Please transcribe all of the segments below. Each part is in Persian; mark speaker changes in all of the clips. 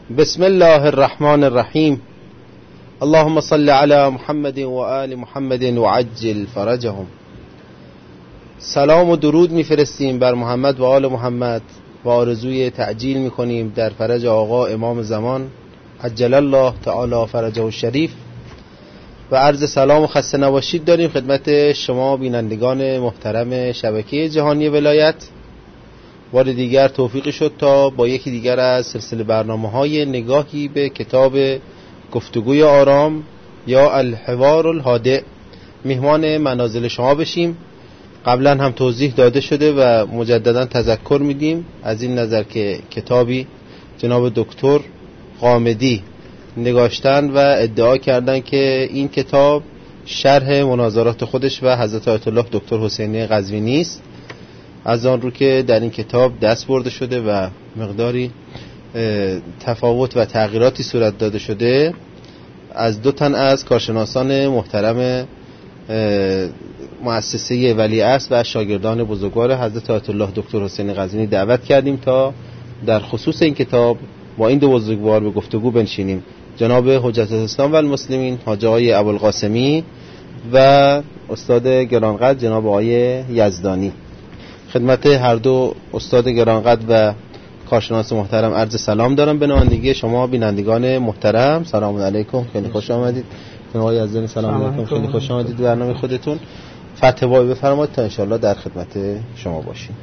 Speaker 1: بسم الله الرحمن الرحیم. اللهم صل علی محمد و آل محمد و عجل فرجهم. سلام و درود میفرستیم بر محمد و آل محمد و آرزوی تعجیل میکنیم در فرج آقا امام زمان عجل الله تعالی فرجه الشریف و عرض سلام و خسته نباشید داریم خدمت شما بینندگان محترم شبکه جهانی ولایت. بار دیگر توفیقی شد تا با یکی دیگر از سلسله برنامه‌های نگاهی به کتاب گفتگوی آرام یا الحوار الهادئ میهمان منازل شما بشیم. قبلا هم توضیح داده شده و مجددا تذکر میدیم از این نظر که کتابی جناب دکتر غامدی نگاشتن و ادعا کردن که این کتاب شرح مناظرات خودش و حضرت آیت الله دکتر حسینی قزوینی است، از آن رو که در این کتاب دست برده شده و مقداری تفاوت و تغییراتی صورت داده شده. از دو تن از کارشناسان محترم مؤسسه ولیعصر و شاگردان بزرگوار حضرت آیت الله دکتر حسینی قزوینی دعوت کردیم تا در خصوص این کتاب با این دو بزرگوار به گفتگو بنشینیم. جناب حجت الاسلام و المسلمین حاج آقای ابوالقاسمی و استاد گرانقدر جناب آقای یزدانی. خدمت هر دو استاد گرانقدر و کارشناس محترم عرض سلام دارم به نمایندگی شما بینندگان محترم. سلام علیکم، خیلی خوش آمدید. جناب آقای یزدانی سلام علیکم، خیلی خوش آمدید برنامه خودتون. فتوایی بفرمایید تا انشاءالله در خدمت شما باشیم.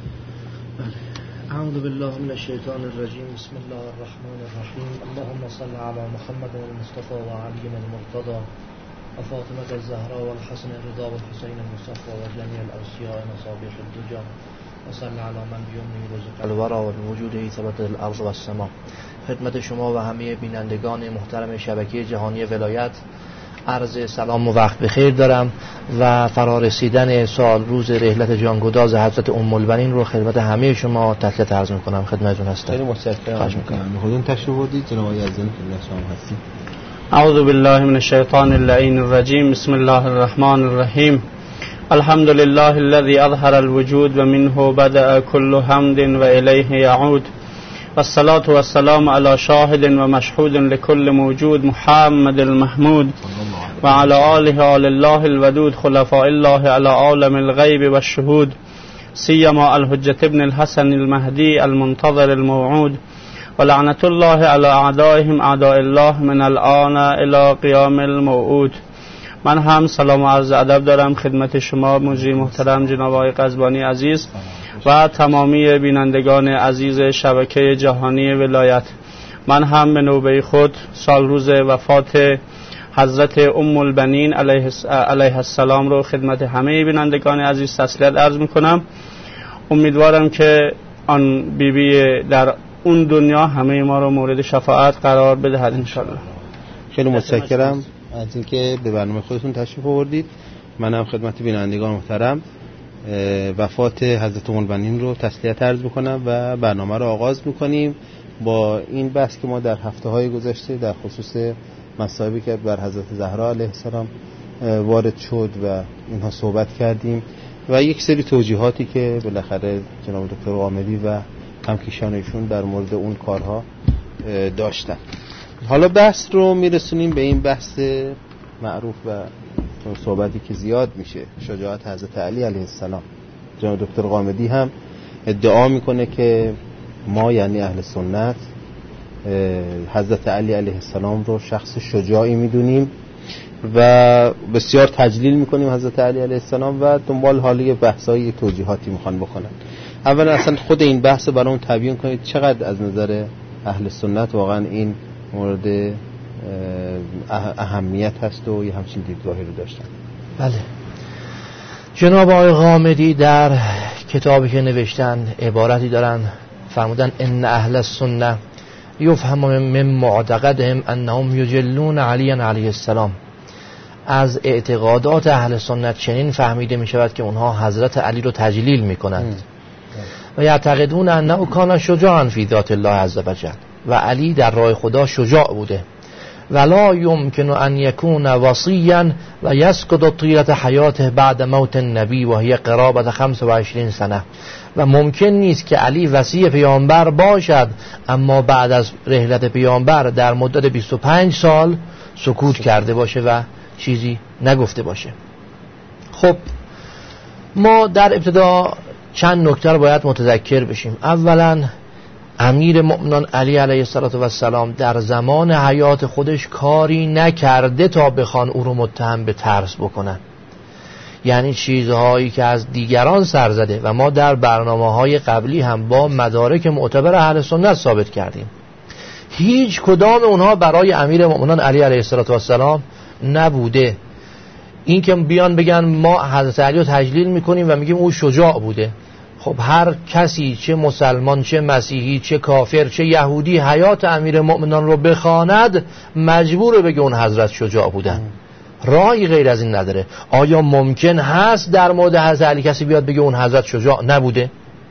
Speaker 2: اعوذ بالله من الشیطان الرجیم. بسم الله الرحمن الرحیم. اللهم صل علی محمد المصطفى و علی المرتضى و فاطمه الزهرا و الحسن الرضا و الحسین المصطفى و جمیع الاوصیاء مصابیح الدجى و صل علی من بیومه رزق الورا و وجوده ثبت الارض و السماء. خدمت شما و همه بینندگان محترم شبکه جهانی ولایت عرض سلام و وقت بخیر دارم و فرارسیدن سال روز رحلت جانگداز حضرت ام البنین رو خدمت همه شما تسلیت عرض میکنم. خدمتتون هستم.
Speaker 1: خیلی متشکرم.
Speaker 2: خواهش میکنم.
Speaker 1: خودتون تشریف بردید جناب آقای یزدانی خدمت شما هستیم.
Speaker 3: اعوذ بالله من الشیطان اللعین الرجیم. بسم الله الرحمن الرحیم. الحمد لله الذي اظهر الوجود و منه بدأ كل حمد و الیه یعود والصلاة والسلام على شاهد و مشهود لكل موجود محمد المحمود و على آله آل الله الودود خلفاء الله على عالم الغیب و الشهود سیما الحجة ابن الحسن المهدی المنتظر الموعود و لعنت الله على اعدائهم اعداء الله من الآن الى قیام الموعود. من هم سلام و عرض ادب دارم خدمت شما مجری محترم جناب آقای قزوینی عزیز و تمامی بینندگان عزیز شبکه جهانی ولایت. من هم به نوبه خود سال روز وفات حضرت ام البنین علیه السلام رو خدمت همه بینندگان عزیز تسلیت عرض میکنم. امیدوارم که آن بیبی در اون دنیا همه ما رو مورد شفاعت قرار بدهد انشالله.
Speaker 1: خیلی متشکرم از اینکه به برنامه خودتون تشریف آوردید. منم خدمت بینندگان محترم وفات حضرت ام البنین رو تسلیت عرض میکنم و برنامه رو آغاز میکنیم با این بحث که ما در هفته‌های گذشته در خصوص مصائبی که بر حضرت زهرا علیه السلام وارد شد و اینها صحبت کردیم و یک سری توجیهاتی که بالاخره جناب دکتر غامدی و همکیشانشون در مورد اون کارها داشتن. حالا بحث رو میرسونیم به این بحث معروف و صحبتی که زیاد میشه، شجاعت حضرت علی علیه السلام. جناب دکتر غامدی هم ادعا میکنه که ما یعنی اهل سنت حضرت علی علیه السلام رو شخص شجاعی میدونیم و بسیار تجلیل میکنیم حضرت علی علیه السلام و دنبال حالی بحثایی توجیهاتی میخوان بکنن. اولا اصلا خود این بحث برامون تبیین کنید چقدر از نظر اهل سنت واقعا این مورد اهمیت هست و یه همچین دیدگاهی رو داشتن.
Speaker 2: بله، جناب آقای غامدی در کتابی که نوشتن عبارتی دارن فرمودن ان اهل السنه یفهم من معتقدهم انهم یجلون علی علیه السلام. از اعتقادات اهل سنت چنین فهمیده می شود که اونها حضرت علی رو تجلیل می کنند و یعتقدون انه کان شجاعا فی ذات الله عز وجل و علی در راه خدا شجاع بوده ولا يمكن ان يكون وصيا و يسقط طیلة حیاته بعد موت النبی و هی قرابت 25 سنه. و ممکن نیست که علی وصی پیامبر باشد اما بعد از رحلت پیامبر در مدت 25 سال سکوت کرده باشه و چیزی نگفته باشه. خب ما در ابتدا چند نکته رو باید متذکر بشیم. اولا امیر مؤمنان علی علیه السلام در زمان حیات خودش کاری نکرده تا بخوان او رو متهم به ترس بکنن. یعنی چیزهایی که از دیگران سر زده و ما در برنامه‌های قبلی هم با مدارک معتبر اهل سنت ثابت کردیم، هیچ کدام اونها برای امیر مؤمنان علی علیه السلام نبوده. این که بیان بگن ما حضرت علی رو تجلیل میکنیم و میگیم او شجاع بوده، خب هر کسی چه مسلمان چه مسیحی چه کافر چه یهودی حیات امیر مؤمنان رو بخواند مجبوره بگه اون حضرت شجاع بودن، راهی غیر از این نداره. آیا ممکن هست در مورد حضرت علی کسی بیاد بگه اون حضرت شجاع نبوده؟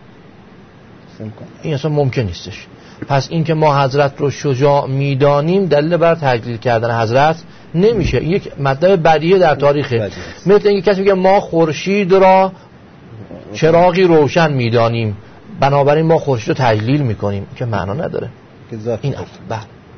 Speaker 2: این اصلا ممکن نیستش. پس این که ما حضرت رو شجاع میدانیم دلیل بر تجلیل کردن حضرت نمیشه. این یک مطلب بدیهی در تاریخه. مثل اینکه کسی بگه ما خورشید را چراغی روشن میدانیم بنابراین ما خورشید رو تجلیل میکنیم، که معنا نداره این بله.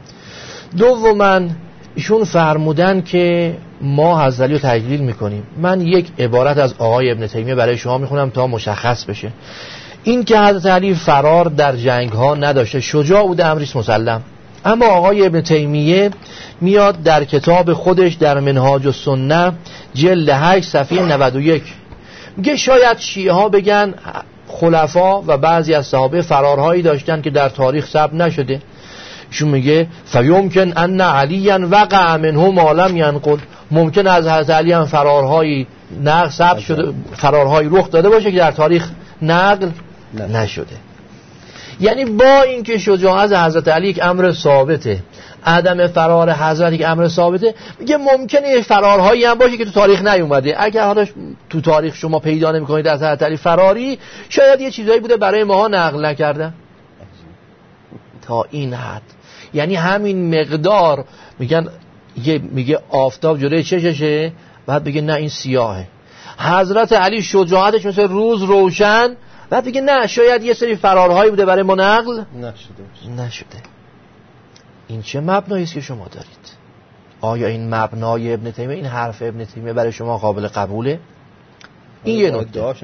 Speaker 2: دوما ایشون فرمودن که ما حضرت علی رو تجلیل میکنیم. من یک عبارت از آقای ابن تیمیه برای شما میخونم تا مشخص بشه. این که حضرت علی فرار در جنگ ها نداشته، شجاع بوده، امریست مسلم. اما آقای ابن تیمیه میاد در کتاب خودش در منهاج السنه جلد 8 صفحه 91 میگه شاید شیعه ها بگن خلفا و بعضی از صحابه فرارهایی داشتن که در تاریخ ثبت نشده. ایشون میگه فیمکن ان علیا وقع منه ما لم ینقل، ممکن از حضرت علی هم فرارهایی ثبت شده، فرارهایی رخ داده باشه که در تاریخ نقل نشده. یعنی با اینکه شجاعت حضرت علی یک امر ثابته، عدم فرار حضرت یک امر ثابته، میگه ممکنه فرارهایی هم باشه که تو تاریخ نیومده. اگر حالا تو تاریخ شما پیدا نمی‌کنید از حضرت علی فراری، شاید یه چیزایی بوده برای ماها نقل نکردن. تا این حد، یعنی همین مقدار. میگه آفتاب جلوی چششه، بعد بگه نه این سیاهه. حضرت علی شجاعتش مثل روز روشن، بعد بگه نه شاید یه سری فرارهایی بوده برای ما نقل نشده. این چه مبنایی است که شما دارید؟ آیا این مبنای ابن تیمیه، این حرف ابن تیمیه برای شما قابل قبوله؟ این یه نکته.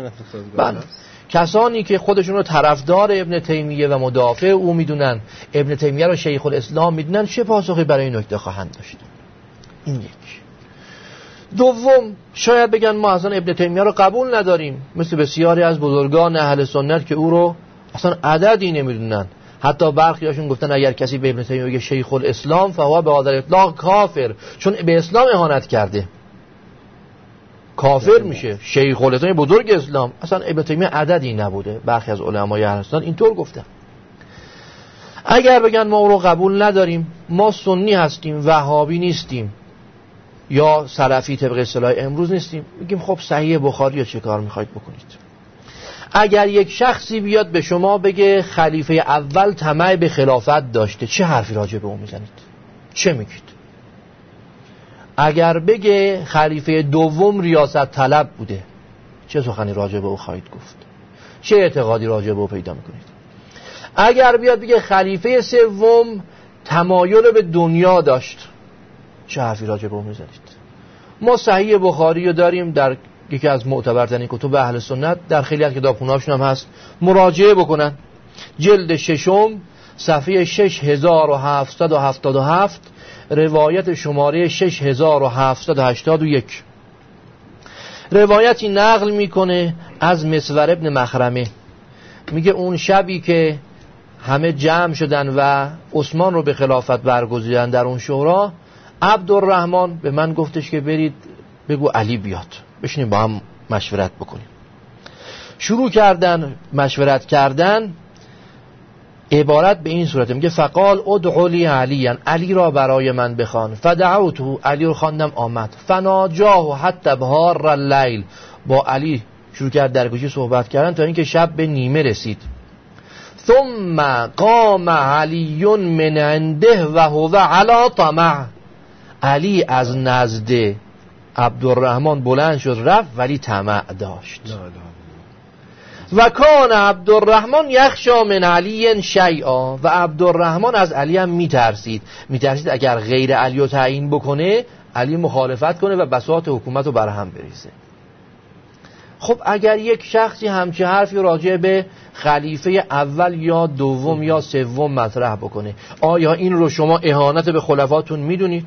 Speaker 2: کسانی که خودشون رو طرفدار ابن تیمیه و مدافع او میدونن، ابن تیمیه رو شیخ الاسلام میدونن، چه پاسخی برای این نکته خواهند داشت؟ این یک. دوم، شاید بگن ما اصلا ابن تیمیه رو قبول نداریم، مثل بسیاری از بزرگان اهل سنت که او رو اصلا عددی نمیدونن. حتی برخیاشون گفتن اگر کسی به ابن تیمیه بگه شیخ الاسلام فهو به هذا الاطلاق کافر، چون به اسلام اهانت کرده کافر میشه. شیخ الاسلام بزرگ اسلام، اصلا ابن تیمیه عددی نبوده. برخی از علمای اهل سنت اینطور گفتن. اگر بگن ما او رو قبول نداریم، ما سنی هستیم، وهابی نیستیم یا سلفی طبق اصطلاح امروز نیستیم، میگیم خب صحیح بخاری رو چه کار میخواید بکنید؟ اگر یک شخصی بیاد به شما بگه خلیفه اول طمع به خلافت داشته، چه حرفی راجع به اون میزنید؟ چه میگید؟ اگر بگه خلیفه دوم ریاست طلب بوده، چه سخنی راجع به او خواهید گفت؟ چه اعتقادی راجع به او پیدا میکنید؟ اگر بیاد بگه خلیفه سوم تمایل به دنیا داشت، چه حرفی راجع به او میزنید؟ ما صحیح بخاری رو داریم، در یکی از معتبرترین کتب اهل سنت، در خیلی از کتابخونه‌هاشون هم هست، مراجعه بکنن. جلد 6 صفحه 6777 روایت شماره 6781 روایتی نقل میکنه از مسور ابن مخرمه. میگه اون شبی که همه جمع شدن و عثمان رو به خلافت برگزیدن در اون شورا، عبدالرحمن به من گفتش که برید بگو علی بیاد بشینیم با هم مشورت بکنیم. شروع کردن مشورت کردن، عبارت به این صورته، میگه فقال ادعو لی علیًا، علی را برای من بخوان. فدعوته، علی رو خواندم آمد. فناجاه حتی بهار اللیل، با علی شروع کرد درگوشی صحبت کردن تا اینکه شب به نیمه رسید. ثم قام علی من عنده و هو علی طمع،
Speaker 4: علی از نزد عبدالرحمن بلند شد رفت، ولی طمع داشت. و کان عبدالرحمن یخشا من علی شیئا، و عبدالرحمن از علی هم میترسید اگر غیر علی رو تعیین بکنه علی مخالفت کنه و بساط حکومت رو برهم بریزه. خب اگر یک شخصی همچه حرفی راجع به خلیفه اول یا دوم یا سوم مطرح بکنه، آیا این رو شما اهانت به خلفاتون میدونید؟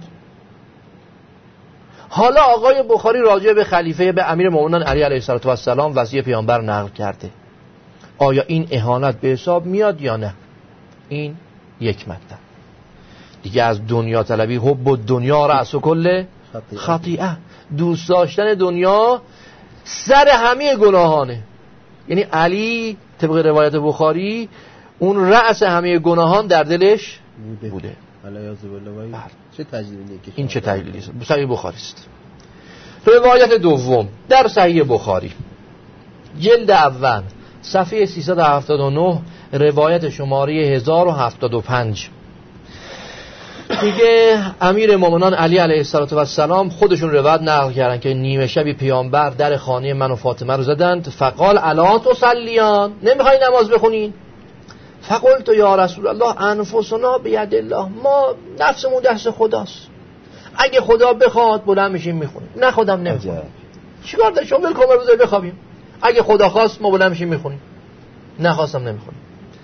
Speaker 4: حالا آقای بخاری راجع به خلیفه به امیر مومنان علی علیه السلام وصیه پیامبر نقل کرده، آیا این اهانت به حساب میاد یا نه؟ این یک مطلب دیگه. از دنیا طلبی، حب دنیا رأس کل خطیئه، دوست داشتن دنیا سر همه گناهانه. یعنی علی طبق روایت بخاری اون رأس همه گناهان در دلش بوده.
Speaker 1: چه تجلیلی؟
Speaker 4: این چه تجلیلی است؟ صحیح بخاری است. روایت دوم در صحیح بخاری جلد اول صفحه 379 روایت شماره 1075 دیگه امیر مومنان علی علیه السلام خودشون روایت نقل کردن که نیمه شبی پیامبر در خانه من و فاطمه رو زدند. فقال الا تصلیان، نمیخوای نماز بخونین؟ فقلت یا رسول الله انفسنا بید الله، ما نفسمون دست خداست، اگه خدا بخواد بلند میشیم میخونیم، نه خودم نمیخونیم. چیکار داریم؟ شما ول کن روزه بخوابیم، اگه خدا خواست ما بلند میشیم میخونیم، نه خواستم نمیخونیم.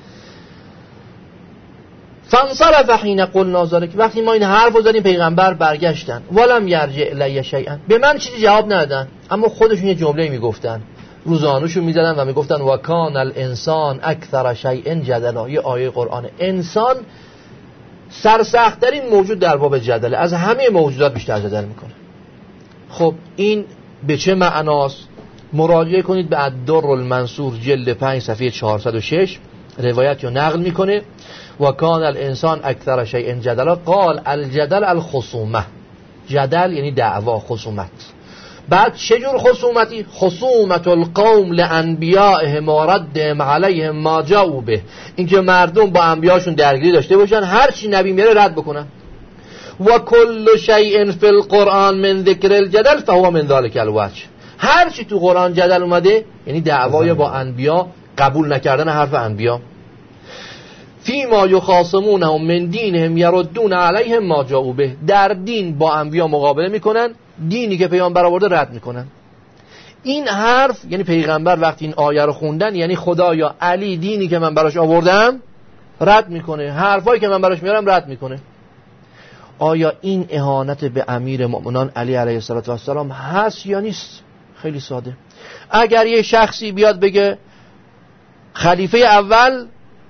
Speaker 4: فانصرف حين قلنا ذلك، وقتی ما این حرفو زدیم پیغمبر برگشتن. ولم یرجع الی شیئا، به من چیزی جواب ندادن، اما خودشون یه جمله میگفتن، روزانوشون میزدن و میگفتن و کان الانسان اکثر شیء جدلا. یه آیه قرآن، انسان سرسخت‌ترین موجود در باب جدل، از همه موجودات بیشتر جدل میکنه. خب این به چه معناست؟ مراجعه کنید به الدر المنصور جلد 5 صفحه 406 روایت رو نقل میکنه. و کان الانسان اکثر شیء جدلا قال الجدل الخصومه، جدل یعنی دعوا، خصومت. بعد چجور خصومتی؟ خصومت القوم لانبیائهم و ردهم علیهم ما جاءوا به، اینکه مردم با انبیاشون درگیری داشته باشن، هر چی نبی میره رد بکنن. و کل شیء فی القرآن من ذکر الجدل فهو من ذلک الوجه، هر چی تو قرآن جدل اومده یعنی دعوای با انبیا، قبول نکردن حرف انبیا. فیما یخاصمونهم من دینهم یردون علیهم ما جاءوا به، در دین با انبیا مقابله میکنن، دینی که پیامبر آورده رد میکنن. این حرف یعنی پیغمبر وقتی این آیه رو خوندن یعنی خدا یا علی دینی که من براش آوردم رد میکنه، حرفایی که من براش میارم رد میکنه. آیا این اهانت به امیر مؤمنان علی علیه السلام هست یا نیست؟ خیلی ساده. اگر یه شخصی بیاد بگه خلیفه اول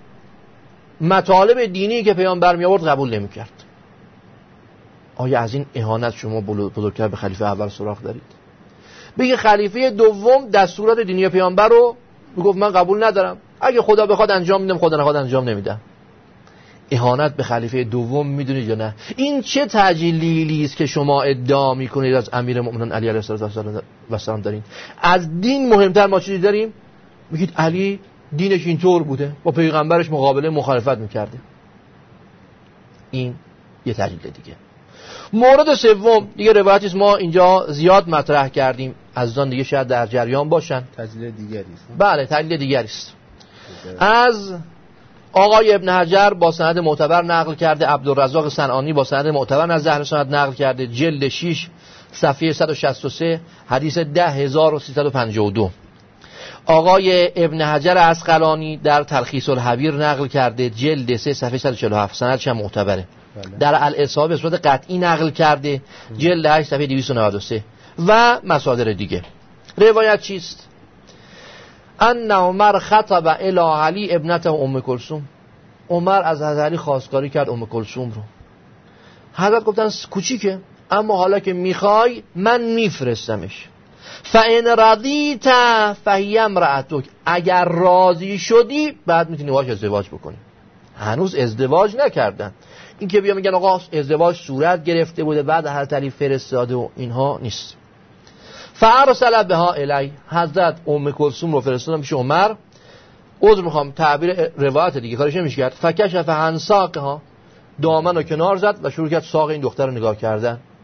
Speaker 4: مطالب دینی که پیامبر می آورد قبول نمی‌کرد، آیا از این اهانت شما بزرگتر به خلیفه اول سراغ دارید؟ بگه خلیفه دوم دستورات دینی پیامبر رو میگفت من قبول ندارم، اگه خدا بخواد انجام میدم، خدا نخواد انجام نمیدم. اهانت به خلیفه دوم میدونید یا نه؟ این چه تجلیلی است که شما ادعا میکنید از امیر مؤمنان علی علیه السلام دارین؟ از دین مهمتر ما چیزی داریم؟ میگید علی دینش اینطور بوده، با پیغمبرش مقابله مخالفت میکرده. این یه تجلیل دیگه. مورد سوم دیگه روایتی ما اینجا زیاد مطرح کردیم، عزیزان دیگه شاید در جریان باشن.
Speaker 1: تجلیل دیگری است.
Speaker 4: بله تجلیل دیگری است. از آقای ابن حجر با سند معتبر نقل کرده، عبدالرزاق صنعانی با سند معتبر از اهل سنت نقل کرده، جلد 6 صفحه 163 حدیث 10352. آقای ابن حجر عسقلانی در تلخیص الحبیر نقل کرده، جلد 3 صفحه 147 سندش هم معتبره. در الاصابه به صورت قطعی نقل کرده، جلد 8 صفحه 293 و مصادر دیگه. روایت چیست؟ ان عمر خطب الی علی ابنته ام کلثوم، عمر از حضرت علی خواستگاری کرد ام کلثوم رو. حضرت گفتن کوچیکه، اما حالا که میخوای من میفرستمش. فان رضیت فهی امرأتک، اگر راضی شدی بعد میتونی باهاش ازدواج بکنی. هنوز ازدواج نکردن. این که بیا میگن آقا ازدواج صورت گرفته بوده بعد حضرت علی فرستاده و اینها نیست. فارسل بها الی، حضرت ام کلثوم رو فرستادن پیش عمر. عذر میخوام تعبیر روایت دیگه کارش نمیشه کرد. فکشف عن ساقها، دامن رو کنار زد و شروع کرد ساق این دختر رو نگاه کردن.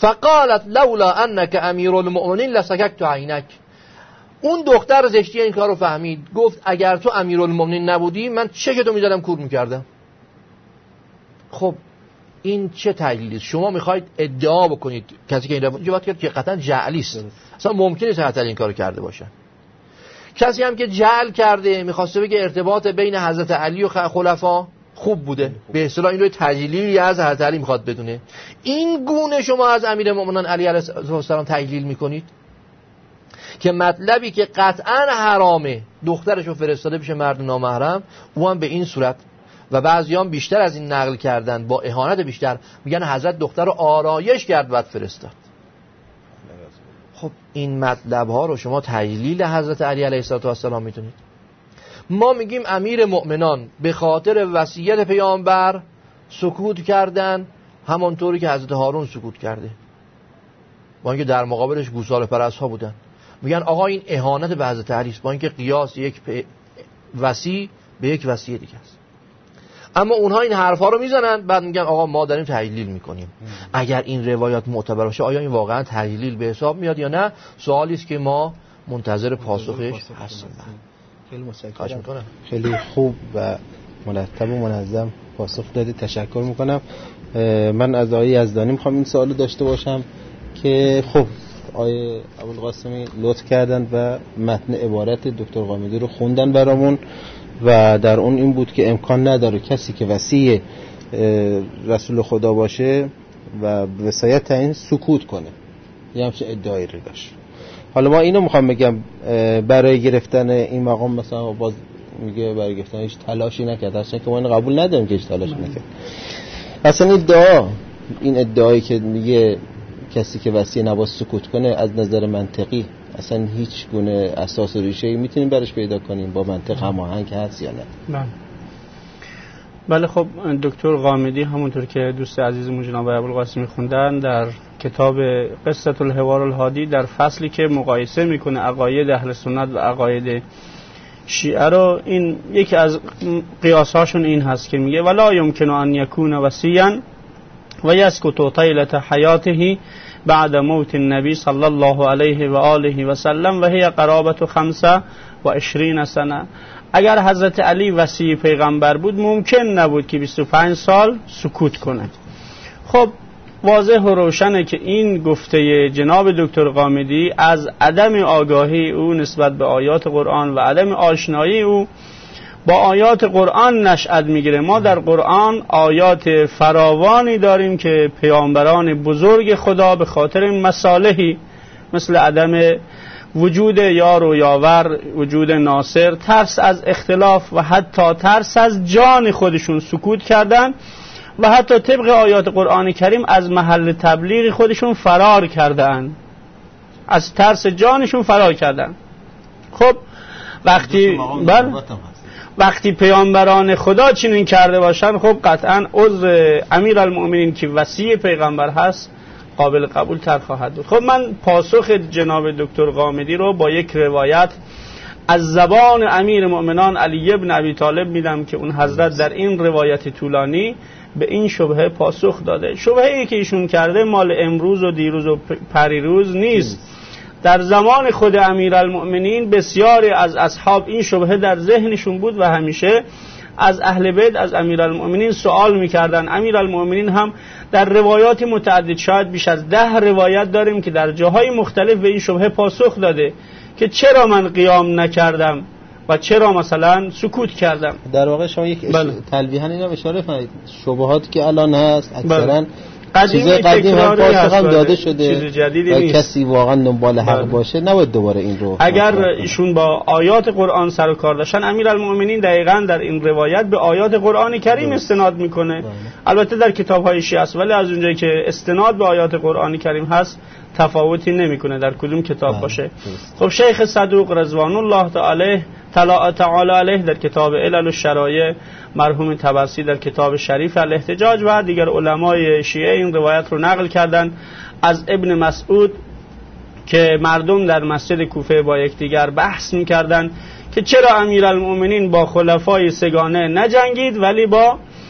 Speaker 4: فقالت لولا انك امیر المؤمنین لسککت عینک. اون دختر زشتی این کارو فهمید، گفت اگر تو امیر المؤمنین نبودی من چشتو می‌زدم کور می‌کردم. خب این چه تحلیلی است؟ شما میخواید ادعا بکنید کسی که این رو جواب کرد که قطعا جعلی است، اصلا ممکنه حتی این کارو کرده باشه. کسی هم که جعل کرده میخواسته بگه ارتباط بین حضرت علی و خلفا خوب بوده، به اصطلاح این رو تحلیلی از حضرت علی میخواد بدونه. این گونه شما از امیرالمومنین علی علیه السلام تحلیل میکنید که مطلبی که قطعا حرامه دخترشو فرستاده پیش مرد نامحرم، او هم به این صورت. و بعضیان بیشتر از این نقل کردن با اهانت بیشتر، میگن حضرت دختر رو آرایش کرد بعد فرستاد. خب این مطلب ها رو شما تحلیل حضرت علی علیه السلام میتونید. ما میگیم امیر مؤمنان به خاطر وصیت پیامبر سکوت کردن، همانطوری که حضرت هارون سکوت کرده، با اینکه در مقابلش گوساله پرست ها بودن. میگن آقا این اهانت به حضرت علی است، با اینکه قیاس یک وصی به یک وصیه دیگه است. اما اونها این حرفا رو میزنن، بعد میگن آقا ما داریم تحلیل میکنیم. اگر این روایات معتبر باشه آیا این واقعا تحلیل به حساب میاد یا نه؟ سوالی است که ما منتظر پاسخش هستیم.
Speaker 1: خیلی متشکرم، خیلی خوب و مرتب و منظم پاسخ دادید، تشکر میکنم. من از آقای یزدانی میخوام این سوالو داشته باشم که خب آقای ابوالقاسمی لطف کردن و متن عبارت دکتر غامدی رو خوندن برامون و در اون این بود که امکان نداره کسی که وصی رسول خدا باشه و وصایت این سکوت کنه، یه همچین ادعایی رو داشت. حالا ما اینو میخوام بگم برای گرفتن این مقام مثلا باز میگه برای گرفتن هیچ تلاشی نکرد، اصلا که ما اینو قبول نداریم که هیچ تلاشی نکرد. اصلا این ادعایی که میگه کسی که وصی نباید سکوت کنه از نظر منطقی اصلا هیچ گونه اساس و ریشه‌ای میتونیم برش پیدا کنیم؟ با منطق هماهنگ هست یا نه؟
Speaker 3: بله خب دکتر غامدی همونطور که دوست عزیزمون جناب ابوالقاسمی خوندن در کتاب قصة الحوار الهادی در فصلی که مقایسه میکنه عقاید اهل سنت و عقاید شیعه رو، این یکی از قیاساشون این هست که میگه ولا یمکن ان یکون وصیا و یسکت طیلة حیاته بعد موت النبی صلی الله علیه و آله و سلم و هی قرابت 25 سنه. اگر حضرت علی وصی پیغمبر بود ممکن نبود که 25 سال سکوت کنه. خب واضح و روشنه که این گفته جناب دکتر غامدی از عدم آگاهی او نسبت به آیات قرآن و عدم آشنایی او با آیات قرآن نشأت میگیره. ما در قرآن آیات فراوانی داریم که پیامبران بزرگ خدا به خاطر مصالحی مثل عدم وجود یار و یاور، وجود ناصر، ترس از اختلاف و حتی ترس از جان خودشون سکوت کردن و حتی طبق آیات قرآن کریم از محل تبلیغ خودشون فرار کردن، از ترس جانشون فرار کردن. خب وقتی پیامبران خدا چنین کرده باشن، خب قطعا عذر امیرالمؤمنین که وصی پیغمبر هست قابل قبول تر خواهد بود. خب من پاسخ جناب دکتر غامدی رو با یک روایت از زبان امیر مؤمنان علی ابن ابی طالب میدم که اون حضرت در این روایت طولانی به این شبهه پاسخ داده. شبهه‌ای که ایشون کرده مال امروز و دیروز و پریروز نیست. در زمان خود امیرالمؤمنین بسیاری از اصحاب این شبهه در ذهنشون بود و همیشه از اهل بیت از امیرالمؤمنین سوال میکردن. امیرالمؤمنین هم در روایات متعدد، شاید بیش از 10 روایت داریم که در جاهای مختلف به این شبهه پاسخ داده که چرا من قیام نکردم و چرا مثلا سکوت کردم.
Speaker 1: در واقع شما یک تلویحاً اینم اشاره فرمایید شبهاتی که الان هست اکثرا چیزای قدیم هم پاسخ هم داده شده،
Speaker 3: چیز جدیدی نیست.
Speaker 1: کسی واقعا دنبال حق باشه نباید دوباره این رو
Speaker 3: اگر ایشون با آیات قرآن سر و کار داشتن، امیرالمؤمنین دقیقاً در این روایت به آیات قرآن کریم استناد میکنه. البته در کتاب‌های شیعه است، ولی از اونجایی که استناد به آیات قرآن کریم هست تفاوتی نمیکنه در کدوم کتاب باشه. خب شیخ صدوق رضوان الله تعالی علیه در کتاب علل الشرایع، مرحوم طبرسی در کتاب شریف الاحتجاج و دیگر علمای شیعه این روایت رو نقل کردن از ابن مسعود که مردم در مسجد کوفه با یکدیگر بحث می‌کردند که چرا امیرالمؤمنین با خلفای سگانه نجنگید ولی با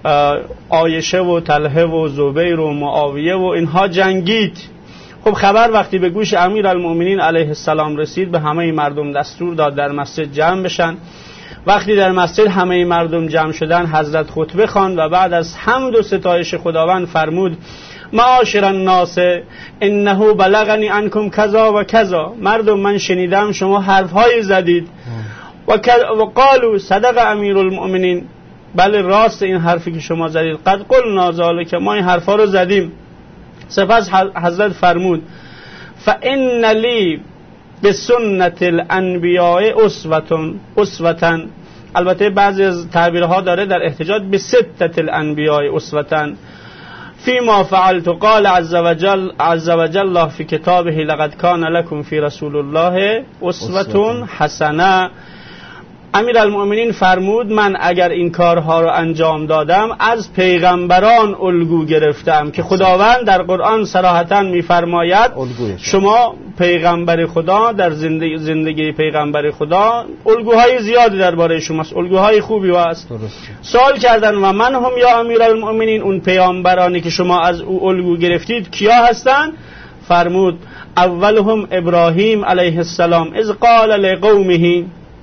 Speaker 3: عایشه و طلحه و زبیر و معاویه و اینها جنگید. خب خبر وقتی به گوش امیرالمؤمنین علیه السلام رسید، به همه مردم دستور داد در مسجد جمع بشن. وقتی در مسجد همه مردم جمع شدن، حضرت خطبه خواند و بعد از حمد و ستایش خداوند فرمود: معاشر الناس انه بلغنی عنکم کذا و کذا. مردم، من شنیدم شما حرفهای زدید. و قالوا صدق امیرالمؤمنین، بله راست این حرفی که شما زدید. قد قلنا ذلک، ما این حرفا رو زدیم. سپس حضرت فرمود: فان لی بسنت الانبیاء اسوة. البته بعضی از تعبیرها داره در احتجاج به ستت الانبیاء اسوة فيما فعلت. قال عز وجل في كتابه لقد كان لكم في رسول الله اسوة حسنه. امیرالمؤمنین فرمود: من اگر این کارها رو انجام دادم از پیغمبران الگو گرفتم، که خداوند در قرآن صراحتا میفرماید شما پیغمبر خدا، در زندگی پیغمبر خدا الگوهای زیادی درباره شماست، الگوهای خوبی هست. سوال کردن: و من هم یا امیرالمؤمنین، اون پیغمبرانی که شما از او الگو گرفتید کیا هستند؟ فرمود: اولهم ابراهیم علیه السلام اذ قال لقومه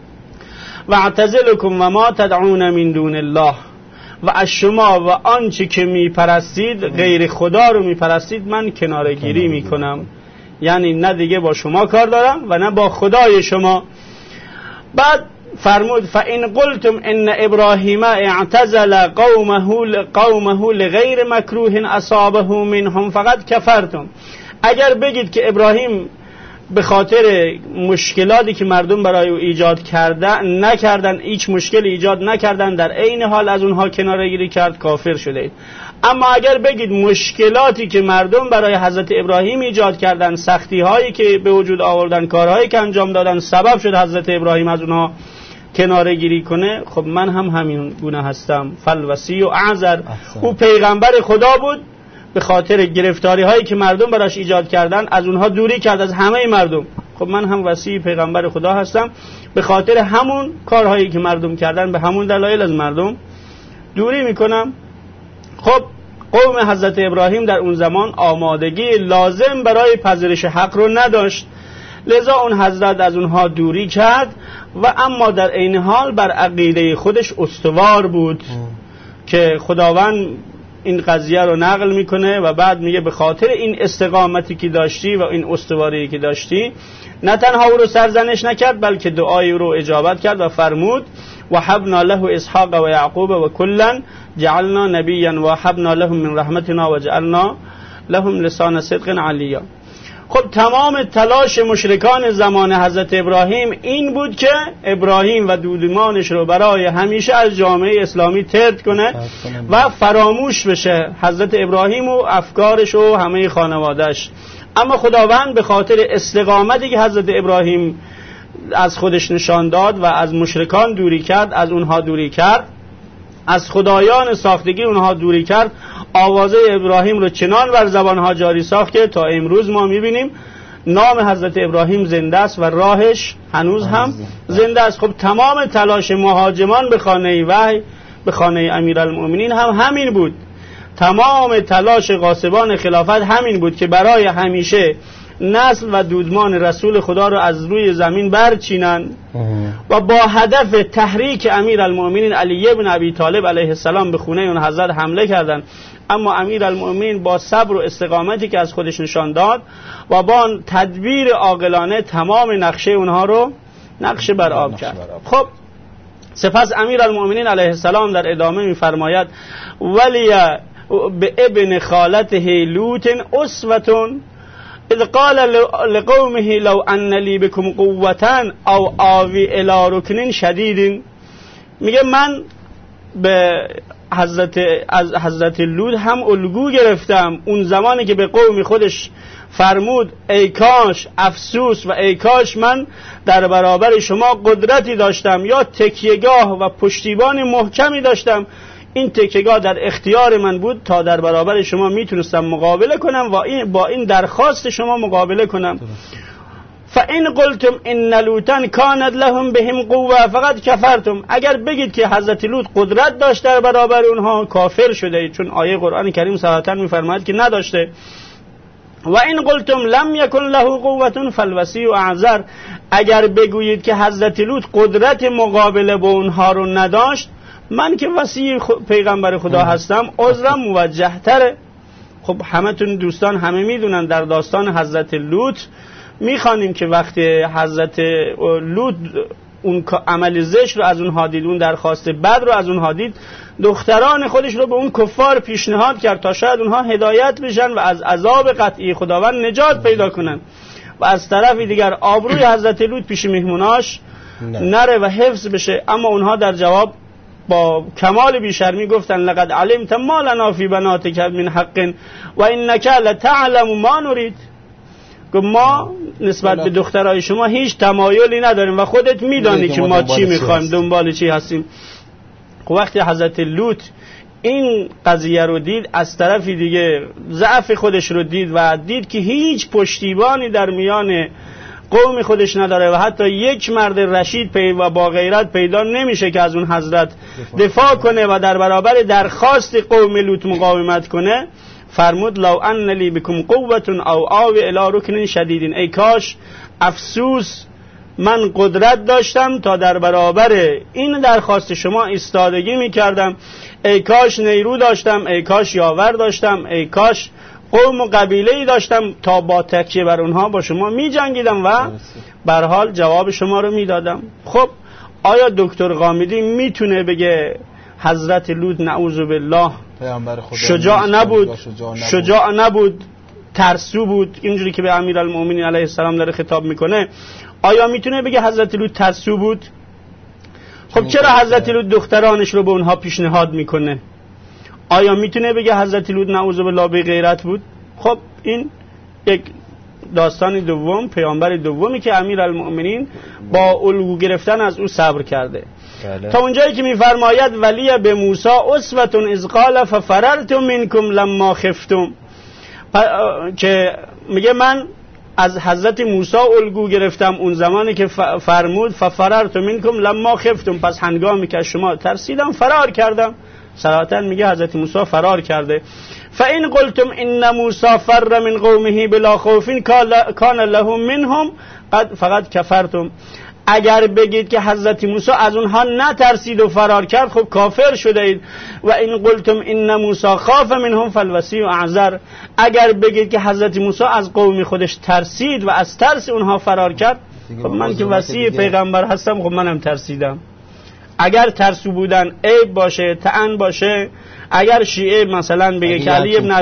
Speaker 3: و اعتزلکم و ما تدعون من دون الله. و از شما و آنچه که میپرستید، غیر خدا رو میپرستید، من کنارگیری میکنم. یعنی نه دیگه با شما کار دارم و نه با خدای شما. بعد فرمود: فإن قلتم ان ابراهیم اعتزل قومه لغیر مکروه اصابه منهم فقد کفرتم. اگر بگید که ابراهیم به خاطر مشکلاتی که مردم برای او ایجاد نکردن، هیچ مشکلی ایجاد نکردن، در عین حال از اونها کناره‌گیری کرد، کافر شده اید. اما اگر بگید مشکلاتی که مردم برای حضرت ابراهیم ایجاد کردن، سختی هایی که به وجود آوردن، کارهایی که انجام دادن، سبب شد حضرت ابراهیم از اونها کناره‌گیری کنه، خب من هم همین گونه هستم. فالوصی و اعذر. او پیغمبر خدا بود، به خاطر گرفتاری هایی که مردم براش ایجاد کردن از اونها دوری کرد، از همه مردم. خب من هم وصی پیغمبر خدا هستم، به خاطر همون کارهایی که مردم کردن، به همون دلایل از مردم دوری میکنم. خب قوم حضرت ابراهیم در اون زمان آمادگی لازم برای پذیرش حق رو نداشت، لذا اون حضرت از اونها دوری کرد و اما در عین حال بر عقیده خودش استوار بود که خداوند این قضیه رو نقل میکنه و بعد میگه به خاطر این استقامتی که داشتی و این استواری که داشتی، نه تنها او رو سرزنش نکرد بلکه دعای او رو اجابت کرد و فرمود: وهبنا له اسحاق و یعقوب و کلا جعلنا نبیا وهبنا لهم من رحمتنا وجعلنا لهم لسان صدق علیا. خب تمام تلاش مشرکان زمان حضرت ابراهیم این بود که ابراهیم و دودمانش رو برای همیشه از جامعه اسلامی طرد کنه و فراموش بشه حضرت ابراهیم و افکارش و همه خانوادهش. اما خداوند به خاطر استقامتی که حضرت ابراهیم از خودش نشان داد و از مشرکان دوری کرد، از اونها دوری کرد، از خدایان ساختگی اونها دوری کرد، آوازه ابراهیم رو چنان بر زبانها جاری ساخت که تا امروز ما میبینیم نام حضرت ابراهیم زنده است و راهش هنوز هم زنده است. خب تمام تلاش مهاجمان به خانه وحی، به خانه امیرالمؤمنین هم همین بود. تمام تلاش غاصبان خلافت همین بود که برای همیشه نسل و دودمان رسول خدا رو از روی زمین برچینن و با هدف تحریک امیرالمؤمنین علی بن ابی طالب علیه السلام به خونه اون حضرت حمله کردن. اما امیرالمؤمنین با صبر و استقامتی که از خودش نشان داد و با تدبیر عاقلانه تمام نقشه اونها رو نقشه بر آب کرد. خب سپس امیرالمؤمنین علیه السلام در ادامه می‌فرماید: ولی به ابن خالته لوط اسوة اذ قال لقومه لو ان لی بكم قوة او آوی الی رکن شدید. میگه من به حضرت لوط هم الگو گرفتم اون زمانی که به قوم خودش فرمود ای کاش، افسوس و ای کاش من در برابر شما قدرتی داشتم یا تکیهگاه و پشتیبان محکمی داشتم. این تکیهگاه در اختیار من بود تا در برابر شما میتونستم مقابله کنم و با این درخواست شما مقابله کنم. فَإِنْ قُلْتُمْ إِنَّ لُوطًا كَانَتْ لَهُمْ بِهِمْ قُوَّةٌ فَقَدْ كَفَرْتُمْ، اگر بگید که حضرت لوط قدرت داشت در برابر اونها کافر شده اید، چون آیه قرآن کریم صراحتاً می‌فرماید که نداشته. و این قلتم لم یکن له قوة فالوصی اعذر، اگر بگویید که حضرت لوط قدرت مقابله با اونها رو نداشت، من که وصی پیغمبر خدا هستم عذرم موجه تره. خب همتون دوستان همه میدونن در داستان حضرت لوط میخوانیم که وقتی حضرت لوط اون عمل زشت رو از اونها دید، اون درخواست بد رو از اونها دید، دختران خودش رو به اون کفار پیشنهاد کرد تا شاید اونها هدایت بشن و از عذاب قطعی خداوند نجات پیدا کنن و از طرف دیگر آبروی حضرت لوط پیش مهموناش نره و حفظ بشه. اما اونها در جواب با کمال بیشرمی گفتن لقد علمت ما لنا فی بناتک من حق و انک لتعلم ما نرید، ما نسبت به دخترای شما هیچ تمایلی نداریم و خودت میدانی که ما چی میخوایم، دنبال چی هستیم. وقتی حضرت لوط این قضیه رو دید، از طرفی دیگه ضعف خودش رو دید و دید که هیچ پشتیبانی در میان قوم خودش نداره و حتی یک مرد رشید و با غیرت پیدا نمیشه که از اون حضرت دفاع کنه و در برابر درخواست قوم لوط مقاومت کنه، فرمود لو ان لی بکم قوة او آوی الی رکن شدید، ای کاش افسوس من قدرت داشتم تا در برابر این درخواست شما ایستادگی میکردم، ای کاش نیرو داشتم، ای کاش یاور داشتم، ای کاش قوم و قبیله‌ای داشتم تا با تکیه بر اونها با شما می جنگیدم و به هر حال جواب شما رو میدادم. خب آیا دکتر غامدی میتونه بگه حضرت لوط نعوذ بالله شجاع نبود، ترسو بود، اینجوری که به امیرالمؤمنین علیه السلام داره خطاب میکنه؟ آیا میتونه بگه حضرت لوط ترسو بود؟ خب چرا حضرت لوط دخترانش رو به اونها پیشنهاد میکنه؟ آیا میتونه بگه حضرت لوط نعوذ بالله بی غیرت بود؟ خب این یک داستان دوم، پیامبر دومی که امیرالمؤمنین با الگو گرفتن از او صبر کرده. تا اونجایی که میفرماید ولی به موسی اسوة اذ قال ففررت منکم لما خفتم، که میگه من از حضرت موسی الگو گرفتم اون زمانی که فرمود ففررت منکم لما خفتم، پس هنگامی که شما ترسیدم فرار کردم. صراحتاً میگه حضرت موسی فرار کرده. فَإِنْ قُلْتُمْ إِنَّ مُوسَى فَرَّ مِنْ قَوْمِهِ بِلَا خَوْفٍ كَانَ لَهُم مِّنْهُمْ فَقَدْ كَفَرْتُمْ، اگر بگید که حضرت موسی از اونها نترسید و فرار کرد، خب کافر شده اید. و این قلتم ان موسی خاف منهم فالوصی اعذر، اگر بگید که حضرت موسی از قوم خودش ترسید و از ترس اونها فرار کرد، خب من که وصی پیغمبر هستم، خب منم ترسیدم. اگر ترسو بودن عیب باشه، طعن باشه، اگر شیعه مثلا بگه که علی ابن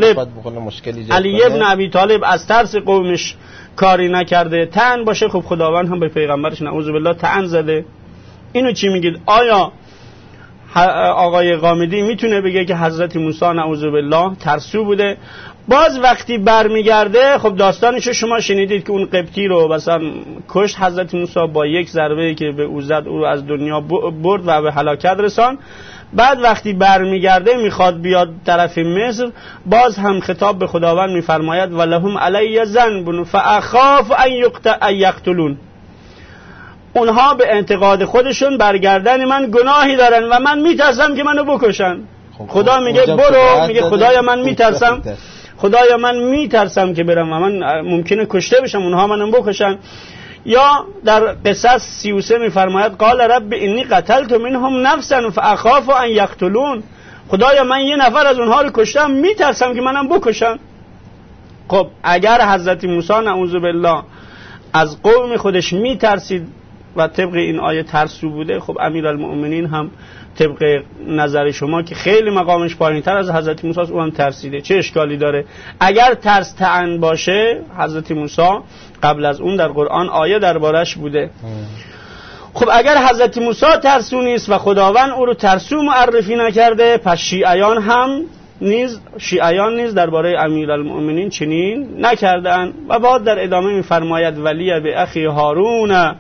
Speaker 3: ابی طالب از ترس قومش کاری نکرده، طعن باشه، خب خداوند هم به پیغمبرش نعوذ بالله طعن زده. اینو چی میگید؟ آیا آقای غامدی میتونه بگه که حضرت موسی نعوذ بالله ترسو بوده؟ باز وقتی برمیگرده، خب داستانشو شما شنیدید که اون قبطی رو مثلا کشت حضرت موسی با یک ضربه که به او زد، او رو از دنیا برد و به هلاکت رسان. بعد وقتی برمیگرده میخواد بیاد طرف مصر، باز هم خطاب به خداوند میفرماید ولهم علی ذنب فاخاف ان یقتلون، اونها به اعتقاد خودشون برگردن من گناهی دارن و من میترسم که منو بکشن. خدا میگه برو، میگه خدایا من میترسم، خدایا من میترسم که برم و من ممکنه کشته بشم، اونها منو بکشن. یا در قصص 33 میفرماید قال رب انی قتلت منهم نفسا فاخاف ان یقتلون، خدایا من یه نفر از اونها رو کشتم، میترسم که منم بکشن. خب اگر حضرت موسی نعوذ بالله از قوم خودش میترسید و طبق این آیه ترسو بوده، خب امیرالمؤمنین هم طبق نظر شما که خیلی مقامش پایین‌تر از حضرت موسی است، او هم ترسیده. چه اشکالی داره؟ اگر ترس طعن باشه، حضرت موسی قبل از اون در قرآن آیه دربارش بوده. خب اگر حضرت موسی ترسو نیست و خداوند او رو ترسو معرفی نکرده، پس شیعیان نیز درباره امیرالمؤمنین چنین نکردن. و بعد در ادامه می‌فرماید ولی به اخی هارون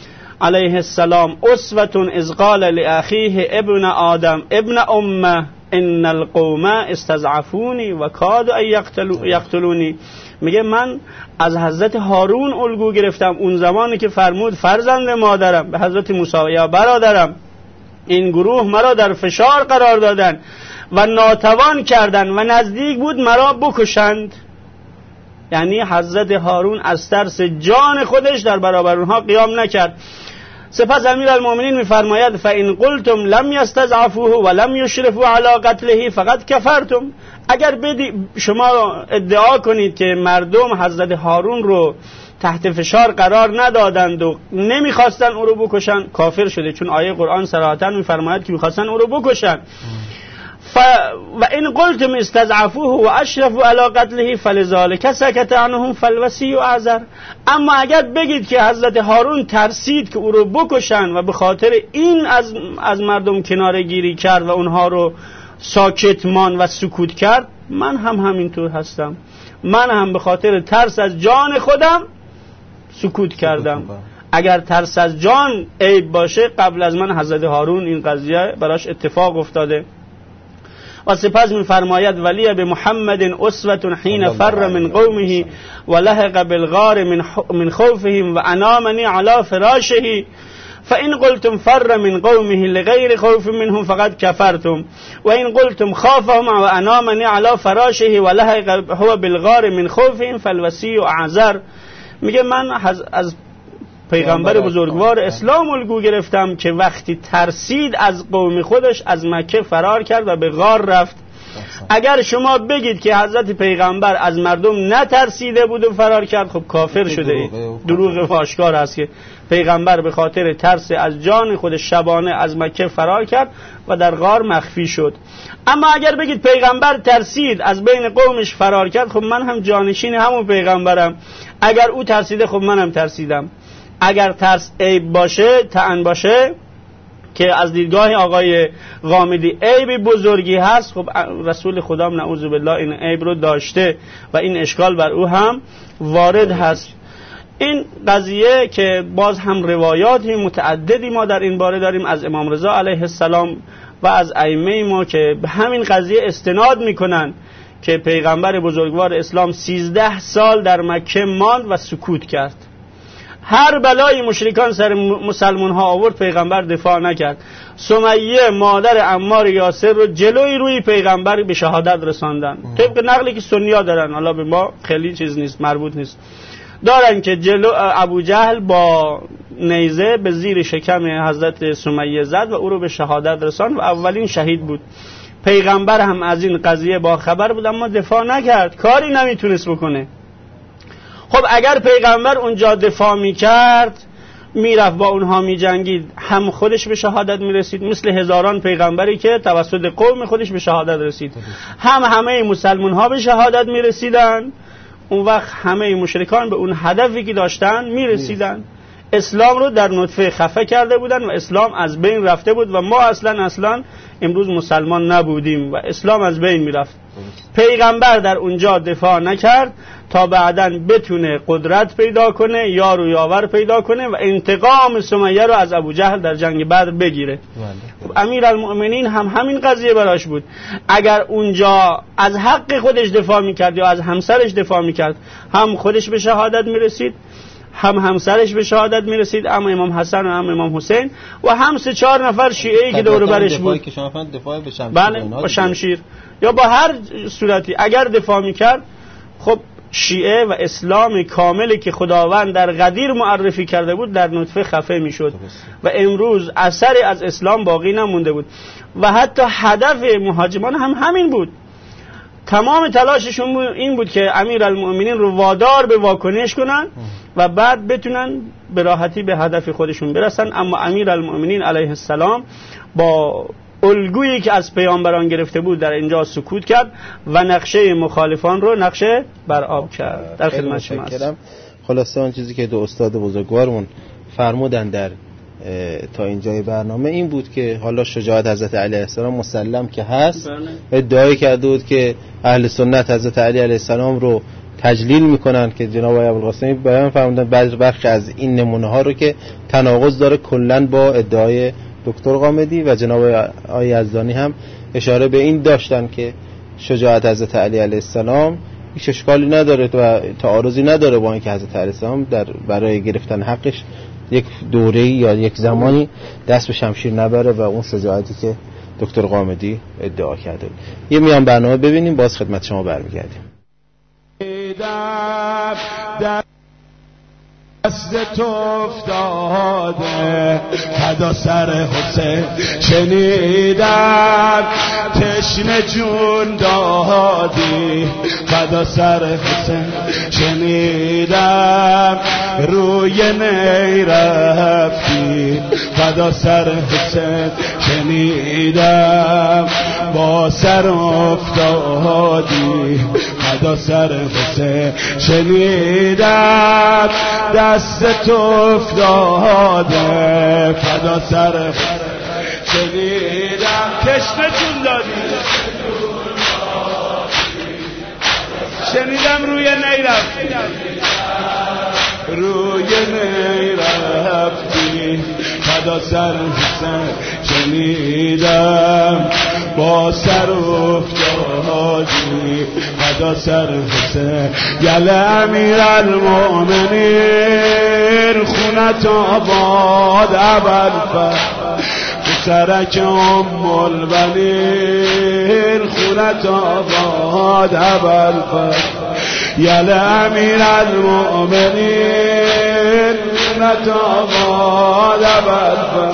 Speaker 3: علیه السلام اسوة اذ قال لاخیه ابن آدم ابن امه ان القوم استضعفونی و کادوا یقتلونی. میگه من از حضرت هارون الگو گرفتم اون زمانی که فرمود فرزند مادرم به حضرت موسی یا برادرم این گروه مرا در فشار قرار دادن و ناتوان کردن و نزدیک بود مرا بکشند. یعنی حضرت هارون از ترس جان خودش در برابر اونها قیام نکرد. سپس امیرالمؤمنین میفرماید فإن قلتم لم یستضعفوه و لم یشرفوا علی قتله فقد کفرتم. اگر شما ادعا کنید که مردم حضرت هارون رو تحت فشار قرار ندادند و نمیخواستن او رو بکشن، کافر شده، چون آیه قرآن صراحتا میفرماید که میخواستن او رو بکشن. و این قلتم استضعفوه و اشرفوا علی قتله فلذلک سکت عنهم فالوصی اعذر. اما اگر بگید که حضرت هارون ترسید که او رو بکشن و به خاطر این از مردم کناره گیری کرد و اونها رو ساکت مان و سکوت کرد، من هم همینطور هستم. من هم به خاطر ترس از جان خودم سکوت کردم. اگر ترس از جان عیب باشه، قبل از من حضرت هارون این قضیه براش اتفاق افتاده. و سپس می‌فرماید ولی به محمد اسوة حین فر من قومه و لحق بالغار من خوفهم و انامنی علی فراشه فإن قلتم فر من قومه لغیر خوف منهم فقد کفرتم و این قلتم خافهم و انامنی علی فراشه و لحق هو بالغار من خوفهم فالوصی اعذر. میگه من از پیغمبر بزرگوار اسلام الگو گرفتم که وقتی ترسید از قوم خودش از مکه فرار کرد و به غار رفت. اگر شما بگید که حضرت پیغمبر از مردم نترسیده بود و فرار کرد، خب کافر شده. دروغ آشکار است که پیغمبر به خاطر ترس از جان خودش شبانه از مکه فرار کرد و در غار مخفی شد. اما اگر بگید پیغمبر ترسید از بین قومش فرار کرد، خب من هم جانشین همون پیغمبرم. اگر او ترسیده، خب منم ترسیدم. اگر ترس عیب باشه، طعن باشه، که از دیدگاه آقای غامدی عیب بزرگی هست، خب رسول خدا نعوذ بالله این عیب رو داشته و این اشکال بر او هم وارد هست. این قضیه که باز هم روایات متعددی ما در این باره داریم از امام رضا علیه السلام و از ائمه ما که به همین قضیه استناد میکنن که پیغمبر بزرگوار اسلام 13 سال در مکه ماند و سکوت کرد. هر بلای مشرکان سر مسلمان ها آورد، پیغمبر دفاع نکرد. سمیه مادر عمار یاسر رو جلوی روی پیغمبر به شهادت رساندن. طبق نقلی که سنی‌ها دارن، حالا به ما خیلی چیز نیست، مربوط نیست، دارن که جلو ابو جهل با نیزه به زیر شکم حضرت سمیه زد و او رو به شهادت رساند و اولین شهید بود. پیغمبر هم از این قضیه با خبر بود اما دفاع نکرد، کاری نمیتونست بکنه. خب اگر پیغمبر اونجا دفاع میکرد، میرفت با اونها میجنگید، هم خودش به شهادت میرسید، مثل هزاران پیغمبری که توسط قوم خودش به شهادت رسید، هم همه مسلمان ها به شهادت میرسیدن. اون وقت همه مشرکان به اون هدفی که داشتن میرسیدن. اسلام رو در نطفه خفه کرده بودن و اسلام از بین رفته بود و ما اصلا امروز مسلمان نبودیم و اسلام از بین میرفت. پیغمبر در اونجا دفاع نکرد تا بعداً بتونه قدرت پیدا کنه، یار و یاور پیدا کنه و انتقام سمیه رو از ابو جهل در جنگ بدر بگیره. امیرالمؤمنین هم همین قضیه براش بود. اگر اونجا از حق خودش دفاع میکرد یا از همسرش دفاع میکرد، هم خودش به شهادت میرسید، هم همسرش به شهادت میرسید، اما امام حسن و هم امام حسین و هم 3-4 نفر شیعه‌ای که دور برش بود.
Speaker 1: که شما فرمودید دفاع به شمشیر،
Speaker 3: بله، با شمشیر یا با هر صورتی اگر دفاع میکرد، خب شیعه و اسلام کاملی که خداوند در غدیر معرفی کرده بود در نطفه خفه میشد و امروز اثری از اسلام باقی نمونده بود. و حتی هدف مهاجمان هم همین بود. تمام تلاششون این بود که امیرالمؤمنین رو وادار به واکنش کنن و بعد بتونن به راحتی به هدف خودشون برسن. اما امیرالمؤمنین علیه السلام با الگویی که از پیامبران گرفته بود در اینجا سکوت کرد و نقشه مخالفان رو نقشه بر آب کرد. در خدمت شما هستم.
Speaker 1: خلاصه اون چیزی که دو استاد بزرگوارمون فرمودن در تا اینجای برنامه این بود که حالا شجاعت حضرت علیه السلام مسلم که هست، ادعای کرده بود که اهل سنت حضرت علی علیه السلام رو تجلیل میکنن که جناب آقای ابوالقاسمی بیان فرمودن بخش از این نمونه ها رو که تناقض داره کلا با ادعای دکتر غامدی و جناب آقای یزدانی هم اشاره به این داشتن که شجاعت حضرت علی علیه السلام هیچ اشکالی نداره و تعارضی نداره با اینکه حضرت علیه السلام برای گرفتن حقش یک دوره‌ای یا یک زمانی دست به شمشیر نبره و اون شجاعتی که دکتر قامدی ادعا کرده. یه میان برنامه ببینیم، باز خدمت شما برمیگردیم.
Speaker 5: دست تو افتاده فدا سر حسین، شنیدم تشنه جون دادی فدا سر حسین، شنیدم روی نی رفتی فدا سر حسین، شنیدم با سر افتادی فدا سر حسین، شنیدم دست تو افتاده فدا سر، شنیدم تشنه جون دادی، شنیدم روی نی رفتی، روی نی رفتی فدا سر حسین، شنیدم با سر افتادی فدا سر حسین، گل امیرالمومنین خونت آباد ابوالفضل، پسرک ام البنین خونت آباد ابوالفضل، گل امیرالمومنین خونت آباد ابوالفضل،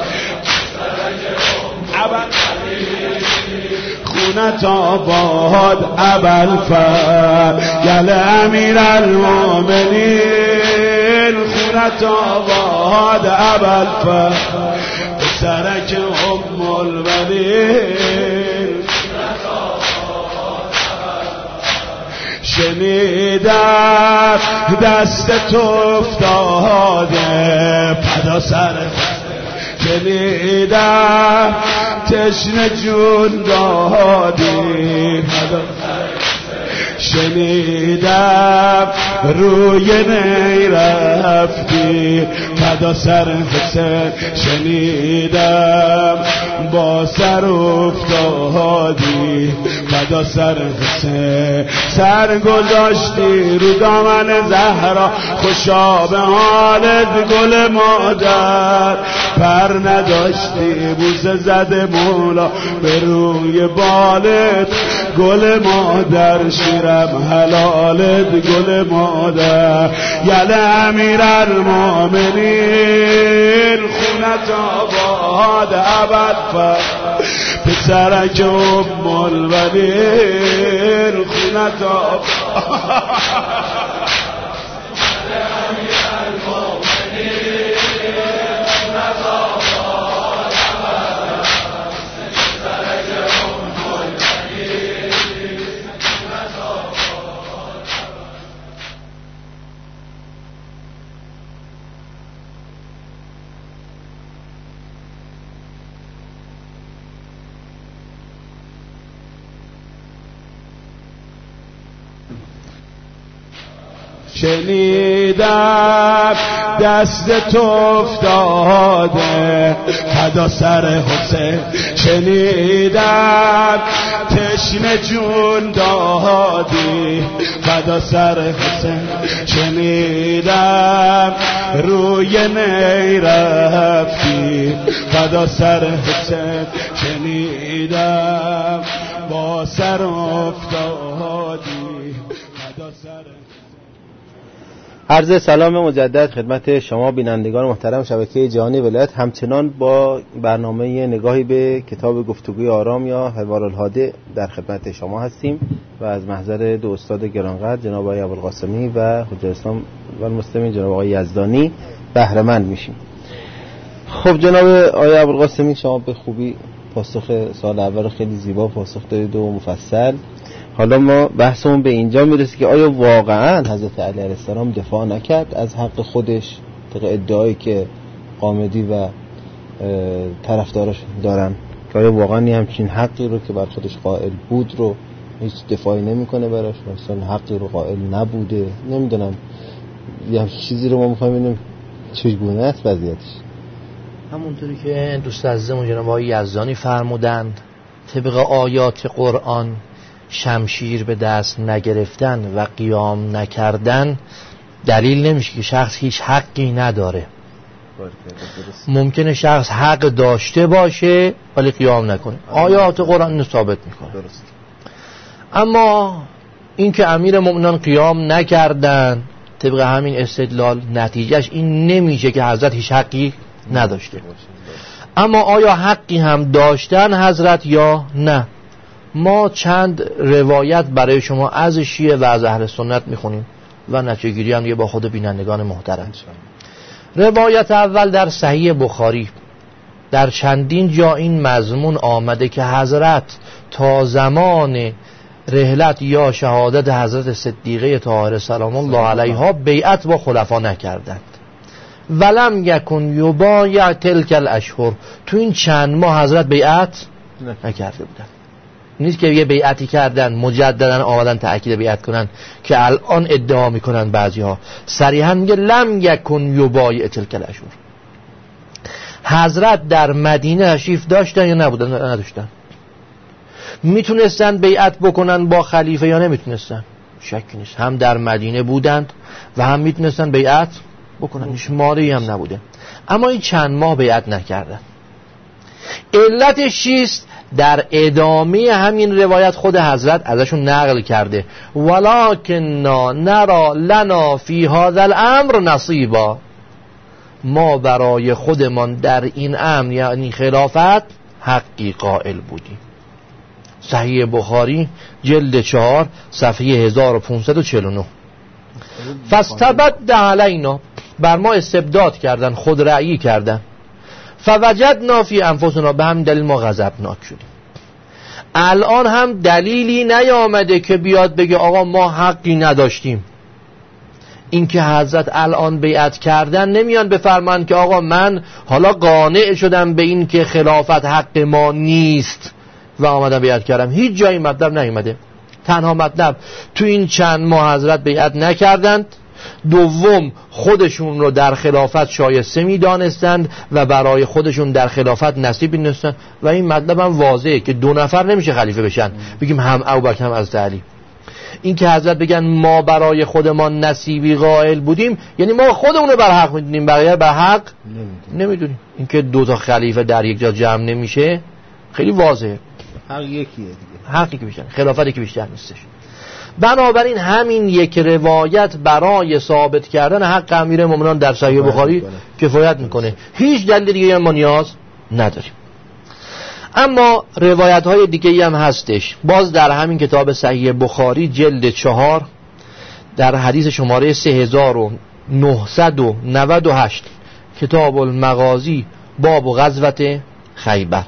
Speaker 5: خونت آباد ابوالفضل، گل امیرالمومنین خونت آباد ابوالفضل، پسرک ام البنین شنیدم دست تو افتاده فدا سر، شنیدم تشنه جون دادی فدا، شنیدم روی نی رفتی فدا سر حسین، شنیدم با سر افتادی فدا سر حسین، سر گذاشتی رو دامن زهرا خوشا به حالت گل مادر، پر نداشتی بوسه زده مولا به روی بالت گل مادر، شیرم حلالت گل مادر، یل امیرالمومنین خونت آباد ابوالفضل، پسرک ام البنین خونت آباد شنیدم دست تو افتاده فدا سر حسین، شنیدم تشنه جون دادی فدا سر حسین، شنیدم روی نی رفتی فدا سر حسین، شنیدم با سر افتادی فدا سر.
Speaker 1: عرض سلام مجدد خدمت شما بینندگان محترم شبکه جهانی ولایت. همچنان با برنامه نگاهی به کتاب گفتگوی آرام یا حوار الهادی در خدمت شما هستیم و از محضر دو استاد گرانقدر جناب آقای ابوالقاسمی و حجت الاسلام و المسلمین جناب آقای یزدانی بهره مند میشیم. خب جناب آقای ابوالقاسمی، شما به خوبی پاسخ سوال اول خیلی زیبا پاسخ دادید و مفصل. حالا ما بحثمون به اینجا میرسه که آیا واقعا حضرت علی علیه السلام دفاع نکرد از حق خودش طبق ادعایی که قامدی و طرفدارش دارن، که آیا واقعا همچین حقی رو که بر خودش قائل بود رو هیچ دفاعی نمیکنه براش، مثلا حقی رو قائل نبوده؟ نمیدونم، یه چیزی رو ما میخوایم ببینیم چگونه است وضعیتش.
Speaker 4: همونطوری که دوست عزیزمون جناب آقای یزدانی فرمودند طبق آیات قرآن شمشیر به دست نگرفتن و قیام نکردن دلیل نمیشه که شخص هیچ حقی نداره. ممکنه شخص حق داشته باشه ولی قیام نکنه. آیات قرآن اینو ثابت میکنه. اما این که امیر مؤمنان قیام نکردن طبق همین استدلال نتیجهش این نمیشه که حضرت هیچ حقی نداشته. اما آیا حقی هم داشتن حضرت یا نه؟ ما چند روایت برای شما از شیعه و از اهل سنت میخونیم و نتیجه گیری هم با خود بینندگان محترم. روایت اول در صحیح بخاری در چندین جا این مضمون آمده که حضرت تا رحلت یا شهادت حضرت صدیقه طاهره سلام الله علیها بیعت با خلفا نکردند. ولم یکن یبایع تلک الاشهر، تو این چند ماه حضرت بیعت نکرده بودند. نیست که یه بیعتی کردن مجددا آمدن تأکید بیعت کنن که الان ادعا میکنن بعضیها. صریحا میگه لم یکن یبایع تلک الاشهر. حضرت در مدینه تشریف داشتن یا نبودن؟ نداشتن. میتونستن بیعت بکنن با خلیفه یا نمیتونستن؟ شکی نیست، هم در مدینه بودند و هم میتونستن بیعت بکنن، هیچ مانعی هم نبوده. اما این چند ماه بیعت نکردن. علتش چیست؟ در ادامه همین روایت خود حضرت ازشون نقل کرده ولکننا نرا لنا فی هذا الامر نصیبا، ما برای خودمان در این امر یعنی خلافت حقی قائل بودیم. صحیح بخاری جلد 4 صفحه 1549. فاستبد علینا، بر ما استبداد کردن، خود رأیی کردن. فوجدنا فی انفسنا، به همین دلیل ما غضبناک شدیم. الان هم دلیلی نیامده که بیاد بگه آقا ما حقی نداشتیم. این که حضرت الان بیعت کردن نمیان بفرمان که آقا من حالا قانع شدم به این که خلافت حق ما نیست و آمدم بیعت کردم. هیچ جایی مطلب نیامده. تنها مطلب تو این چند ماه حضرت بیعت نکردند. دوم خودشون رو در خلافت شایسته می دانستند و برای خودشون در خلافت نصیب دونستند و این مطلب هم واضحه که 2 نفر نمیشه خلیفه بشن بگیم هم ابوبکر هم حضرت علی. این که حضرت بگن ما برای خودمان نصیبی قائل بودیم یعنی ما خودمون رو بر حق میدونیم، بقیه بر حق نمیدونیم. این که 2 تا خلیفه در یک جا جمع نمیشه خیلی واضحه.
Speaker 1: حق یکیه دیگه،
Speaker 4: حقی که بیشتر، خلافتی که بیشتر نیستش. بنابراین همین یک روایت برای ثابت کردن حق امیر مومنان در صحیح بخاری کفایت میکنه. هیچ دلیل دیگه ما نیاز نداریم. اما روایت های دیگه هم هستش. باز در همین کتاب صحیح بخاری جلد 4 در حدیث شماره 3998 کتاب المغازی باب غزوه خیبر،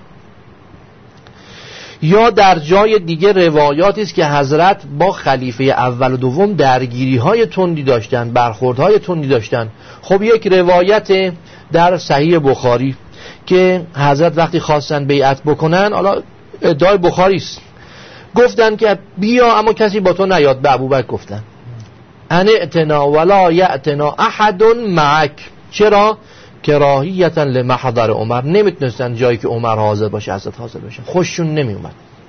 Speaker 4: یا در جای دیگه روایاتی است که حضرت با خلیفه اول و دوم درگیری‌های تندی داشتن، برخوردهای تندی داشتن. خب یک روایت در صحیح بخاری که حضرت وقتی خواستن بیعت بکنن، حالا ادعای بخاری است، گفتن که بیا اما کسی با تو نیاد. به ابوبکر گفتن ان ائتنا ولا یأتنا احد معک. چرا؟ کراهیتا لمحضر عمر. نمیتونستن جایی که عمر حاضر باشه حضرت حاضر باشن، خوششون نمیومد.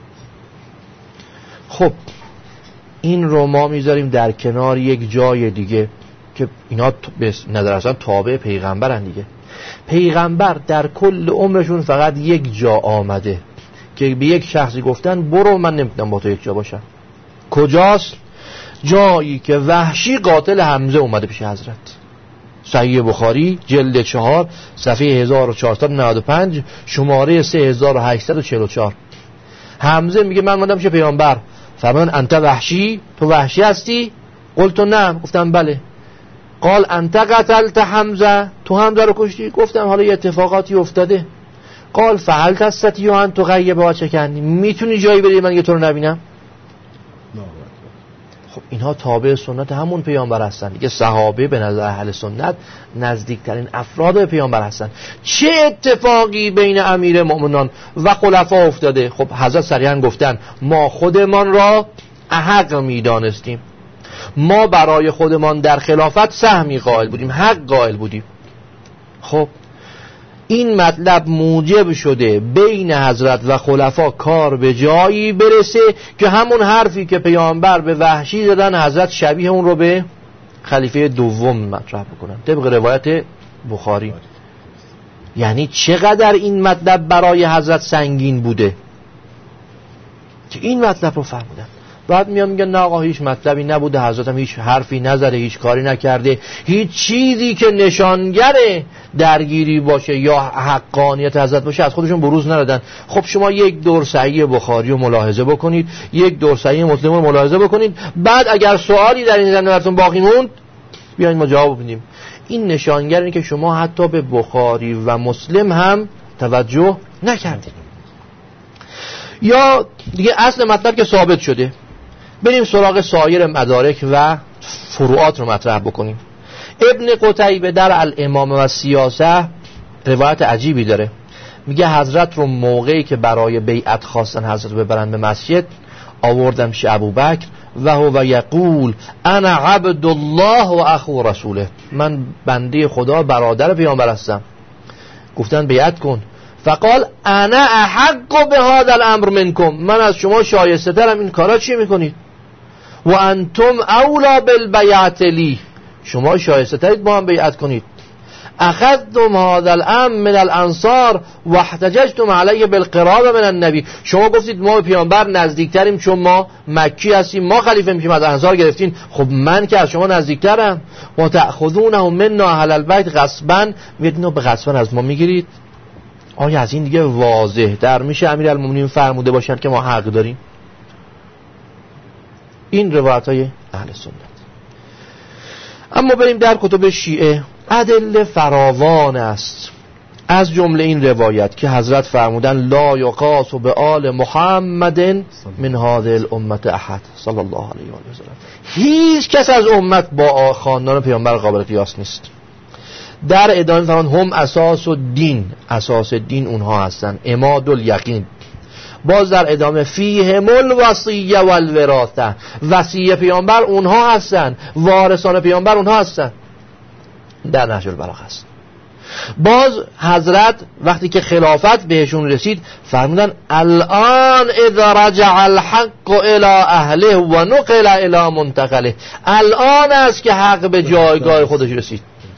Speaker 4: خب این رو ما میذاریم در کنار یک جای دیگه که اینا به نظر اصلا تابع پیغمبرن دیگه. پیغمبر در کل عمرشون فقط یک جا آمده که به یک شخصی گفتن برو من نمیتونم با تو یک جا باشم. کجاست؟ جایی که وحشی قاتل حمزه اومده پیش حضرت. صحیح بخاری جلد 4 صفحه 1495 شماره 3844. حمزه میگه من اومدم پیش پیامبر، فرمودن انت وحشی؟ تو وحشی هستی؟ قلت نعم، گفتم بله. قال انت قتلت حمزه؟ تو حمزه رو کشتی؟ گفتم حالا یه اتفاقاتی افتاده. قال فهل تستطيع ان تغيب وجهك؟ میتونی جایی بری من یه تو رو نبینم؟ خب اینها تابع سنت همون پیامبر هستن دیگه. صحابه به نظر اهل سنت نزدیکترین افراد به پیامبر هستن. چه اتفاقی بین امیر مؤمنان و خلفا افتاده؟ خب حضرت صریحا گفتن ما خودمان را احق میدانستیم، ما برای خودمان در خلافت سهمی قائل بودیم، حق قائل بودیم. خب این مطلب موجب شده بین حضرت و خلفا کار به جایی برسه که همون حرفی که پیامبر به وحشی دادن حضرت شبیه اون رو به خلیفه دوم مطرح بکنن طبق روایت بخاری. یعنی چقدر این مطلب برای حضرت سنگین بوده که این مطلب رو فهمیدن. بعد میگن نه آقا هیچ مطلبی نبوده، حضرت هم هیچ حرفی نزده، هیچ کاری نکرده، هیچ چیزی که نشانگر درگیری باشه یا حقانیت حضرت باشه از خودشون بروز ندادن. خب شما یک دور صحیح بخاری رو ملاحظه بکنید، یک دور صحیح مسلم رو ملاحظه بکنید، بعد اگر سوالی در این زمینه براتون باقی موند بیاین ما جواب بدیم. این نشانگر اینه که شما حتی به بخاری و مسلم هم توجه نکردید. یا دیگه اصل مطلب که ثابت شده، بریم سراغ سایر مدارک و فروعات رو مطرح بکنیم. ابن قتیبه در الامامه و سیاسه روایت عجیبی داره. میگه حضرت رو موقعی که برای بیعت خواستن حضرت ببرن به مسجد آوردن پیش ابوبکر و هو یقول انا عبد الله و اخو رسوله، من بنده خدا برادر پیامبر هستم. گفتن بیعت کن. فقال انا احق به هذا الامر منکم، من از شما شایسته ترم، این کارا چی میکنید؟ و انتم اولا بالبیعت لی، شما شایسته ترید با هم بیعت کنید. اخذتم هذا الامر من الانصار و احتججتم علیه بالقرابه من النبی، شما گفتید ما به پیامبر نزدیکتریم چون ما مکی هستیم، ما خلیفه میشیم، از انصار گرفتین. خب من که از شما نزدیکترم. و تأخذونه منا اهل البیت غصبا، میگید به غصبا از ما میگیرید. آیا از این دیگه واضح در میشه امیرالمومنین فرموده باشند که ما حق داریم؟ این روایت های اهل سنت. اما بریم در کتب شیعه، ادله فراوان است. از جمله این روایت که حضرت فرمودن لا یقاس به آل محمد من هذه الامه احد صلی الله علیه و آله. هیچ کس از امت با خاندان پیامبر قابل قیاس نیست. در ادامه فرمان هم اساس الدین، اساس دین اونها هستن، عماد الیقین. باز در ادامه فیهم الوصیه والوراثه، وصیه پیامبر اونها هستن، وارثان پیامبر اونها هستن. در نهج البلاغه هست. باز حضرت وقتی که خلافت بهشون رسید فرمودن الان اذا رجع الحق الى اهله و نقل الى منتقله، الان است که حق به جایگاه خودش رسید.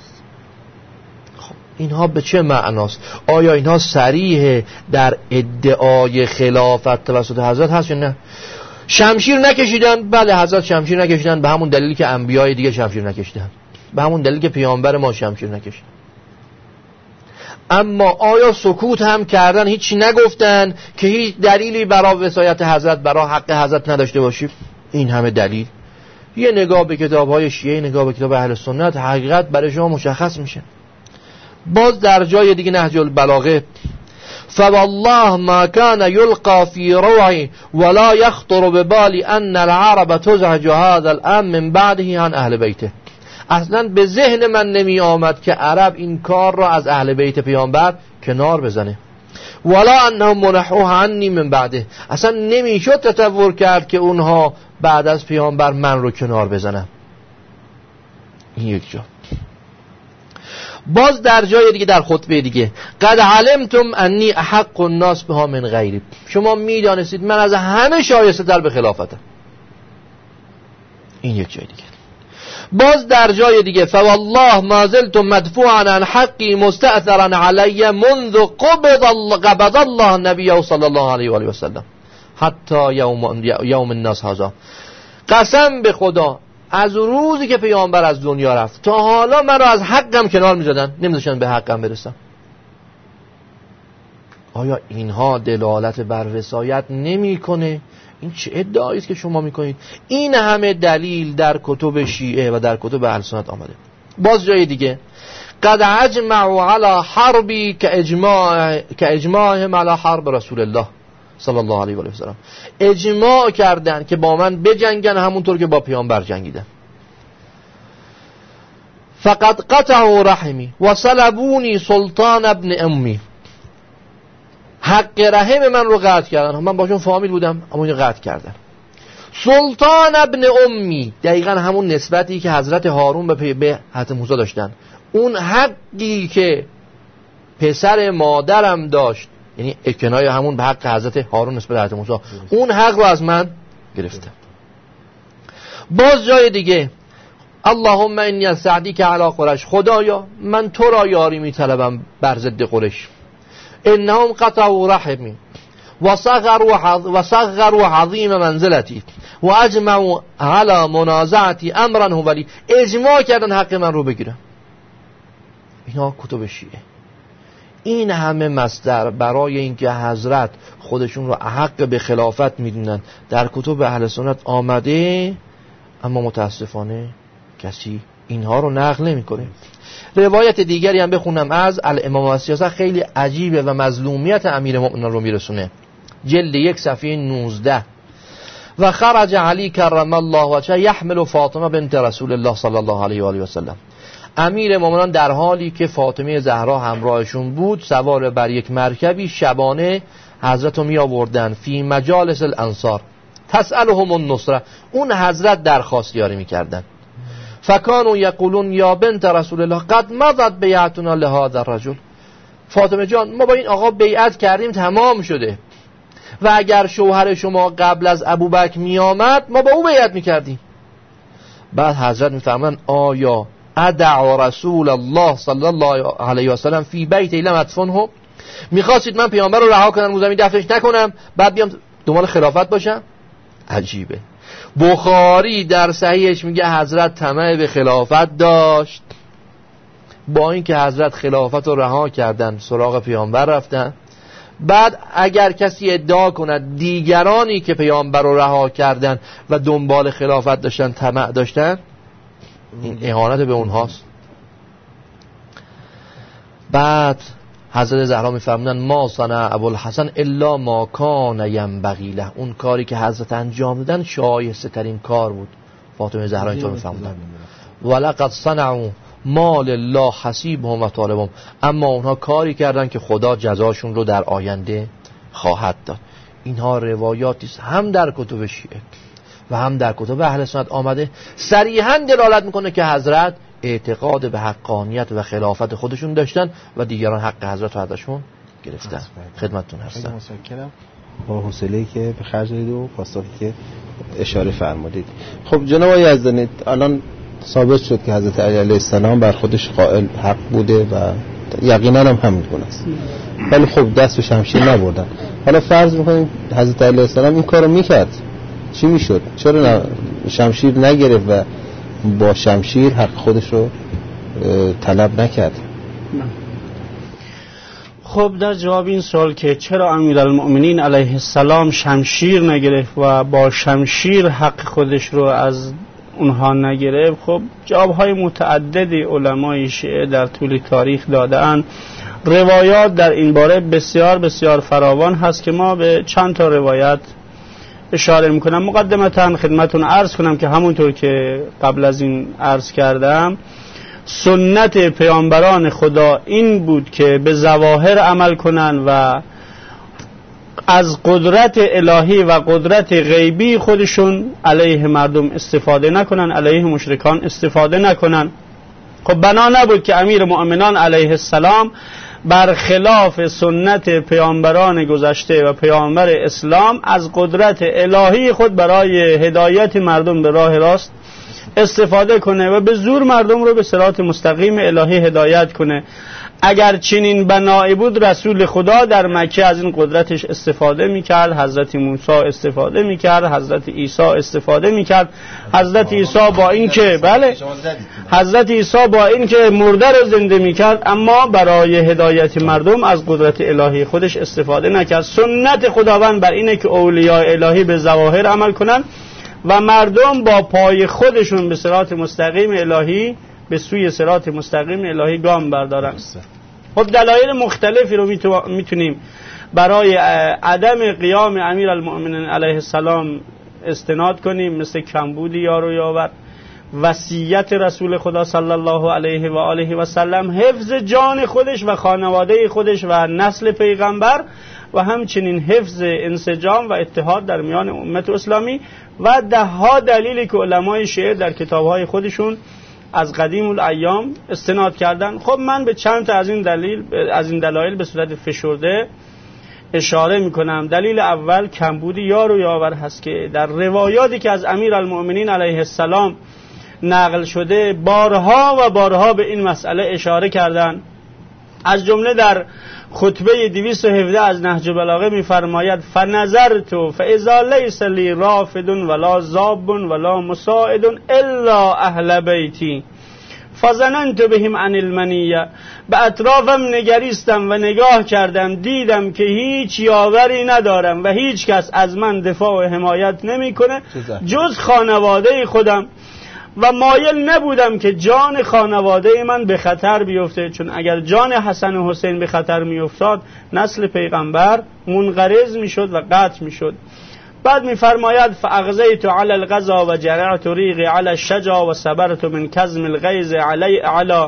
Speaker 4: اینها به چه معناست؟ آیا اینها صریح در ادعای خلافت توسط حضرت هست یا نه؟ شمشیر نکشیدن؟ بله حضرت شمشیر نکشیدن، به همون دلیلی که انبیای دیگه شمشیر نکشیدن، به همون دلیلی که پیامبر ما شمشیر نکشید. اما آیا سکوت هم کردن، هیچی نگفتن که هیچ دلیلی برای وصایت حضرت، برای حق حضرت نداشته باشیم؟ این همه دلیل. یه نگاه به کتاب‌های شیعه، نگاه به کتاب اهل سنت، حقیقت برای شما مشخص میشه. باز در جای دیگه نهج البلاغه فوالله ما كان يلقى في روعي ولا يخطر ببالي ان العرب تزعج هذا الامر من بعده عن اهل بیته، اصلا به ذهن من نمی آمد که عرب این کار را از اهل بیت پیامبر کنار بزنه. ولا انهم منحوه عنی من بعده، اصلا نمیشد تصور کرد که اونها بعد از پیامبر من رو کنار بزنن. این یک جا. باز در جای دیگه در خطبه دیگه قد علمتم انی احق الناس بها من غیری، شما میدانستید من از همه شایسته تر به خلافتم. این یک جای دیگه. باز در جای دیگه فوالله ما زلت مدفوعا عن حقی مستأثرا علی منذ قبض الله نبیه صلی الله علیه و آله و سلم حتی یوم الناس هذا، قسم به خدا از روزی که پیامبر از دنیا رفت تا حالا من رو از حقم کنار می‌زدن، نمی‌ذاشتن به حقم برسم. آیا اینها دلالت بر وصایت نمی‌کنه؟ این چه ادعایی است که شما می‌کنید؟ این همه دلیل در کتب شیعه و در کتب اهل سنت آمده. باز جای دیگه قد اجمعوا علی حربی کاجماعهم علی حرب رسول الله صلی الله علیه و آله و سلم، اجماع کردن که با من بجنگن همونطور که با پیامبر جنگیدن. فقد قطعوا رحمی و صلبونی سلطان ابن امی، حق رحم من رو قطع کردن، من باشون فامیل بودم اما اینو قطع کردن. سلطان ابن امی دقیقا همون نسبتی که حضرت هارون به حضرت موسی داشتن، اون حقی که پسر مادرم داشت، یعنی کنایه همون به حق حضرت هارون نسبت حضرت موسی، اون حق رو از من گرفته. باز جای دیگه اللهم انی استعدیک علی قریش، خدایا من تو را یاری میطلبم بر ضد قریش. انهم قطعوا رحمی و صغروا عظیم منزلتی و اجمعوا علی منازعتی امرا هو لی، اجماع کردن حق من رو بگیرن. اینا کتب شیعه. این همه مصدر برای اینکه حضرت خودشون رو حق به خلافت میدونن در کتب اهل سنت آمده، اما متاسفانه کسی اینها رو نقل نمیکنه. روایت دیگری هم بخونم از الامام و سیاست، خیلی عجیبه و مظلومیت امیرالمؤمنین رو میرسونه. جلد 1 صفحه 19: و خرج علی کرم الله وجهه یحمل فاطمه بنت رسول الله صلی الله علیه و آله و سلم. امیر مومنان در حالی که فاطمه زهرا همراهشون بود سوار بر یک مرکبی شبانه حضرت رو می آوردن فی مجالس الانصار تسألهم النصره، اون حضرت درخواست یاری می کردن. فکانوا یقولون یا بنت رسول الله قد مضت بیعتنا لهذا الرجل، فاطمه جان ما با این آقا بیعت کردیم تمام شده و اگر شوهر شما قبل از ابوبکر می آمد ما با او بیعت می کردیم. بعد حضرت می فرمودن آیا ادع رسول الله صلی الله علیه و سلم فی بیت لم ادفنه، میخواستید من پیامبر رو رها کنم رو زمین دفنش نکنم بعد بیام دنبال خلافت باشم؟ عجیبه. بخاری در صحیحش میگه حضرت طمع به خلافت داشت، با اینکه حضرت خلافت رو رها کردن سراغ پیامبر رفتن. بعد اگر کسی ادعا کند دیگرانی که پیامبر رو رها کردن و دنبال خلافت داشتن طمع داشتن، این اهانت به اونهاست. بعد حضرت زهرا میفرمودن ما صنع ابوالحسن الا ما کان ینبغی له، اون کاری که حضرت انجام دادن شایسته ترین کار بود. فاطمه زهرا اینطور میفرمودن ولقد صنعوا ما لله حسیبهم و طالبهم، اما اونها کاری کردن که خدا جزاشون رو در آینده خواهد داد. اینها روایاتی است هم در کتب شیعه و هم در کتب اهل سنت آمده، صریحاً دلالت میکنه که حضرت اعتقاد به حقانیت و خلافت خودشون داشتن و دیگران حق حضرت رو ازشون گرفتن. خدمتتون هستم.
Speaker 1: متشکرم با حوصله‌ای که به خرج دادید و پاسخی که اشاره فرمودید. خب جناب آقای یزدانی، الان ثابت شد که حضرت علی علیه السلام بر خودش قائل حق بوده و یقینا هم همین گونه است، ولی خب دست به شمشیر نبردن. حالا فرض می‌کنیم حضرت علی علیه السلام این کارو میکرد، چی میشد؟ چرا شمشیر نگرفت و با شمشیر حق خودش رو طلب نکرد؟
Speaker 3: خب در جواب این سوال که چرا امیرالمؤمنین علیه السلام شمشیر نگرفت و با شمشیر حق خودش رو از اونها نگرفت، خب جوابهای متعددی علمای شیعه در طول تاریخ داده‌اند. روایات در این باره بسیار بسیار فراوان هست که ما به چند تا روایت اشاره میکنم. مقدمتاً خدمتون عرض کنم که همونطور که قبل از این عرض کردم سنت پیامبران خدا این بود که به ظواهر عمل کنن و از قدرت الهی و قدرت غیبی خودشون علیه مردم استفاده نکنن، علیه مشرکان استفاده نکنن. خب بنا نبود که امیر مؤمنان علیه السلام برخلاف سنت پیامبران گذشته و پیامبر اسلام از قدرت الهی خود برای هدایت مردم به راه راست استفاده کنه و به زور مردم رو به صراط مستقیم الهی هدایت کنه. اگر چنین بنایی بود رسول خدا در مکه از این قدرتش استفاده میکرد، حضرت موسی استفاده میکرد، حضرت عیسی استفاده میکرد. حضرت عیسی با اینکه حضرت عیسی با اینکه مرده رو زنده میکرد اما برای هدایت مردم از قدرت الهی خودش استفاده نکرد. سنت خداوند بر اینه که اولیاء الهی به ظواهر عمل کنن و مردم با پای خودشون به صراط مستقیم الهی به سوی صراط مستقیم الهی گام بردارن. خب دلایل مختلفی رو میتونیم برای عدم قیام امیرالمؤمنین علیه السلام استناد کنیم، مثل کمبود یار و یاور، وصیت رسول خدا صلی الله علیه و آله و سلم، حفظ جان خودش و خانواده خودش و نسل پیغمبر و همچنین حفظ انسجام و اتحاد در میان امت اسلامی و ده ها دلیلی که علمای شیعه در کتابهای خودشون از قدیم الایام استناد کردن. خب من به چند تا از این دلایل به صورت فشرده اشاره میکنم. دلیل اول کمبود یار و یاور هست که در روایاتی که از امیرالمؤمنین علیه السلام نقل شده بارها و بارها به این مسئله اشاره کردن. از جمله در خطبه 217 از نهج البلاغه میفرماید فنظرت فاذا لیس لی رافد ولا ضاب ولا مساعد الا اهل بیتی فظننت بهم عن المنیه. به اطرافم نگریستم و نگاه کردم دیدم که هیچ یاوری ندارم و هیچ کس از من دفاع و حمایت نمیکنه جز خانواده خودم و مایل نبودم که جان خانواده من به خطر بیفته، چون اگر جان حسن و حسین به خطر میافتاد نسل پیغمبر منقرض میشد و قطع میشد. بعد میفرماید فاغزیت علی الغزا و جرعت ریقی علی الشجا و صبرت من کظم الغیظ علی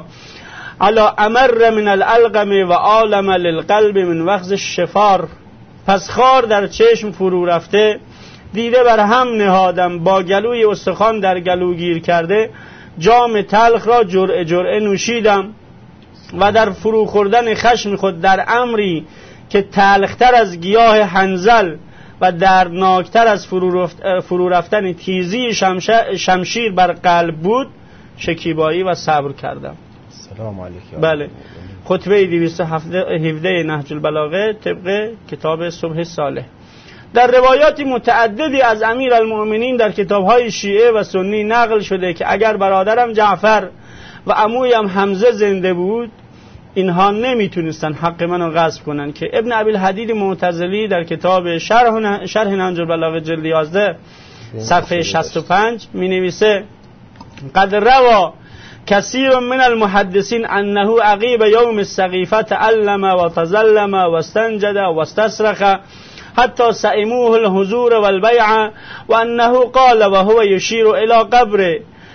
Speaker 3: امر من الالقم و عالم للقلب من وخز الشفار. پس خار در چشم فرو رفته دیده بر هم نهادم، با گلوی استخوان در گلو گیر کرده جام تلخ را جرعه جرعه نوشیدم و در فرو خوردن خشم خود در امری که تلختر از گیاه حنظل و دردناکتر از فرو رفتن تیزی شمشیر بر قلب بود شکیبایی و صبر کردم.
Speaker 1: سلام علیکم.
Speaker 3: بله، خطبه 217 نهج البلاغه طبق کتاب صبح صالح. در روایات متعددی از امیرالمؤمنین در کتاب‌های شیعه و سنی نقل شده که اگر برادرم جعفر و عمویم حمزه زنده بود اینها نمیتونستن حق منو غصب کنن، که ابن ابی الحدید معتزلی در کتاب شرح نهج البلاغه جلد 11 صفحه 65 مینویسه قد روا کثیر من المحدثین انه عقیب یوم السقیفه تعلم و تظلم و استنجد و استصرخ حتی سئموه الحضور والبیع و انه قال و هو یشیر الى قبر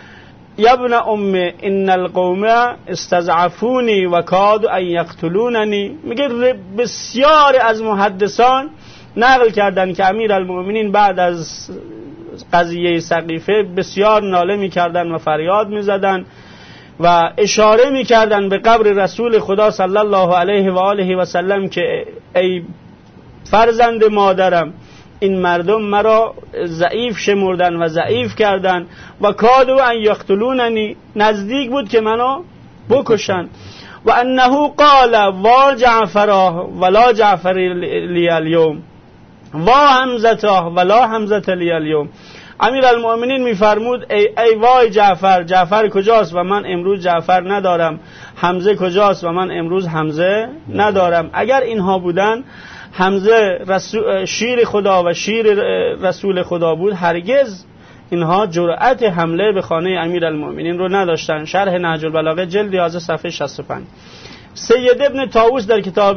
Speaker 3: یابن ام ان القوم استضعفونی و کادوا ان یقتلوننی. میگه بسیار از محدثان نقل کردن که امیرالمؤمنین بعد از قضیه سقیفه بسیار ناله میکردن و فریاد میزدن و اشاره میکردن به قبر رسول خدا صلی الله علیه و آله و سلم که ای فرزند مادرم این مردم مرا ضعیف شمردن و ضعیف کردن و کادوا ان یقتلوننی، نزدیک بود که منو بکشن. و انه قال وا جعفر ولا جعفر لی اليوم وا حمزه ولا حمزه لی اليوم. امیرالمؤمنین میفرمود ای وای جعفر کجاست و من امروز جعفر ندارم، حمزه کجاست و من امروز حمزه ندارم. اگر اینها بودن حمزه شیر خدا و شیر رسول خدا بود هرگز اینها جرأت حمله به خانه امیرالمؤمنین رو نداشتن. شرح نهج البلاغه جلد 11 صفحه 65. سید ابن طاووس در کتاب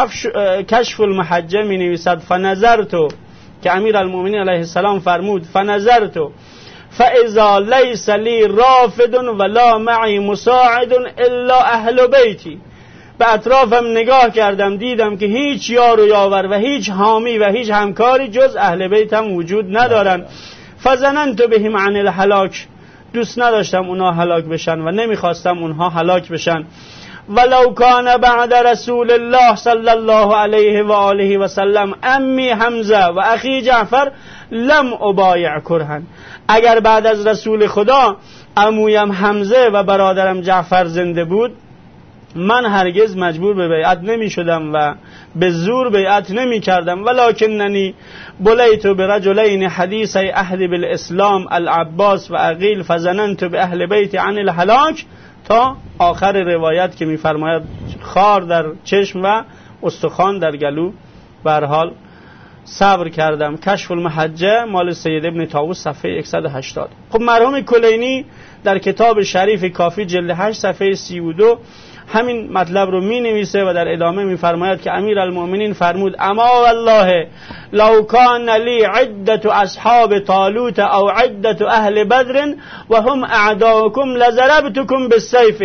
Speaker 3: کشف المحجه می نویسد فنظرتو، که امیرالمؤمنین علیه السلام فرمود فنظرتو فاذا لیس لی رافد ولا معی مساعد الا اهل بیتی. به اطرافم نگاه کردم دیدم که هیچ یار و یاور و هیچ حامی و هیچ همکاری جز اهل بیتم وجود ندارن. فظننت بهم عن الهلاک، دوست نداشتم اونها هلاک بشن و نمیخواستم اونها هلاک بشن. ولو کان بعد رسول الله صلی الله علیه و آله و سلم امی حمزه و اخی جعفر لم ابایع کرهن. اگر بعد از رسول خدا عمویم حمزه و برادرم جعفر زنده بود من هرگز مجبور به بیعت نمی شدم و به زور بیعت نمی کردم. ولکننی بلیت برجلین حدیث عهد بالاسلام العباس و عقیل فظننت به اهل بیت عن الهلاک، تا آخر روایت که می فرماید خار در چشم و استخوان در گلو. به هر حال صبر کردم. کشف المحجه مال سید ابن طاووس صفحه 180. خب مرحوم کلینی در کتاب شریف کافی جلد 8 صفحه 32 همین مطلب رو می نویسه و در ادامه می فرماید که امیرالمؤمنین فرمود اما والله لو کان لی عدت اصحاب طالوت او عدت اهل بدر و هم اعداؤکم لضربتکم بالسیف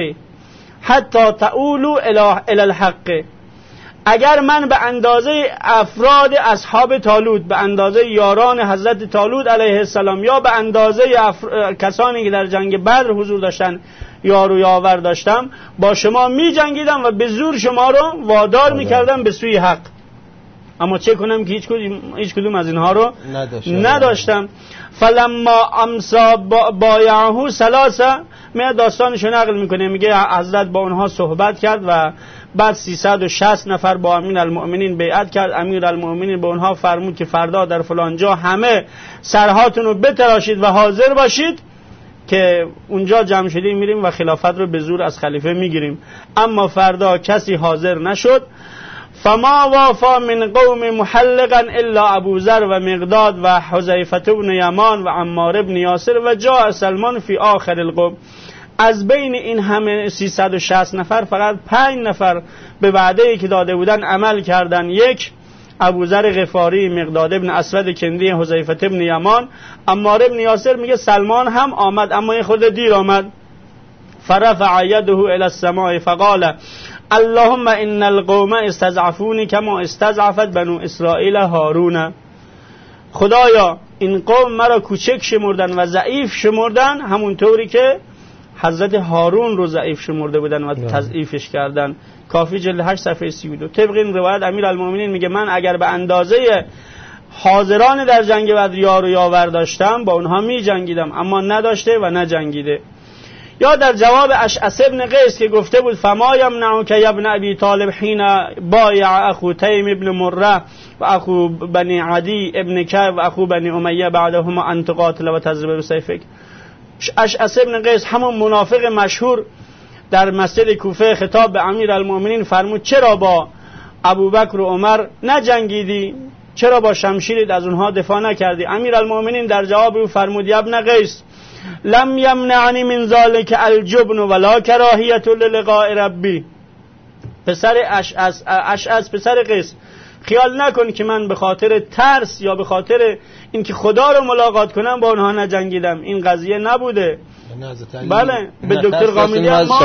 Speaker 3: حتی تؤولوا الی الحق. اگر من به اندازه افراد اصحاب طالوت، به اندازه یاران حضرت طالوت علیه السلام یا به اندازه کسانی که در جنگ بدر حضور داشتن یار و یاور داشتم با شما می جنگیدم و به زور شما رو وادار می کردم به سوی حق. اما چه کنم که هیچ کدوم از اینها رو نداشتم. فلما امسا بایعه ثلاثه، میاد داستانشو نقل میکنه، میگه حضرت با اونها صحبت کرد و بعد 360 نفر با امیر المؤمنین بیعت کرد. امیر المؤمنین به اونها فرمود که فردا در فلان جا همه سرهاتون رو بتراشید و حاضر باشید که اونجا جمع شدیم میریم و خلافت رو به زور از خلیفه میگیریم. اما فردا کسی حاضر نشد. فما وافا من قوم محلقا الا ابوذر و مقداد و حذیفه بن یمان و عمار بن یاسر و جاء سلمان فی آخر القوم. از بین این همه 360 نفر فقط 5 نفر به وعده‌ای که داده بودن عمل کردن. یک، ابوذر غفاری، مقداد ابن اسود کندی، حذیفه ابن یمان. عمار ابن یاسر میگه سلمان هم آمد اما یه خود دیر آمد. فرفع یده الی السماء فقال اللهم ان القوم استضعفونی کما استضعفت بنو اسرائیل هارون. خدایا این قوم مرا کوچک شمردن و ضعیف شمردن همونطوری که حضرت هارون رو ضعیف شمرده بودن و تضعیفش کردن. کافی جلد 8 صفحه 32. طبق این روایت امیر المؤمنین میگه من اگر به اندازه حاضران در جنگ بدر یار و یاور داشتم با اونها می جنگیدم، اما نداشته و نجنگیده. یا در جواب اشعث ابن قیس که گفته بود فما یمنعک یا ابن ابی طالب حین بایع اخو تیم ابن مره و اخو بنی عدی ابن کعب و اخو بنی امیه بعدهما ان تقاتل و تضرب بسیفک. اشعث ابن قیس همون منافق مشهور در مسجد کوفه خطاب به امیر المؤمنین فرمود چرا با ابوبکر و عمر نجنگیدی؟ چرا با شمشیرت از اونها دفاع نکردی؟ امیر المؤمنین در جواب او فرمود یا ابن قیس لم یمنعنی من ذلک الجبن ولا کراهیت للقاء ربی. پسر اشعث پسر قیس، خیال نکن که من به خاطر ترس یا به خاطر اینکه خدا رو ملاقات کنم با اونها نجنگیدم. این قضیه نبوده. بله به دکتر غامدی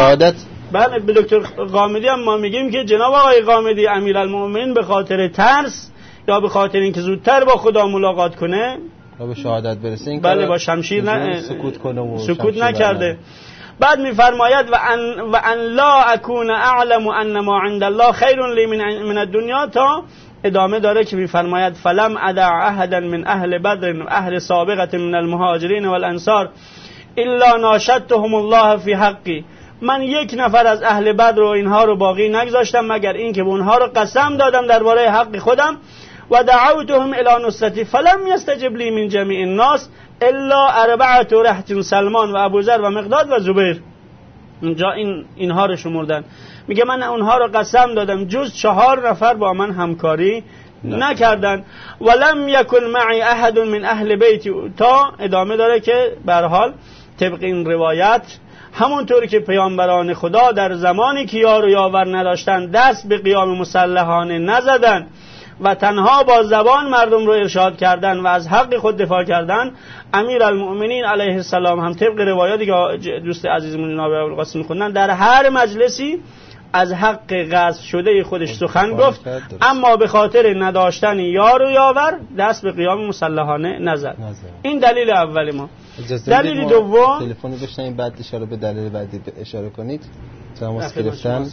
Speaker 3: به دکتر غامدی هم ما میگیم که جناب آقای غامدی امیرالمومنین به خاطر ترس یا به خاطر اینکه زودتر با خدا ملاقات کنه
Speaker 1: و به شهادت برسه این
Speaker 3: بله با شمشیر
Speaker 1: سکوت کنه و
Speaker 3: سکوت نکرده. بعد میفرماید و ان لا اكون اعلم ان ما عند الله خیر لی من الدنیا، تا ادامه داره که میفرماید فلم ادع احدا من اهل بدر و اهل سابقه من المهاجرین والانصار الا ناشدتهم الله فی حقی. من یک نفر از اهل بدر و اینها رو باقی نگذاشتم مگر این که به اونها رو قسم دادم درباره حق خودم و دعوتهم الی نصرتی فلم یستجب لی من جمیع الناس الا اربعه رهط سلمان و ابوذر و مقداد و زبیر. اینجا اینها رو شمردن. میگه من اونها رو قسم دادم جز 4 نفر با من همکاری نکردن. ولم یکن معی احد من اهل بیتی، تا ادامه داره که به هر حال طبق این روایت همونطوری که پیامبران خدا در زمانی که یار و یاور نداشتن دست به قیام مسلحانه نزدن و تنها با زبان مردم رو ارشاد کردن و از حق خود دفاع کردن، امیرالمؤمنین علیه السلام هم طبق روایاتی که دوست عزیزمون جناب ابوالقاسم خوندن در هر مجلسی از حق غصب شده خودش سخن گفت، اما به خاطر نداشتن یار و یاور دست به قیام مسلحانه نزد. این دلیل اول ما. دلیل دوم
Speaker 1: تلفن بشنیم بعد اشاره به دلیل بعدی اشاره کنید. تماس گرفتن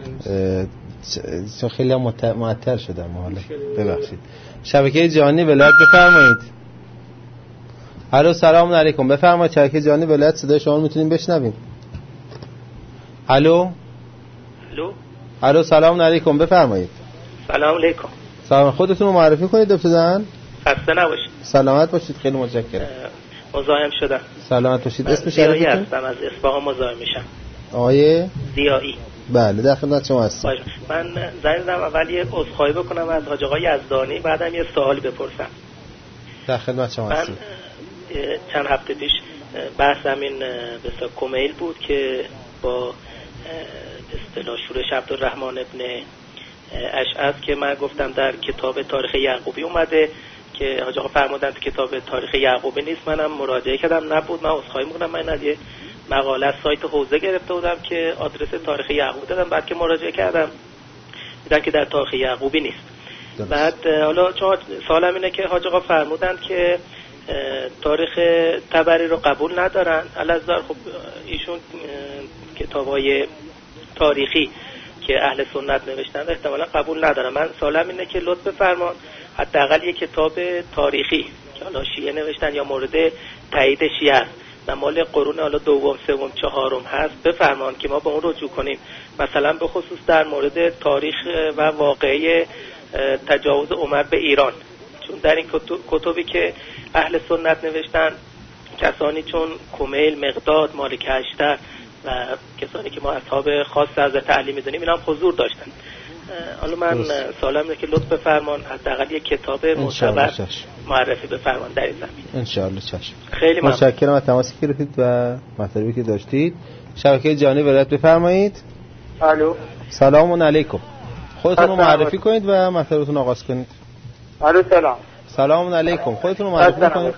Speaker 1: چون خیلی معطل شدم حالا ببخشید. شبکه جهانی ولایت بفرمایید. الو سلام علیکم، بفرمایید. شبکه جهانی ولایت صدای شما رو میتونیم بشنویم. الو الو سلام علیکم، بفرمایید.
Speaker 6: سلام علیکم.
Speaker 1: سلام، خودتون رو معرفی کنید ابتداً.
Speaker 6: خسته نباشید.
Speaker 1: سلامت باشید، خیلی متشکرم.
Speaker 6: مزاحم شدم.
Speaker 1: سلامت باشید. اسم
Speaker 6: شریفتون؟
Speaker 1: زیایی
Speaker 6: هستم، از اصفهان مزاحم میشم.
Speaker 1: آقای
Speaker 6: زیایی.
Speaker 1: بله در خدمت شما هستم.
Speaker 6: من زنگ زدم اول یه عذرخواهی بکنم از حاج آقای یزدانی، بعدم یه سوالی بپرسم.
Speaker 1: در خدمت شما هستم.
Speaker 6: من چند هفته پیش بحثم این بسیار کمیل بود که با اصطلاح شورش عبدالرحمن ابن اشعث که من گفتم در کتاب تاریخ یعقوبی اومده که حاج آقا فرمودن تو کتاب تاریخ یعقوبی نیست. منم مراجعه کردم نبود، من عذرخواهی میکنم. من از یه مقاله از سایت حوزه گرفته بودم که آدرس تاریخ یعقوبی دادم، بعد که مراجعه کردم دیدم که در تاریخ یعقوبی نیست. بعد حالا چون سوالم اینه که حاج آقا فرمودن که تاریخ طبری رو قبول ندارن. الازهر خب ایشون کتاب‌های تاریخی که اهل سنت نوشتن احتمالا قبول ندارن. من سوالم اینه که لطف فرمان حداقل یک کتاب تاریخی که حالا شیعه نوشتن یا مورد تایید شیعه است و مال قرون حالا دوم، سوم، چهارم هست بفرمان که ما به اون رجوع کنیم، مثلا به خصوص در مورد تاریخ و واقعه تجاوز عمر به ایران، چون در این کتبی که اهل سنت نوشتن کسانی چون کمیل، مقداد، مالک اشتر و کسانی که ما اصحاب خاص حضرت علی میدونیم اینا هم حضور داشتن. حالا من سوالم اینه که لطف بفرمان حداقل یک کتاب معتبر معرفی بفرمان در این زمین.
Speaker 1: ان شاء الله چشم.
Speaker 6: خیلی
Speaker 1: متشکرم از تماسی که گرفتید و مطالبی که داشتید. شبکه جهانی ولایت بفرمایید.
Speaker 7: الو.
Speaker 1: سلام علیکم. خودتون رو معرفی کنید و مطلبتون آغاز کنید.
Speaker 7: الو سلام.
Speaker 1: سلام علیکم. خودتون رو معرفی کنید.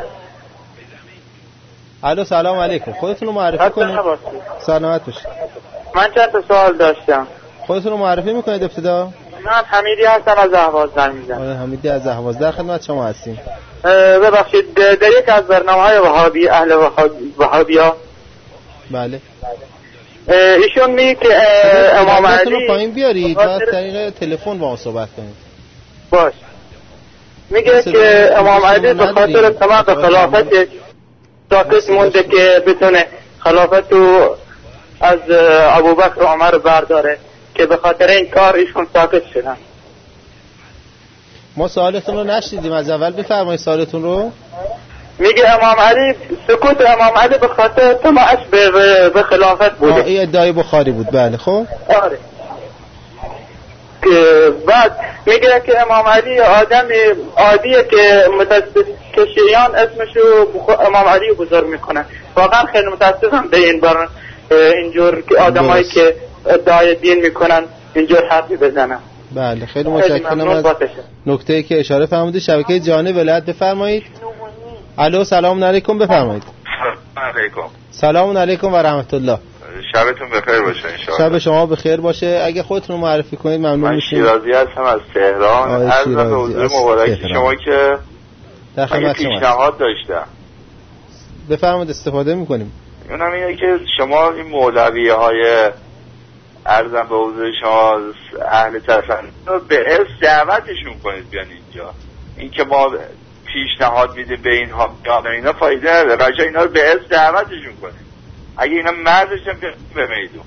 Speaker 1: الو سلام علیکم. خودتون رو معرفی کنید. سلامت باشید.
Speaker 7: من چند تا سوال داشتم.
Speaker 1: خودتون رو معرفی میکنید ابتدا؟
Speaker 7: من حمیدی هستم از اهواز زنگ میزنم.
Speaker 1: حمیدی از اهواز، در خدمت شما هستیم.
Speaker 7: ببخشید در یک از برنامه‌های وهابی اهل وهابیا
Speaker 1: بله
Speaker 7: ایشون میگه که امام علی
Speaker 1: رو پایین بیارید و از طریق تلفن با ما صحبت کنید.
Speaker 7: باش. میگه که امام علی به خاطر تمام خلافت ساکت مونده که بتونه خلافت رو از ابوبکر و عمر برداره که به خاطر این کار ایشون ساکت شدن.
Speaker 1: ما سوالتون رو نشنیدیم، از اول بفرمایید سوالتون رو.
Speaker 7: میگه امام علی سکوت امام علی به خاطر طمعش به خلافت بوده.
Speaker 1: این ادعای بخاری بود. بله خب
Speaker 7: آره. بعد میگه که امام علی آدم عادیه که که شیعیان اسمشو امام علی بزرگ میکنن. واقعا خیلی متاسفم به این بار اینجور که آدمایی که ادعای دین میکنن اینجور حرفی بزنن.
Speaker 1: بله خیلی متشکرم از نکته‌ای که اشاره فرمودید. شبکه جهانی ولایت بفرمایید. الو سلام علیکم بفرمایید.
Speaker 8: علیکم.
Speaker 1: سلام علیکم و رحمت الله.
Speaker 8: شبتون بخیر باشه ان شاء الله.
Speaker 1: شب شما بخیر باشه. اگه خودتون رو معرفی کنید ممنون میشیم.
Speaker 8: من شیرازی هستم از تهران. عرض به حضور مبارک شما که
Speaker 1: در خدمت شما
Speaker 8: پیشنهاد داشتم.
Speaker 1: بفرمایید استفاده میکنیم.
Speaker 8: اونم اینه که شما این مولوی‌های عرضم به حضور شما اهل تسنن به اسم دعوتشون کنید بیان اینجا. این که ما پیشنهاد میدیم به اینها اینا فایده نداره. راجع اینا رو به اسم دعوتشون کنید. اگه اینا مرزشن به میدون،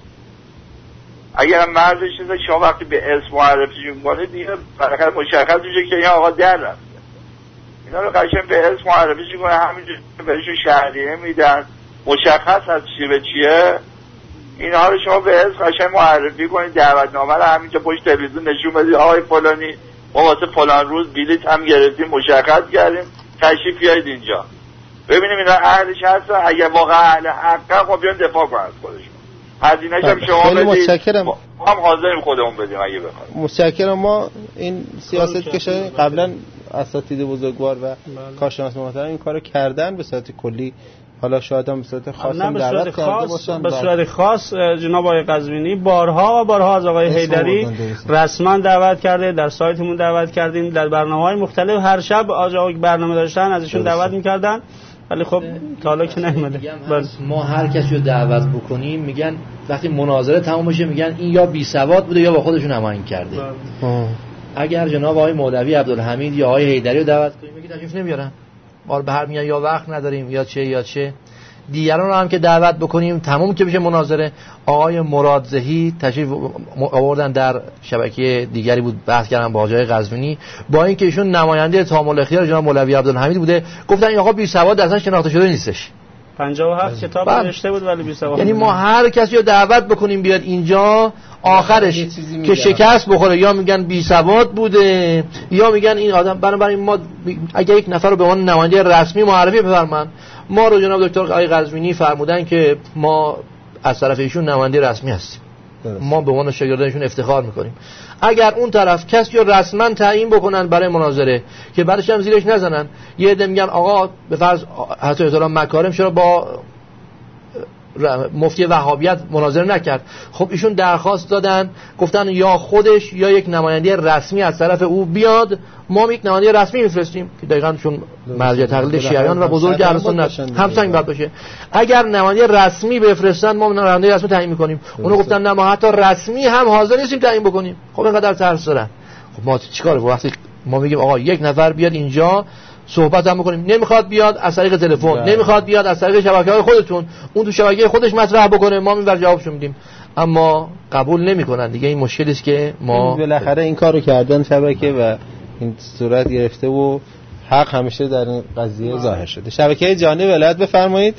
Speaker 8: اگر مرزش نیست شما وقتی به اسم معرفیشون کنید دیگه بالاخره مشخص میشه که این آقا در رفته. اینا رو قشنگ به اسم معرفیشون کنید، همینجوری بهشون شهریه میدن مشخص از چی به چیه. اینها رو شما به اسم قشنگ معرفی کنید، دعوتنامه رو همینجا پشت تلویزیون نشون بدید آقای فلانی ما واسه فلان روز بلیط هم گرفتیم مشخص کردیم تشریف بیارید اینجا ببینیم اینا اهلش هستن. اگر واقعا اهل حقا خب بیان دفاع کنن از خودشون. هزینه‌ش هم شما بدید.
Speaker 1: متشکرم.
Speaker 8: هم حاضریم خودمون بدیم اگه بخوایم.
Speaker 1: متشکرم. ما این سیاست کشه قبلا اساتید بزرگوار و کارشناس محترم این کارو کردن به صورت کلی. حالا شاید هم به صورت خاص هم دعوت کرده باشن.
Speaker 3: به صورت خاص جناب آقای قزوینی بارها و بارها از آقای حیدری رسما دعوت کرده، در سایتمون دعوت کردیم، در برنامه‌های مختلف هر شب آقا برنامه داشتن ازشون دعوت می‌کردن ولی خب تا حالا که نیومده.
Speaker 4: ما هر کسی رو دعوت بکنیم میگن وقتی مناظره تموم بشه میگن این یا بی سواد بوده یا با خودشون هماهنگ کرده. اگر جناب آقای مولوی عبدالحمید یا آقای حیدری رو دعوت کنیم میگن تشریف نمیارن. ما به هر میگن یا وقت نداریم یا چه. دیگران رو هم که دعوت بکنیم تموم که بشه مناظره. آقای مرادزهی تشریف آوردن در شبکه دیگری بود بحث کردن با آقای قزوینی، با اینکه ایشون نماینده تامل اختیار جناب مولوی عبدالحمید بوده گفتن این آقا بی سواد اصلا شناخته شده نیستش.
Speaker 3: 57 کتاب نوشته بود ولی بی سواد.
Speaker 4: یعنی ما هر کسی رو دعوت بکنیم بیاد اینجا آخرش که شکست بخوره یا میگن بی سواد بوده یا میگن این آدم. بنابراین ما اگه یک نفر رو به عنوان نماینده رسمی معرفی بفرمایند، ما رو جناب دکتر آقای قزوینی فرمودن که ما از طرف ایشون نماینده رسمی هستیم، ما به عنوان شاگردانشون افتخار میکنیم. اگر اون طرف کسی رو رسما تعیین بکنن برای مناظره که بعدش هم زیرش نزنن، یه عده میگن آقا به فرض حتی احترام مکارم چرا با مفتی وهابیت مناظره نکرد. خب ایشون درخواست دادن، گفتن یا خودش یا یک نماینده رسمی از طرف او بیاد، ما یک نماینده رسمی میفرستیم که دقیقاً چون مرجع تقلید شیعیان و بزرگ اهل سنت همسنگ باید باشه. اگر نماینده رسمی بفرستن ما نماینده رسمی تعیین میکنیم. اونو گفتن نه ما حتی رسمی هم حاضر نیستیم تعیین بکنیم. خب اینقدر ترس دارن. خب ما چیکار کنیم وقتی ما میگیم آقا یک نفر بیاد اینجا صحبت هم بکنیم، نمیخواد بیاد از طریق تلفن، نمیخواد بیاد از طریق شبکه‌های خودتون، اون تو شبکه خودش مطرح بکنه، ما میبر جوابشو میدیم، اما قبول نمیکنن دیگه. این مشکلی است که ما
Speaker 1: بالاخره این کارو کردن شبکه و این صورت گرفته و حق همیشه در این قضیه ظاهر شده. شبکه جانی ولایت بفرمایید.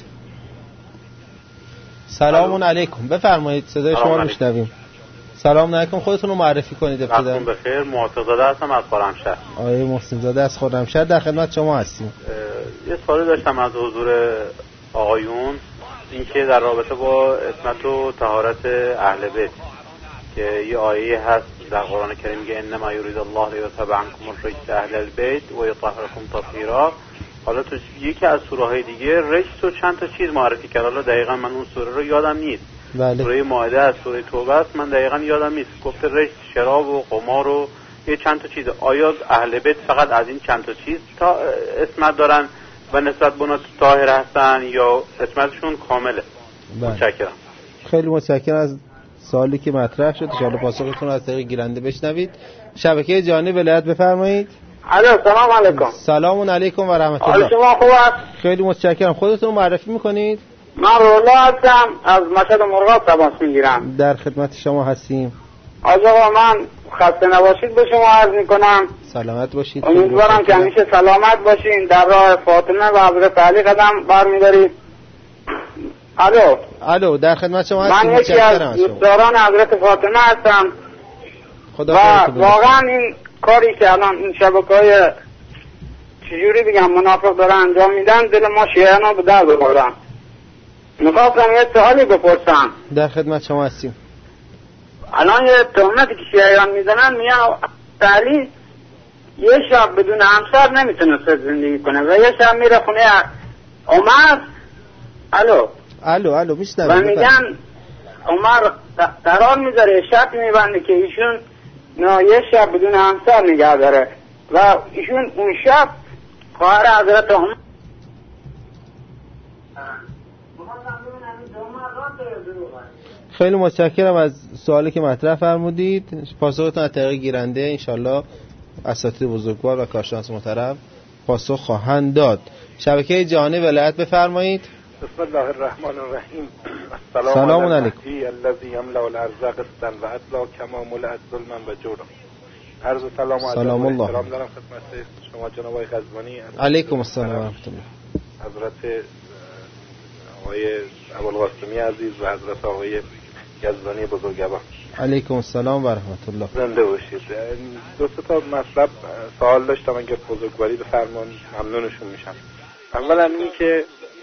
Speaker 1: سلام علیکم، بفرمایید، صدای شما رو میشنویم. سلام علیکم، خودتون رو معرفی کنید ابتدا.
Speaker 9: وقتتون بخیر، موافق زاده هستم از خرمشهر.
Speaker 1: آقای محسن زاده از خرمشهر در خدمت شما هستیم.
Speaker 9: یه سوالی داشتم از حضور آقایون، اینکه در رابطه با عصمت و طهارت اهل بیت که یه آیه هست در قرآن کریم میگه انما یرید الله لیذهب عنکم الرجس اهل البیت و یطهرکم تطهیرا. حالا تو یکی از سوره های دیگه رجس رو چند تا چیز معرفی کرد، حالا دقیقاً من اون سوره رو یادم نیست.
Speaker 1: بله.
Speaker 9: سوره مائده از سوره توبه است، من دقیقاً یادم نیست. گفته رجس، شراب و قمار و یه چند تا چیز. آیا اهل بیت فقط از این چند تا چیز تا عصمت دارن و نسبت به اونا طاهر هستن یا عصمتشون کامله؟ متشکرم.
Speaker 1: خیلی متشکرم از سوالی که مطرح شد. ان شاءالله پاسختون رو از طریق گیرنده بشنوید. شبکه جانی ولایت بفرمایید.
Speaker 10: الو، سلام علیکم.
Speaker 1: سلام علیکم و رحمت الله.
Speaker 10: حال شما خوب است؟
Speaker 1: خیلی متشکرم. خودتون معرفی میکنید؟
Speaker 10: من رولا هستم، از مشهد مرغاب تماس میگیرم.
Speaker 1: در خدمت شما هستیم.
Speaker 10: آقا من خسته نباشید به شما عرض میکنم.
Speaker 1: سلامت باشید.
Speaker 10: امیدوارم که همیشه سلامت باشین، در راه فاطمه و حضرت علی قدم برمیدارید.
Speaker 1: الو، در خدمت شما هستیم.
Speaker 10: من یکی از دوستداران حضرت فاطمه هستم
Speaker 1: خدا
Speaker 10: و واقعا این کاری که الان این شبکه‌های چجوری بگم منافق دارن انجام میدن دل ما شیعیان رو به درد آوردن. میخواستم یه سوالی بپرسم.
Speaker 1: در خدمت شما هستیم.
Speaker 10: الان یه تهمتی که شیعیان میزنن میگن علی یه شب بدون همسر نمیتونه زندگی کنه و یه شب میره خونه عمر. الو میشنوید و میگن عمر قرار میذاره شرط میبنده که ایشون یه شب بدون همسر نگه داره و ایشون اون شب خواهر حضرت عمر.
Speaker 1: خیلی متشکرم از سوالی که مطرح فرمودید. پاسختون از طریق گیرنده انشالله اساتید بزرگوار و کارشناس محترم پاسخ خواهند داد. شبکه جهانی ولایت بفرمایید.
Speaker 11: بسم الله الرحمن الرحیم.
Speaker 1: سلام علیکم.
Speaker 11: الذی یملأ الارض قسطا و عدلا کما ملأت ظلما و جورا. عرض سلام و احترام دارم خدمت شما جناب آقای غزوانی.
Speaker 1: علیکم السلام و رحمت الله.
Speaker 11: حضرت آقای ابوالقاسمی عزیز و حضرت آقای غزوانی بزرگوار.
Speaker 1: علیکم السلام و رحمت الله.
Speaker 11: زنده باشید. دو تا مطلب سوال داشتم، اگه بزرگواری بفرمایید ممنونشون میشم. اولا این که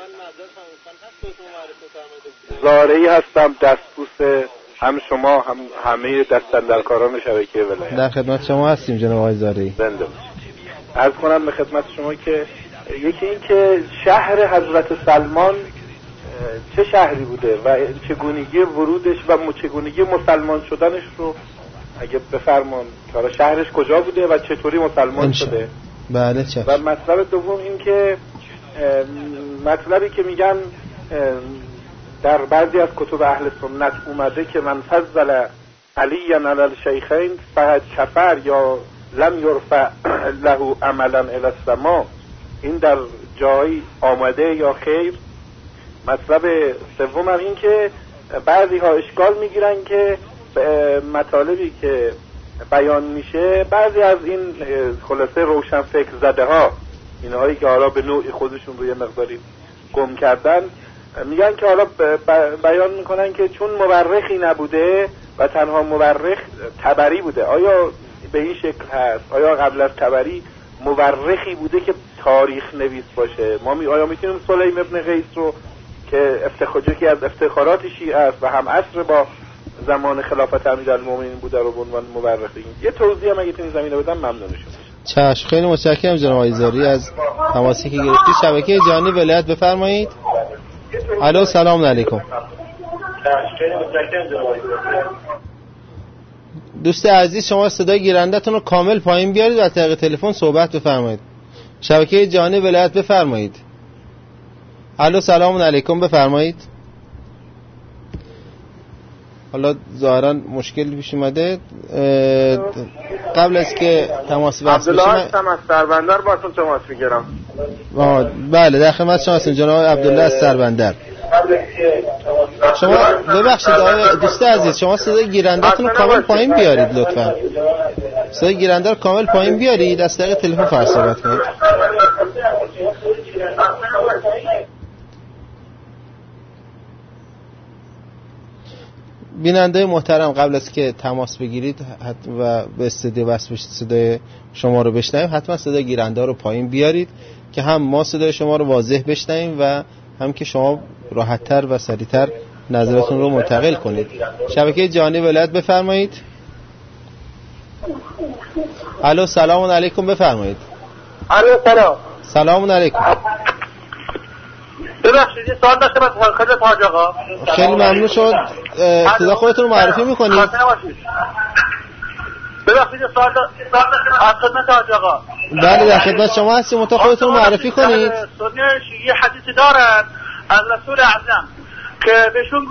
Speaker 11: زارعی هستم، دستبوس هم شما هم همه دستاندرکاران شبکه ولایت.
Speaker 1: در خدمت شما هستیم جناب آقای زارعی.
Speaker 11: زنده باشید. عرض کنم به خدمت شما که یکی این که شهر حضرت سلمان چه شهری بوده و چگونگی ورودش و چگونگی مسلمان شدنش رو اگه بفرمان که شهرش کجا بوده و چطوری مسلمان شده.
Speaker 1: بله چه.
Speaker 11: و مطلب دوم این که مطلبی که میگن در بعضی از کتب اهل سنت اومده که من فضل علی علی الشیخین فقط کفر یا لم یرفع له عملا الی السما، این در جایی آمده یا خیر. مطلب سوم هم این که بعضی ها اشکال میگیرن که مطالبی که بیان میشه بعضی از این خلاصه روشن فکر زده ها، اینهایی که حالا به نوعی خودشون روی مقداری گم کردن، میگن که حالا بیان میکنن که چون مورخی نبوده و تنها مورخ طبری بوده. آیا به این شکل هست؟ آیا قبل از طبری مورخی بوده که تاریخ نویس باشه؟ آیا میتونیم سلیم ابن قیس رو که یکی از افتخارات شیعه است و هم عصر با زمان خلافت امیرالمومنین بوده رو به عنوان مورخ بگیم؟ یه توضیح هم اگه تو این زمینه بدم ممنون میشم.
Speaker 1: چشم. خیلی متشکرم جناب آقای زاری از تماسی که گرفتید. شبکه جهانی ولایت بفرمایید. الو سلام علیکم. دوست عزیز شما صدای گیرنده‌تون رو کامل پایین بیارید و از طریق تلفن صحبت بفرمایید. شبکه جهانی ولایت بفرمایید. الو سلام علیکم بفرمایید. حالا ظاهرا مشکلی پیش اومده. قبل از که تماس بحث بشه
Speaker 11: عبدالله هستم از سربندر با تو تماس میگیرم.
Speaker 1: بله در خدمت شما هستم جناب عبدالله از سربندر. شما ببخشید آقای دوست عزیز شما صدای گیرنده‌تون رو کامل پایین بیارید لطفا. صدای گیرنده رو کامل پایین بیارید از طریق تلفن فقط صحبت کنید. بیننده محترم قبل از که تماس بگیرید و به استودیو وصل بشید صدای شما رو بشنویم حتما صدای گیرنده رو پایین بیارید که هم ما صدای شما رو واضح بشنویم و هم که شما راحت‌تر و سریع‌تر نظرتون رو منتقل کنید. شبکه جهانی ولایت بفرمایید. الو سلام علیکم بفرمایید.
Speaker 7: الو سلام.
Speaker 1: سلام علیکم.
Speaker 7: ببخشید یه سوال داشتم از خدمت حاج آقا.
Speaker 1: خیلی ممنون شد. ابتدا خودتون رو معرفی می‌کنید.
Speaker 7: ببخشید یه سوال داشتم از خدمت حاج آقا.
Speaker 1: بله در خدمت شما هستیم. متأ خودتون رو معرفی کنید.
Speaker 7: سنی شیعه حدیثی دارن از رسول اعظم که بهشون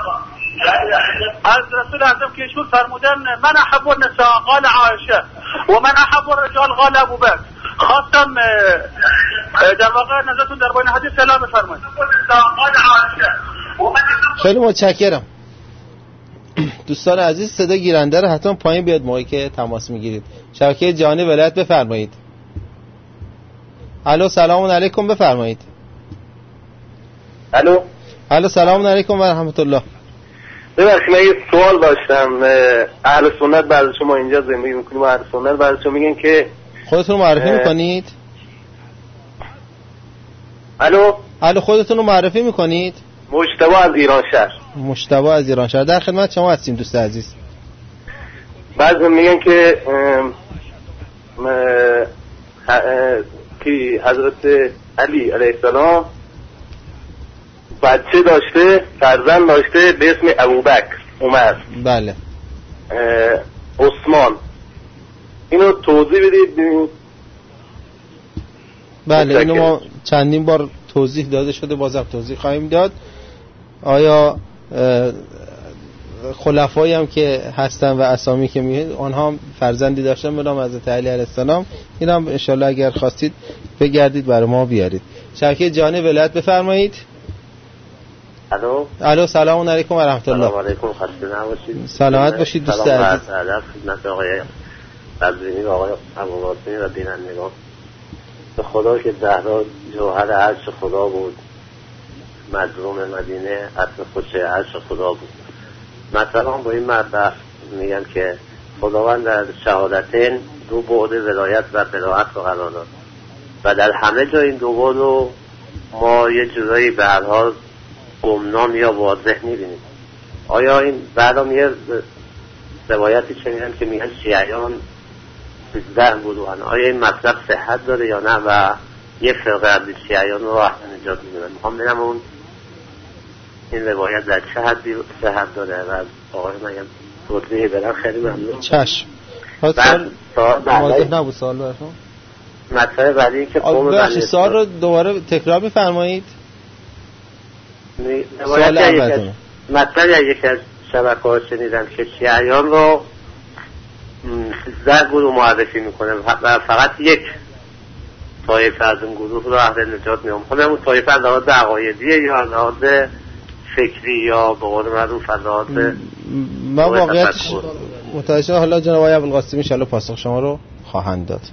Speaker 7: از رسول اعظم که ایشون فرمودن من احب النساء قال عایشه و من احب الرجال قال ابوبکر. خواستم در واقع نظرتون در بین حدیث اعلام بفرمایید.
Speaker 1: خیلی متشکرم. دوستان عزیز صدای گیرنده رو حتما پایین بیاد موقعی که تماس میگیرید. شبکه جهانی ولایت بفرمایید. الو سلام علیکم بفرمایید. الو سلام علیکم و رحمت الله.
Speaker 12: ببخشید من یه سوال داشتم. اهل سنت بعد شما اینجا زندگی میکنیم و اهل سنت بعد شما میگن که
Speaker 1: خودتون رو معرفی میکنید.
Speaker 12: الو
Speaker 1: خودتون رو معرفی میکنید.
Speaker 12: مجتبی از ایران شهر.
Speaker 1: مجتبی از ایران شهر در خدمت شما هستیم دوست عزیز.
Speaker 12: بعضی میگن که کی حضرت علی علیه السلام بچه داشته فرزند داشته به اسم ابوبکر، عمر،
Speaker 1: بله،
Speaker 12: عثمان. اینو توضیح بدید.
Speaker 1: بله اینو ما چندین بار توضیح داده شده بازم توضیح خواهیم داد. آیا خلفایی هم که هستن و اسامی که میگه آنها هم فرزندی داشتن به نام حضرت علی علیه السلام؟ این هم ان شاءالله اگر خواستید بگردید برای ما بیارید. شبکه جهانی ولایت بفرمایید. الو سلام علیکم و رحمت الله.
Speaker 13: سلام علیکم، خسته نباشید.
Speaker 1: سلامت باشید دوست عزیز.
Speaker 13: سلام خدمت آقای قدرینی و آقای ابوالقاسمی و بینندگان. به خدا که زهرا جوهر عرش خدا بود، مظلوم مدینه اصل خوش عرش خدا بود. مثلا با این مطلب میگن که خداوند در شهادتین دو بعد ولایت و بلاغت رو قرار داد و در همه جا این دو بعد رو ما یه جورایی به هر حال گمنام یا واضح میبینیم. آیا این بعدا یه روایتی شنیدم که میگن شیعیان 13 گروهن، آیا این مطلب صحت داره یا نه و یه فرقه از شیعیان رو اهل نجات میدونن؟ میخوام ببینم اون این روایت در چه حدی صحت داره و از آقای من توضیح بدن. خیلی ممنون.
Speaker 1: چشم.
Speaker 13: سوال
Speaker 1: واضح نبود سوال براتون؟
Speaker 13: مطلب بعدی که قوم
Speaker 1: بنی سوال رو دوباره تکرار می‌فرمایید؟
Speaker 13: سوال اولتون. مطلب یکی از شبکه‌ها شنیدم که شیعیان رو 13 گروه معرفی میکنه و فقط یک طایفه از اون گروه رو اهل نجات میام. خودم اون طایفه از لحاظ عقایدیه یا از لحاظ فکری یا به قول معروف از لحاظ
Speaker 1: من واقعیتش متوجه حالا جناب آقای ابوالقاسمی ان شاءالله پاسخ شما رو خواهند داد.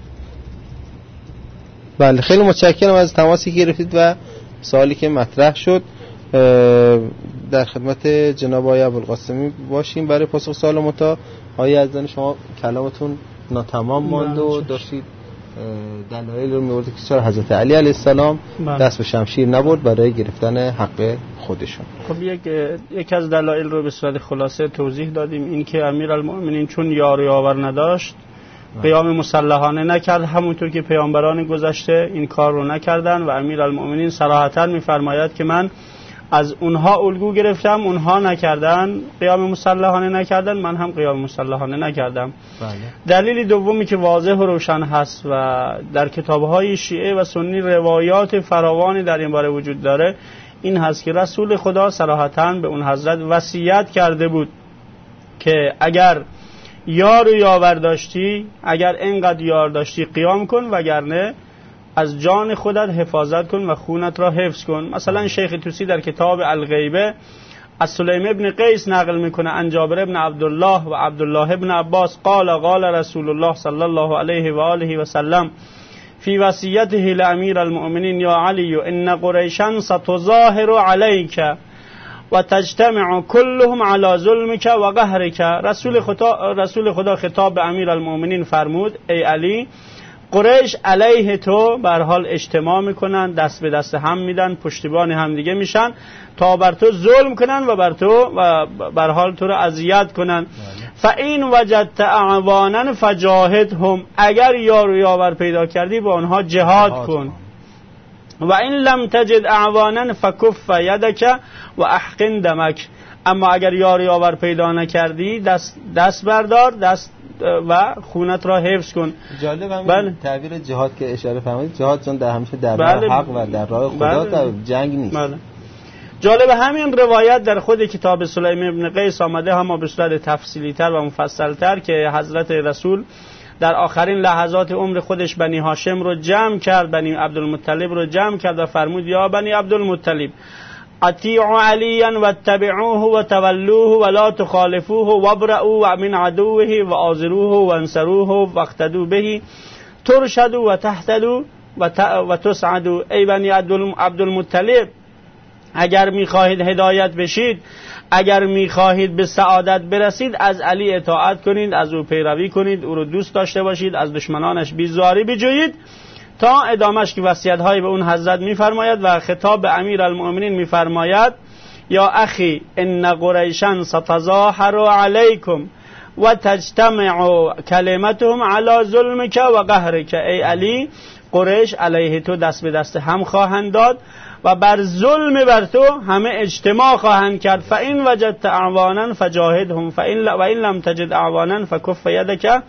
Speaker 1: بله خیلی متشکرم از تماسی که گرفتید و سوالی که مطرح شد. در خدمت جناب آقای ابوالقاسمی باشیم برای پاسخ سوال متا. آقای عزیزان شما کلامتون ناتمام ماند و داشتید دلایل رو می‌آوردید که چرا حضرت علی علیه السلام دست به شمشیر نبرد برای گرفتن حق خودشون.
Speaker 3: خب یک از دلایل رو به صورت خلاصه توضیح دادیم، این که امیرالمؤمنین چون یار و یاور نداشت قیام مسلحانه نکرد، همونطور که پیامبران گذشته این کار رو نکردن و امیرالمؤمنین صراحتاً می‌فرماید که من از اونها الگو گرفتم، اونها نکردن، قیام مسلحانه نکردن، من هم قیام مسلحانه نکردم. دلیل دومی که واضح و روشن هست و در کتاب‌های شیعه و سنی روایات فراوانی در این باره وجود داره، این هست که رسول خدا صراحتاً به اون حضرت وصیت کرده بود که اگر یار و یاور داشتی، اگر اینقدر یار داشتی قیام کن، وگرنه از جان خودت حفاظت کن و خونت را حفظ کن. مثلا شیخ توسی در کتاب الغیبه از سلیم ابن قیس نقل میکنه عن جابر ابن عبدالله و عبدالله ابن عباس قال رسول الله صلی الله علیه و آله و سلم فی وصیته لامیر المؤمنین یا علی ان قریشا ستظاهر علیک و تجتمع كلهم على ظلمك و قهرك. رسول خدا خطاب به امیر المؤمنین فرمود ای علی، قریش علیه تو به هر حال اجتماع میکنن، دست به دست هم میدن، پشتیبان هم دیگه میشن تا بر تو ظلم کنن و بر تو و به هر حال تو رو اذیت کنن. فإن وجدت اعوانا فجاهدهم، اگر یار و یاور پیدا کردی با آنها جهاد کن. و این لم تجد اعوانا فکف یدک و احقن دمک، اما اگر یار و یاور پیدا نکردی دست بردار، دست و خونت را حفظ کن.
Speaker 1: جالب همین تعبیر جهاد که اشاره فرمودید، جهاد چون در همیشه در راه حق و در راه خدا، در جنگ نیست.
Speaker 3: جالب همین روایت در خود کتاب سلیم ابن قیس آمده، اما به صورت تفصیلی تر و مفصل تر، که حضرت رسول در آخرین لحظات عمر خودش بنی هاشم رو جمع کرد، بنی عبدالمطلب رو جمع کرد و فرمود یا بنی عبدالمطلب اطیعوا علیا واتبعوه وتولوه ولا تخالفوه وابرؤوا من عدوه وآزروه وانصروه واقتدوا به ترشدوا وتهتدوا وتسعدوا. ای بنی عبدالمطلب، اگر میخواهید هدایت بشید، اگر میخواهید به سعادت برسید، از علی اطاعت کنید، از او پیروی کنید، او رو دوست داشته باشید، از دشمنانش بیزاری بجویید، تا ادامش که وصیت‌های به اون حضرت می‌فرماید و خطاب به امیر المؤمنین می‌فرماید یا اخی ان قریشا ستظاهر علیکم و تجتمع کلمتهم علی ظلمک و قهرک. ای علی، قریش علیه تو دست به دست هم خواهند داد و بر ظلم بر تو همه اجتماع خواهند کرد. فإن وجدت اعوانا فجاهدهم و این لم تجد اعوانا فکف یدک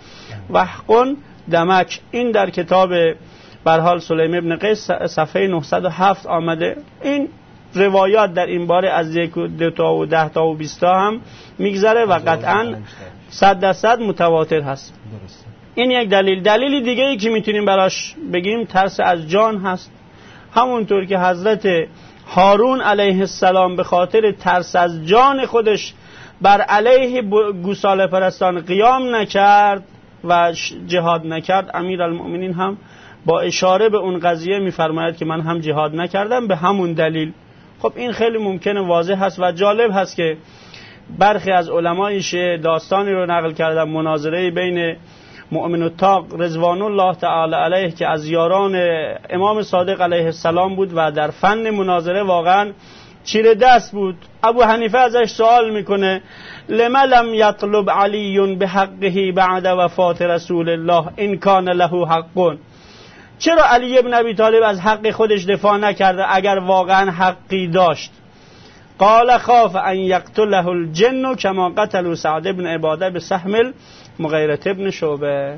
Speaker 3: واحقن دمک. این در کتاب برحال سلیم ابن قیس صفحه 907 آمده. این روایات در این باره از 1 و 2 تا و 10 تا و 20 تا هم میگذره و قطعا 100% متواتر هست. این یک دلیل. دلیلی دیگه ای که میتونیم براش بگیم ترس از جان هست. همونطور که حضرت هارون علیه السلام به خاطر ترس از جان خودش بر علیه گوساله پرستان قیام نکرد و جهاد نکرد، امیرالمؤمنین هم با اشاره به اون قضیه میفرماید که من هم جهاد نکردم به همون دلیل. خب این خیلی ممکنه واضح هست و جالب هست که برخی از علمای شیعه داستانی رو نقل کردن، مناظره بین مؤمن الطاق رضوان الله تعالی علیه که از یاران امام صادق علیه السلام بود و در فن مناظره واقعا چیره دست بود. ابو حنیفه ازش سوال میکنه لما لم یطلب علی بحقه بعد وفات رسول الله ان کان له حق، چرا علی ابن ابی طالب از حق خودش دفاع نکرده اگر واقعا حقی داشت؟ قال خاف ان یقتله الجن کما قتلوا سعد ابن عباده بسهم المغیرة ابن شعبه.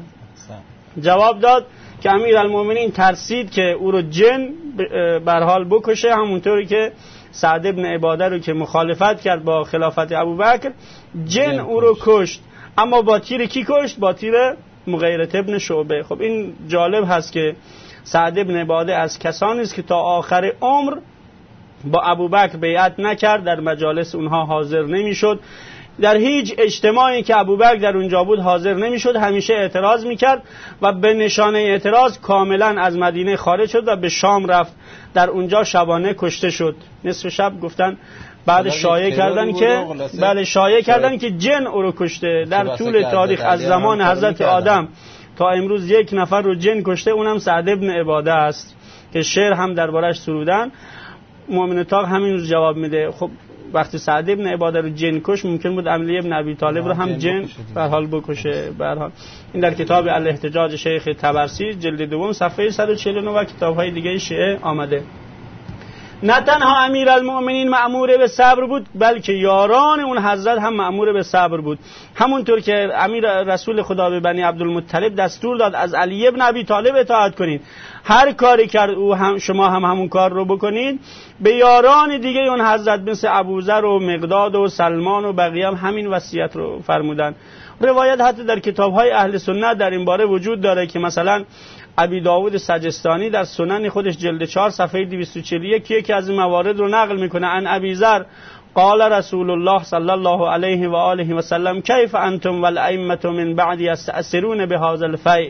Speaker 3: جواب داد که امیرالمؤمنین ترسید که او رو جن برحال بکشه، همونطوری که سعد ابن عباده رو که مخالفت کرد با خلافت ابوبکر جن او رو کشت، اما با تیر کی کشت؟ با تیر مغیرة ابن شعبه. خب این جالب هست که سعد ابن عباده از کسانی است که تا آخر عمر با ابوبکر بیعت نکرد، در مجالس اونها حاضر نمیشد، در هیچ اجتماعی که ابوبکر در اونجا بود حاضر نمیشد، همیشه اعتراض میکرد و به نشانه اعتراض کاملا از مدینه خارج شد و به شام رفت، در اونجا شبانه کشته شد. نصف شب گفتن بعد شایعه کردن که شایعه کردن که جن او رو کشته. در طول تاریخ از زمان حضرت آدم تا امروز یک نفر رو جن کشته، اونم سعد ابن عباده است که شعر هم دربارش سرودن. مؤمن طاق همین روز جواب میده خب وقتی سعد ابن عباده رو جن کش، ممکن بود علی ابن ابی طالب رو هم جن به حال بکشه. به هر حال این در کتاب الاحتجاج شیخ طبرسی جلد 2 صفحه 149 و کتاب‌های دیگه شیعه آمده. نه تنها امیرالمؤمنین مأمور به صبر بود، بلکه یاران اون حضرت هم مأمور به صبر بود. همونطور که امیر رسول خدا به بنی عبدالمطلب دستور داد از علی ابن ابی طالب اطاعت کنید، هر کاری کرد او هم شما هم همون کار رو بکنید. به یاران دیگه اون حضرت مثل ابوذر و مقداد و سلمان و بقیه هم همین وصیت رو فرمودن. روایت حتی در کتاب‌های اهل سنت در این باره وجود داره که مثلا ابی داود سجستانی در سنن خودش جلد 4 صفحه 241 یکی از این موارد رو نقل میکنه. ان ابی ذر قال رسول الله صلی الله علیه و آله و سلم کیف انتم والائمه من بعد یستأثرون بهذا الفیء.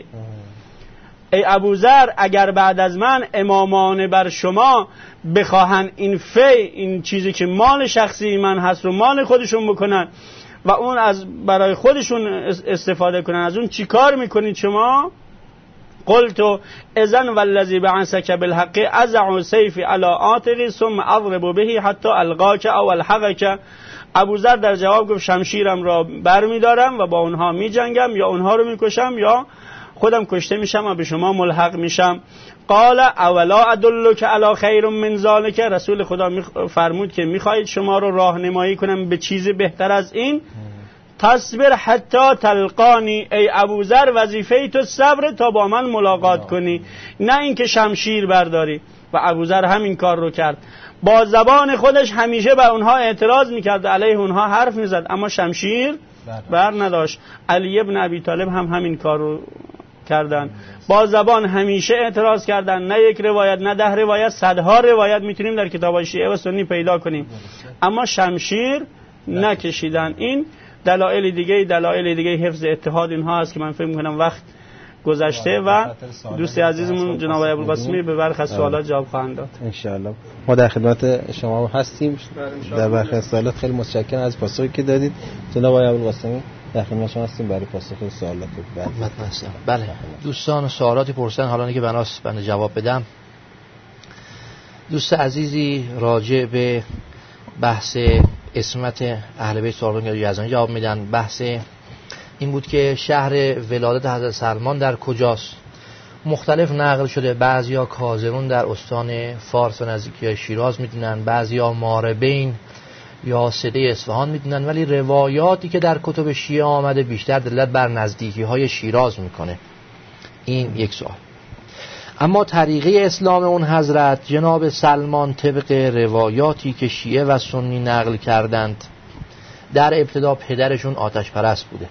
Speaker 3: ای ابوذر، اگر بعد از من امامان بر شما بخواهن این فی، این چیزی که مال شخصی من هست رو مال خودشون بکنن و اون از برای خودشون استفاده کنن، از اون چی کار میکنید شما؟ قلت اذن والذی بعثک بالحق ازع سیفی علی عاتقی ثم اضرب به حتی القاک او الحقک. ابوذر در جواب گفت شمشیرم را برمیدارم و با اونها میجنگم، یا اونها رو میکشم یا خودم کشته میشم و به شما ملحق میشم. قال اولا ادلک علی خیر من ذلک. رسول خدا فرمود که میخواهید شما رو راهنمایی کنم به چیز بهتر از این؟ تصبر حتی تلقانی. ای ابوذر، وظیفه تو صبر تا با من ملاقات کنی، نه اینکه شمشیر برداری. و ابوذر همین کار رو کرد. با زبان خودش همیشه بر اونها اعتراض میکرد، علیه اونها حرف میزد، اما شمشیر بر نداشت. علی ابن ابی طالب هم همین کار رو کردن، با زبان همیشه اعتراض کردن. نه یک روایت، نه 10 روایت، صدها روایت میتونیم در کتاب‌های شیعه و سنی پیدا کنیم، اما شمشیر نکشیدن. این دلایل دیگه حفظ اتحاد اینها هست که من فکر می‌کنم وقت گذشته و دوست عزیزمون جناب ابوالقاسمی به برخی از سوالات جواب خواهند داد
Speaker 1: ان شاء الله. ما در خدمت شما هستیم. در برخی از سوالات خیلی متشکرم از پاسخی که دادید. جناب ابوالقاسمی در خدمت شما هستیم برای پاسخ سوالات.
Speaker 4: بله دوستان سوالاتی پرسیدن، حالا که بنده جواب بدم. دوست عزیزی راجع به بحث عصمت اهل بیت سوال یزدانی جواب میدن. بحث این بود که شهر ولادت حضرت سلمان در کجاست. مختلف نقل شده، بعضیا کازرون در استان فارس و نزدیکی شیراز میدونن، بعضیا ماربین یا سده اصفهان میدونن، ولی روایاتی که در کتب شیعه آمده بیشتر دلالت بر نزدیکی های شیراز میکنه. این یک سوال. اما طریقه اسلام اون حضرت جناب سلمان طبق روایاتی که شیعه و سنی نقل کردند، در ابتدا پدرشون آتش پرست بوده،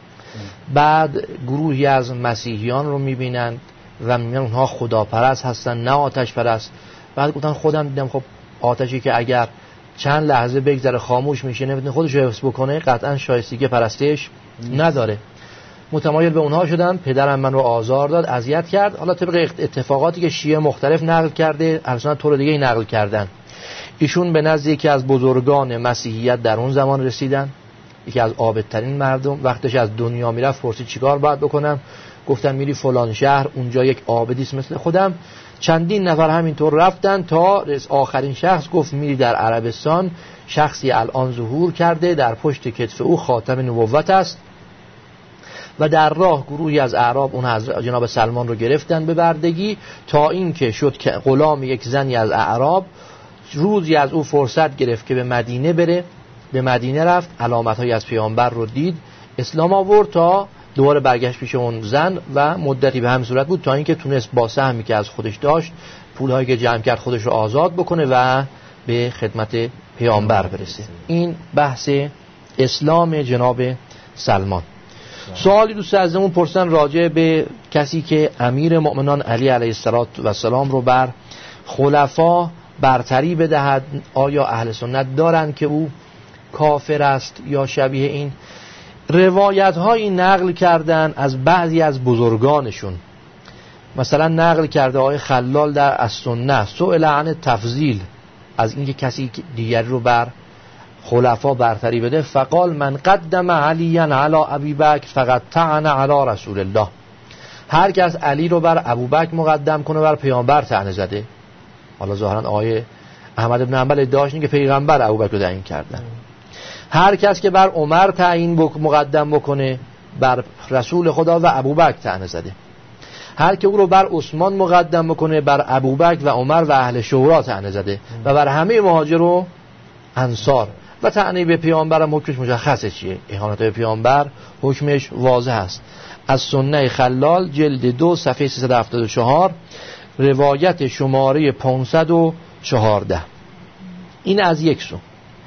Speaker 4: بعد گروهی از مسیحیان رو میبینند و میگن اونها خداپرست هستن نه آتش پرست. بعد گفتن خودم دیدم خب آتشی که اگر چند لحظه بگذره خاموش میشه نمیتونه خودش رو حفظ بکنه، قطعا شایستگی پرستش نداره. متمایل به اونها شدن. پدرم من رو آزار داد، اذیت کرد. حالا طبق اتفاقاتی که شیعه مختلف نقل کرده، اصلا طور دیگه نقل کردن. ایشون به نزد یکی از بزرگان مسیحیت در اون زمان رسیدن، یکی از عابدترین مردم. وقتش از دنیا میرفت پرسید چیکار باید بکنم؟ گفتم میری فلان شهر، اونجا یک عابدی است مثل خودم. چندین نفر همینطور رفتن تا آخرین شخص گفت میری در عربستان، شخصی الان ظهور کرده، در پشت کتف او خاتم نبوت است. و در راه گروهی از اعراب اون جناب سلمان رو گرفتن به بردگی، تا این که شد که غلام یک زنی از اعراب. روزی از او فرصت گرفت که به مدینه بره، به مدینه رفت، علامت‌هایی از پیامبر رو دید، اسلام آورد، تا دوباره برگشت پیش اون زن و مدتی به همین صورت بود تا اینکه تونست با سهمی که از خودش داشت، پولهایی که جمع کرد، خودش رو آزاد بکنه و به خدمت پیامبر برسه. این بحث اسلام جناب سلمان. سوالی دوست عزیزمون پرسن راجع به کسی که امیر مؤمنان علی علیه السلام رو بر خلفا برتری بدهد، آیا اهل سنت دارن که او کافر است یا شبیه این؟ روایت هایی نقل کردن از بعضی از بزرگانشون، مثلا نقل کرده آقای خلال در السنه سئل عن تفضیل، از اینکه کسی دیگری رو بر خلفا برتری بده، فقال من قدم علیا علی ابی بکر فقط طعن علی رسول الله. هر کس علی رو بر ابوبکر مقدم کنه بر پیامبر طعنه زده. حالا ظاهرا آقای احمد بن حنبل ادعاش اینه که پیغمبر ابوبکر رو تعیین کردن. هر کس که بر عمر تعیین مقدم بکنه بر رسول خدا و ابوبکر طعنه زده. هر که او رو بر عثمان مقدم بکنه بر ابوبکر و عمر و اهل شورا طعنه زده و بر همه مهاجر و انصار. و طعنه به پیامبر هم حکمش مشخصه چیه. اهانت به پیامبر حکمش واضح است. از سنه خلال جلد 2 صفحه 374 روایت شماره 514. این از یک سو.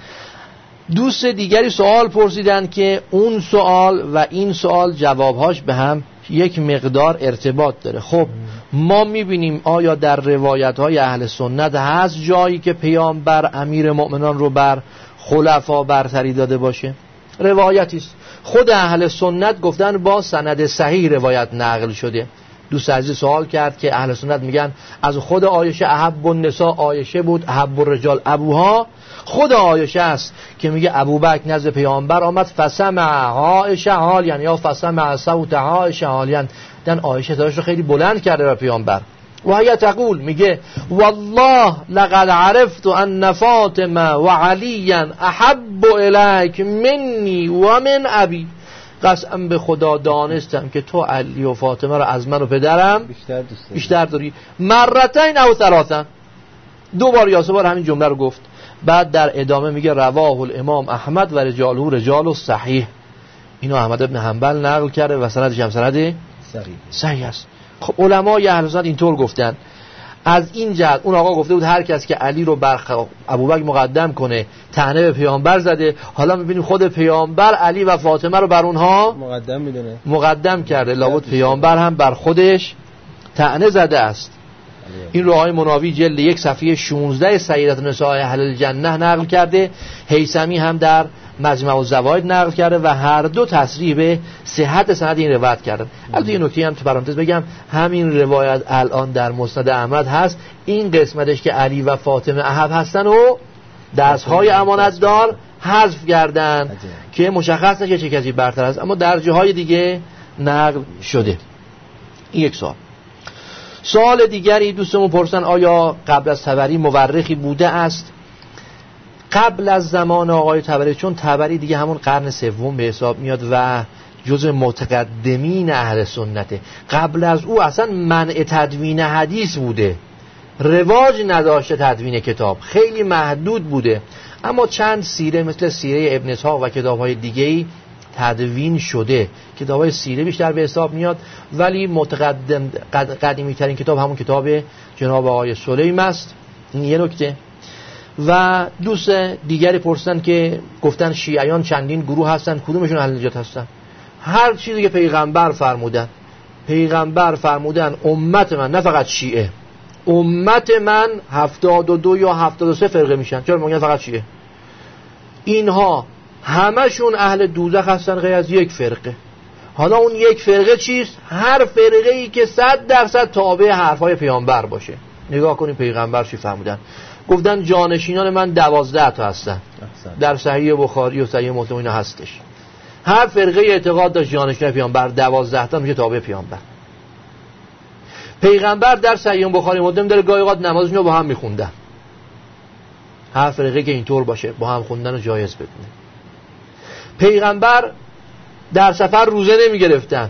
Speaker 4: دوست دیگری سوال پرسیدن که اون سوال و این سوال جوابهاش به هم یک مقدار ارتباط داره. خب ما میبینیم آیا در روایت های اهل سنت هست جایی که پیامبر امیر مؤمنان رو بر خلفا برتری داده باشه؟ روایتی است. خود اهل سنت گفتن با سند صحیح روایت نقل شده. دوست عزیز سوال کرد که اهل سنت میگن از خود عایشه احب النساء عایشه بود، احب الرجال ابوها. خود عایشه است که میگه ابوبکر نزد پیامبر آمد فسمع عایشه حالیان یا فسمع صوت عایشه حالیان، دن عایشه صداش رو خیلی بلند کرده به پیامبر. و هی تقول میگه والله لقد عرفت ان فاطمه و علیا احب الیک منی و من ابی. قسم به خدا دانستم که تو علی و فاطمه رو از من و پدرم بیشتر داری. مرتین او ثلاثا، 2 بار یا 3 بار همین جمله رو گفت. بعد در ادامه میگه رواه الامام احمد و رجاله رجال صحیح. اینو احمد ابن حنبل نقل کرده و سندش هم سند صحیح است. خب علمای اهل سنت اینطور گفتن. از این جهت اون آقا گفته بود هر کس که علی رو بر ابوبکر مقدم کنه طعنه به پیامبر زده. حالا میبینیم خود پیامبر علی و فاطمه رو بر اونها مقدم کرده. لابد پیامبر هم بر خودش طعنه زده است. این رو آقای مناوی جلد 1 صفحه 16 سیدة نساء اهل الجنه نقل کرده. هیثمی هم در مجمع الزوائد نقل کرده و هر دو تصریح به صحت سند این روایت کردن. البته یه نکته هم تو پرانتز بگم، همین روایت الان در مسند احمد هست. این قسمتش که علی و فاطمه احب هستن و دستهای امانتدار حذف کردن که مشخص نشه چه کسی برتر است، اما در جاهای دیگه نقل شده. این یک سوال. سوال دیگری دوستمون پرسن آیا قبل از طبری مورخی بوده است؟ قبل از زمان آقای طبری، چون طبری دیگه همون قرن 3 به حساب میاد و جز متقدمین اهل سنته، قبل از او اصلا منع تدوین حدیث بوده، رواج نداشته تدوین کتاب، خیلی محدود بوده. اما چند سیره مثل سیره ابن اسحاق و کتاب‌های دیگه‌ای تدوین شده. کتاب‌های سیره بیشتر به حساب میاد، ولی قدیمی ترین کتاب همون کتاب جناب آقای سلیم است. این یه نکته. و دوست دیگری پرسیدن که گفتن شیعیان چندین گروه هستن، کدومشون اهل نجات هستن؟ هر چیزی که پیغمبر فرمودن امت من، نه فقط شیعه، امت من 72 یا 73 فرقه میشن. چرا میگن فقط شیعه؟ اینها همشون اهل دوزخ هستن غیر از یک فرقه. حالا اون یک فرقه چیست؟ هر فرقه ای که 100% تابع حرفای پیامبر باشه. نگاه کنید پیغمبر چی فرمودن. گفتن جانشینان من 12 تا هستن. در صحیح بخاری و صحیح مسلم اینا هستش. هر فرقه اعتقاد داشت جانشین پیامبر 12 تا میشه تابع پیامبر. پیغمبر در صحیح بخاری مسلم داره گاهی اوقات نمازشون رو با هم میخوندن. هر فرقه که اینطور باشه با هم خوندن رو جایز بدونه. پیغمبر در سفر روزه نمیگرفتن.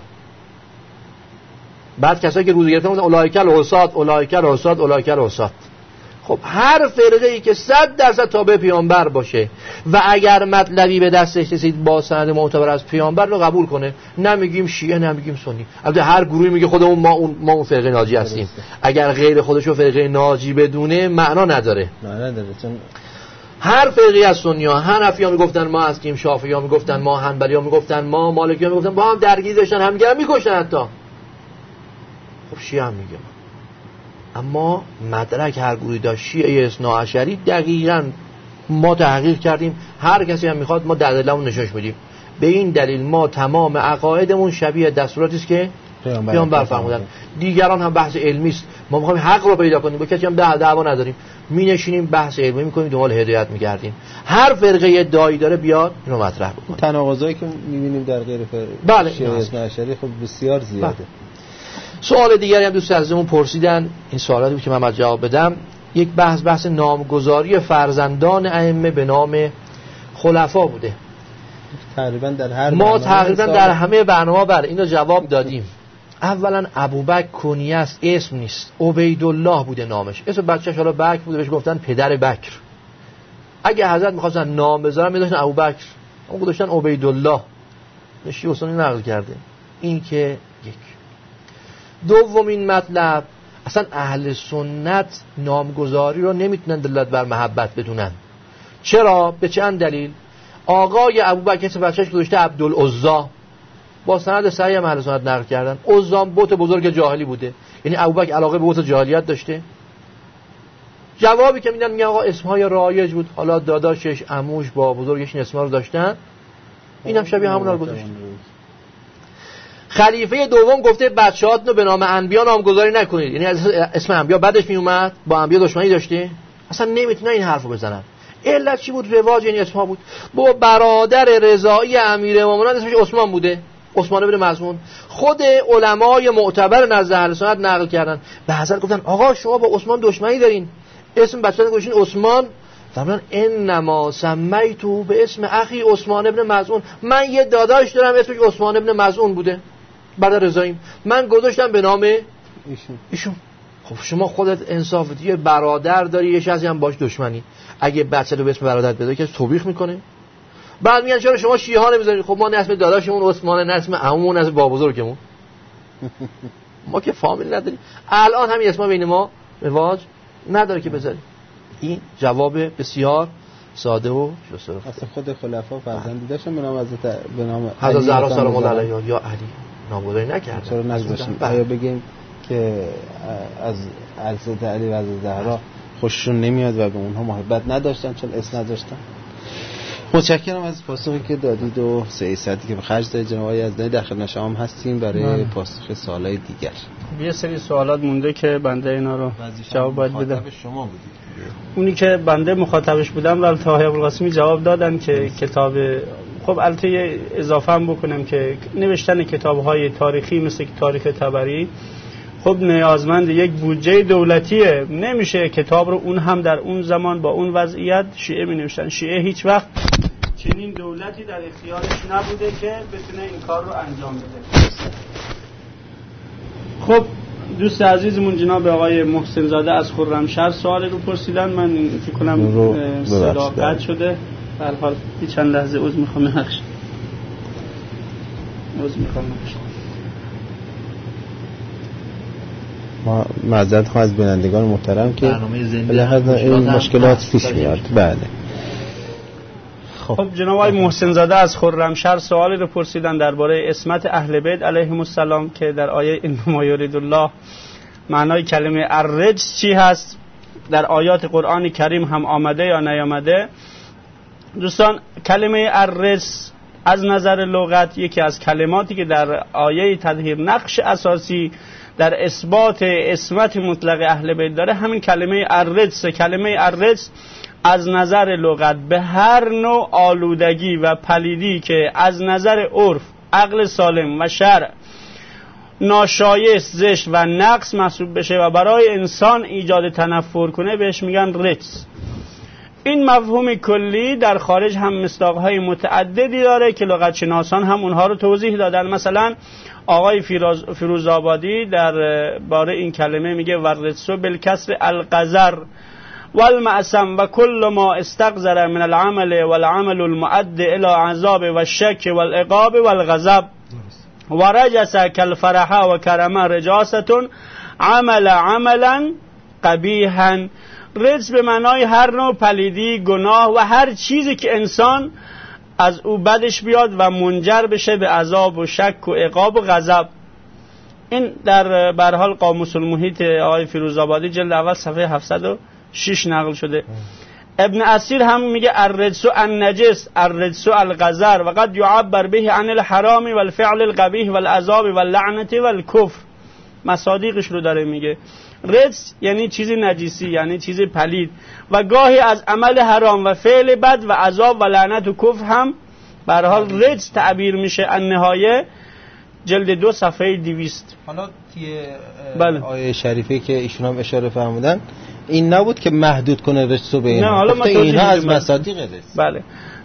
Speaker 4: بعد کسایی که روزه گرفتن گفتن اولئک الحصات اولئک الحصات اولئک الحصات. خب هر فرقه ای که 100% تابع پیامبر باشه و اگر مطلبی به دستش رسید با سند معتبر از پیامبر رو قبول کنه، نمیگیم شیعه نمیگیم سنی. البته هر گروهی میگه خودمون ما اون فرقه ناجی هستیم. اگر غیر خودشو فرقه ناجی بدونه معنا نداره. چون هر فرقی از سنی‌ها، حنفی‌ها میگفتن ما هستیم، شافعی‌ها میگفتن ما، حنبلی‌ها میگفتن ما، مالکی‌ها میگفتن با هم درگیر داشتن، همدیگه رو میکشن حتی. خب شیعه هم میگه. اما مدرک هر گروهی داشت. شیعه اثناعشری دقیقاً ما تحقیق کردیم، هر کسی هم میخواد ما دلایلمون نشونش بدیم. به این دلیل ما تمام عقایدمون شبیه دستوراتی است که پیامبر فرمودن. دیگران هم بحث علمی است، ما میخوایم حق رو پیدا کنیم، با کسی هم دعوا نداریم، می نشینیم بحث علمی میکنیم، دنبال هدایت میگردیم. هر فرقه ادعایی داره بیاد اینو مطرح بکنه.
Speaker 1: تناقضایی که میبینیم در غیر
Speaker 4: بله
Speaker 1: شیعه اثناعشری خب بسیار زیاده.
Speaker 4: سوال دیگری هم دوست عزیزمون پرسیدن، این سوالاتی بود که من باید جواب بدم. یک بحث نامگذاری فرزندان ائمه به نام خلفا بوده.
Speaker 1: تقریبا در هر
Speaker 4: ما تقریبا در همه برنامه اینو جواب دادیم. اولا ابوبکر کنیه است، اسم نیست. عبیدالله بوده نامش. اسم بچه‌ش حالا بکر بوده، بهش گفتن پدر بکر. اگه حضرت می‌خواستن نام بذارن می‌ذاشتن ابوبکر، اون گذاشتن عبیدالله. شیعه و سنی نقل کرده. این که یک. دومین مطلب، اصلا اهل سنت نامگذاری رو نمیتونن دلالت بر محبت بدونن. چرا؟ به چند دلیل؟ آقای ابوبکر اسم بچه‌ش گذاشته عبدالعزا، با سند صحیح اهل سنت نقل کردن. عزا بت بزرگ جاهلی بوده، یعنی ابوبکر علاقه به بت جاهلیت داشته. جوابی که میدن میگن آقا اسمهای رایج بود، حالا داداشش عموش با بزرگش این اسما رو داشتن، اینم شبیه همونا رو گذاشت. خلیفه دوم گفته بچه‌هاتونو به نام انبیا نامگذاری نکنید، یعنی از اسم انبیا بعدش می اومد، با انبیا دشمنی داشته، اصلا نمیتونه این حرفو بزنن. علت چی بود؟ رواج این اسمها بود. با برادر رضایی امیرالمومنین اسمش عثمان بوده، عثمان بن مظعون. خود علمای معتبر نزد اهل سنت نقل کردن، به حضرت گفتن آقا شما با عثمان دشمنی دارین، اسم بچه‌تون گوشین عثمان. فرمودن انما سمیتو به اسم اخی عثمان ابن مظعون، من یه داداش دارم اسمش عثمان ابن مظعون بوده، برادر رضاییم، من گذاشتم به نام ایشون. خب شما خودت انصاف بدی، یه برادر داری یه شخصی هم باش دشمنی، اگه بچه رو به اسم برادر بذاری که توبیخ میکنه. بعد میگن چرا شما شیعه ها نمیذارید؟ خب ما نه اسم داداشمون عثمان، نه اسم عمومون، نه اسم بابا بزرگمون، ما که فامیل نداریم. الان همین اسما بین ما رواج نداره که بذاریم. این جواب بسیار ساده و جسور.
Speaker 1: اصلا خود خلفا فرزندی داشتن به نام
Speaker 4: حضرت زهرا سلام الله علیها یا علی نامگذاری نکردن.
Speaker 1: چرا نگذاشتن؟ آیا بگیم که از حضرت علی و حضرت زهرا خوششون نمیاد و به اونها محبت نداشتن چون اسم نداشتن؟ متشکرم از پاسخی که دادید و 300 که به خرج دادید جناب آقای یزدانی. در خدمت شما هستیم برای پاسخ سوالای دیگر.
Speaker 3: یه سری سوالات مونده که بنده اینا رو جواب باید بدم.
Speaker 1: شما بودید.
Speaker 3: اونی که بنده مخاطبش بودم رو البته آقای ابوالقاسمی جواب دادن که کتاب، خب البته اضافه هم بکنم که نوشتن کتاب‌های تاریخی مثل تاریخ طبری خب نیازمند یک بودجه دولتیه، نمیشه کتاب رو اون هم در اون زمان با اون وضعیت شیعه می نوشتن. شیعه هیچ وقت چنین دولتی در اختیارش نبوده که بتونه این کار رو انجام بده. خب دوست عزیزمون جناب آقای محسن زاده از خرمشهر سوال رو پرسیدن، من فکر کنم صدا قطع شده. به هر حال چند لحظه عذر میخوام نقش
Speaker 1: ما معذرت خواهم از بینندگان محترم که این مشکلات پیش میاد. بله.
Speaker 3: خب جناب آقای محسن زاده از خرمشهر سوالی رو پرسیدن درباره عصمت اهل بیت علیهم السلام که در آیه انما یرید الله معنای کلمه الرجس چی هست، در آیات قرآن کریم هم آمده یا نیامده. دوستان کلمه الرجس از نظر لغت یکی از کلماتی که در آیه تطهیر نقش اساسی در اثبات عصمت مطلق اهل بیت داره همین کلمه الرجس. کلمه الرجس از نظر لغت به هر نوع آلودگی و پلیدی که از نظر عرف، عقل سالم و شرع ناشایست، زشت و نقص محسوب بشه و برای انسان ایجاد تنفر کنه بهش میگن رجس. این مفهوم کلی در خارج هم مصداق‌های متعددی داره که لغتشناسان هم اونها رو توضیح دادن. مثلا آقای فیروزآبادی در باره این کلمه میگه والرجس بالکسر القذر والمعصم و کل ما استقذر من العمل والعمل المؤد الى عذاب و شک والعقاب والغضب و رجس کالفرح و کرم رجاستون عملا قبیحا. رجس به معنای هر نوع پلیدی، گناه و هر چیزی که انسان از او بدش بیاد و منجر بشه به عذاب و شک و عقاب و غضب. این در به هر حال قاموس المحیط آقای فیروزآبادی جلد اول صفحه 706 نقل شده. ابن اسیر هم میگه الرجس النجس، الرجس القذر و قد یعبر به عن الحرام والفعل القبیح والعذاب واللعنه والکفر. مصادیقش رو داره میگه. رجس یعنی چیزی نجیسی، یعنی چیزی پلید و گاهی از عمل حرام و فعل بد و عذاب و لعنت و کفر هم به هر حال رجس تعبیر میشه. النهایه جلد 2 صفحه 200.
Speaker 1: حالا توی آیه شریفه که ایشون هم اشاره فرمودن این نبود که محدود کنه رجس رو به این.
Speaker 3: نه حالا
Speaker 1: اینها از مصادیق رجس.
Speaker 3: بله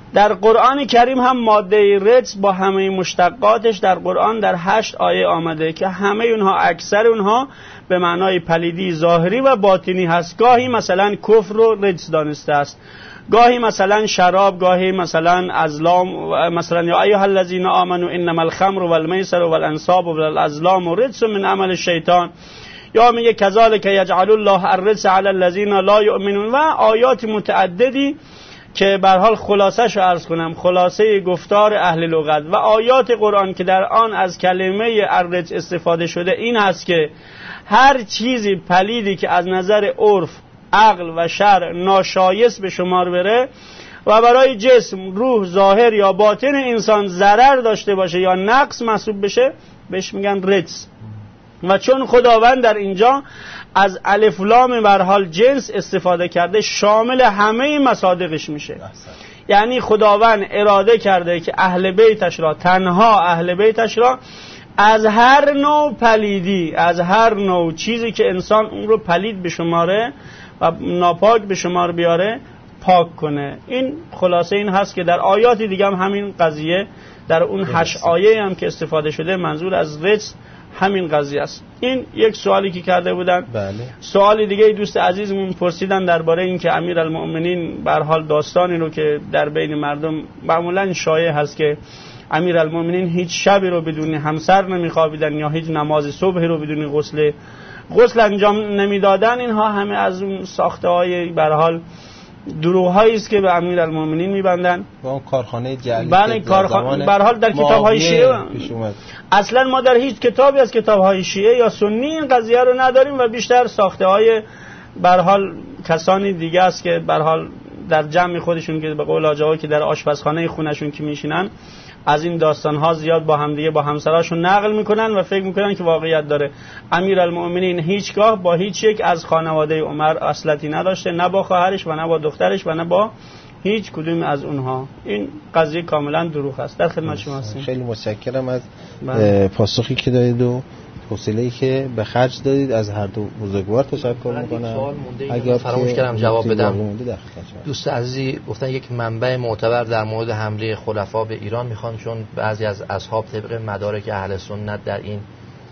Speaker 3: در قرآن کریم هم ماده رجس با همه مشتقاتش در قرآن در 8 آیه آمده که همه اونها اکثر اونها به معنای پلیدی ظاهری و باطنی هست. گاهی مثلا کفر رو رجس دانسته است، گاهی مثلا شراب، گاهی مثلا ازلام، مثلا یا ایها الذین آمنوا انما الخمر والمیسر والانصاب والازلام رجس من عمل الشیطان، یا میگه کذالک یجعل الله الرجس علی الذین لا یؤمنون و آیات متعددی که به هر حال خلاصه‌اش رو عرض کنم، خلاصه گفتار اهل لغت و آیات قرآن که در آن از کلمه الرجس استفاده شده این هست که هر چیزی پلیدی که از نظر عرف، عقل و شرع ناشایست به شمار بره و برای جسم، روح، ظاهر یا باطن انسان ضرر داشته باشه یا نقص محسوب بشه بهش میگن رجس. و چون خداوند در اینجا از الف لام به هر حال جنس استفاده کرده شامل همه مصادیقش میشه، یعنی خداوند اراده کرده که اهل بیتش را، تنها اهل بیتش را از هر نوع پلیدی، از هر نوع چیزی که انسان اون رو پلید بشماره و ناپاک به شمار بیاره پاک کنه. این خلاصه این هست که در آیات دیگه هم همین قضیه، در اون 8 آیه هم که استفاده شده منظور از رجس همین قضیه است. این یک سوالی که کرده بودن.
Speaker 1: بله.
Speaker 3: سوالی دیگه دوست عزیزمون پرسیدن درباره این که امیرالمؤمنین به هر حال داستانی رو که در بین مردم معمولا شایع هست که امیرالمؤمنین هیچ شبی رو بدون همسر نمیخوابیدن یا هیچ نماز صبح رو بدون غسل انجام نمیدادن، اینها همه از اون ساخته‌های به هر حال دروغ‌هایی است که به امیرالمؤمنین میبندن
Speaker 1: با اون کارخانه جعلی.
Speaker 3: بله، کارخانه به هر حال در کتاب‌های شیعه اصلا ما در هیچ کتابی از کتاب‌های شیعه یا سنی این قضیه رو نداریم و بیشتر ساخته‌های به هر حال کسانی دیگه است که به هر حال در جمع خودشون که به قول آجاها که در آشپزخانه خونشون که میشینن از این داستان‌ها زیاد با هم دیگه با همسراشون نقل میکنن و فکر میکنن که واقعیت داره. امیرالمؤمنین هیچگاه با هیچ یک از خانواده عمر اصلتی نداشته، نه با خواهرش و نه با دخترش و نه با هیچ کدوم از اونها. این قضیه کاملا دروغ است. در خدمت شما هستیم.
Speaker 1: خیلی متشکرم از پاسخی که دادید و توصیه‌ای که به خرج دادید. از هر دو بزرگوار تشکر می‌کنم.
Speaker 4: اگر فراموش کردم جواب بدم، دوست عزیزی گفتن یک منبع معتبر در مورد حمله خلفا به ایران میخوان، چون بعضی از اصحاب طبق مدارک اهل سنت در این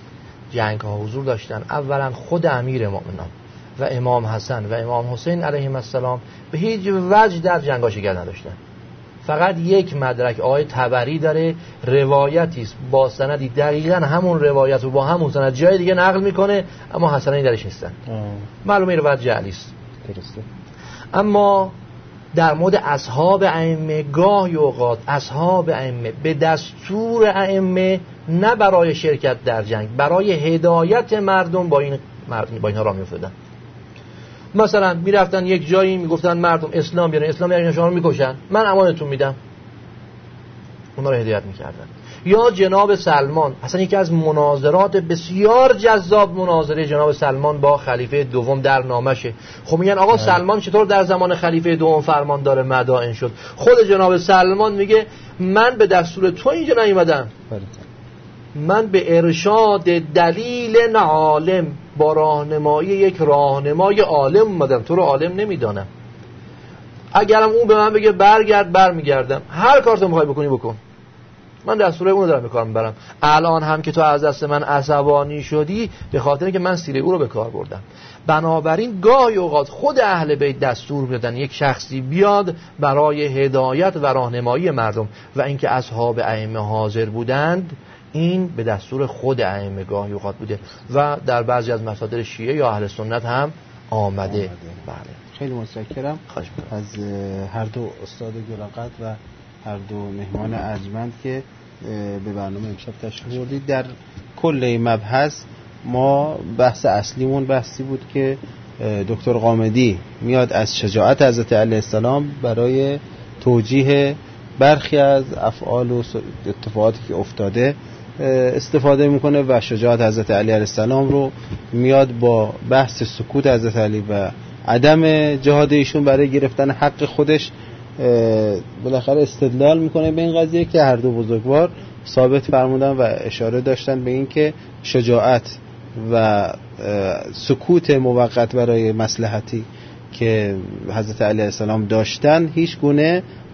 Speaker 4: جنگ ها حضور داشتن. اولا خود امیر مؤمنان و امام حسن و امام حسین علیهم السلام به هیچ وجه در جنگ ها شرکت نداشتن. فقط یک مدرک آیه طبری داره، روایتی است با سندی دقیقاً همون روایت رو با همون سند جای دیگه نقل میکنه، اما حسنین درش نیستن. معلومه روایت جعلی است. درسته. اما در مورد اصحاب ائمه گاهی اوقات اصحاب ائمه به دستور ائمه، نه برای شرکت در جنگ، برای هدایت مردم با اینها راه میافتادن. مثلا میرفتن یک جایی میگفتن مردم اسلام بیارن، اسلام بیارن شما رو میکشن، من امانتون میدم، اونا رو هدایت میکردن. یا جناب سلمان، اصلا یکی از مناظرات بسیار جذاب مناظره جناب سلمان با خلیفه دوم در نامشه. خب میگن آقا سلمان چطور در زمان خلیفه دوم فرمان داره مدائن شد؟ خود جناب سلمان میگه من به دستور تو اینجا نیومدم، من به ارشاد دلیل عالم با راهنمایی یک راهنمای عالم اومدم، تو رو عالم نمیدانم. اگرم اون به من بگه برگرد برمیگردم، هر کار تو میخوای بکنی بکن، من دستور اون رو دارم میکارم برم. الان هم که تو از دست من عصبانی شدی به خاطر اینکه من سیره او رو به کار بردم. بنابراین گاهی اوقات خود اهل بیت دستور میدن یک شخصی بیاد برای هدایت و راهنمایی مردم، و اینکه اصحاب ائمه حاضر بودند این به دستور خود ائمه گاهی اوقات بوده و در بعضی از مصادر شیعه یا اهل سنت هم آمده. بله.
Speaker 1: خیلی متشکرم از هر دو استاد گراقت و هر دو مهمان ارجمند که به برنامه امشب تشریف بردید. در کل این مبحث ما بحث اصلیمون بحثی بود که دکتر قامدی میاد از شجاعت حضرت علیه السلام برای توجیه برخی از افعال و اتفاقاتی که افتاده استفاده میکنه و شجاعت حضرت علی علیه السلام رو میاد با بحث سکوت حضرت علی و عدم جهاد ایشون برای گرفتن حق خودش بالاخره استدلال میکنه به این قضیه که هر دو بزرگوار ثابت فرمودن و اشاره داشتن به این که شجاعت و سکوت موقت برای مصلحتی که حضرت علی علیه السلام داشتن هیچ گونه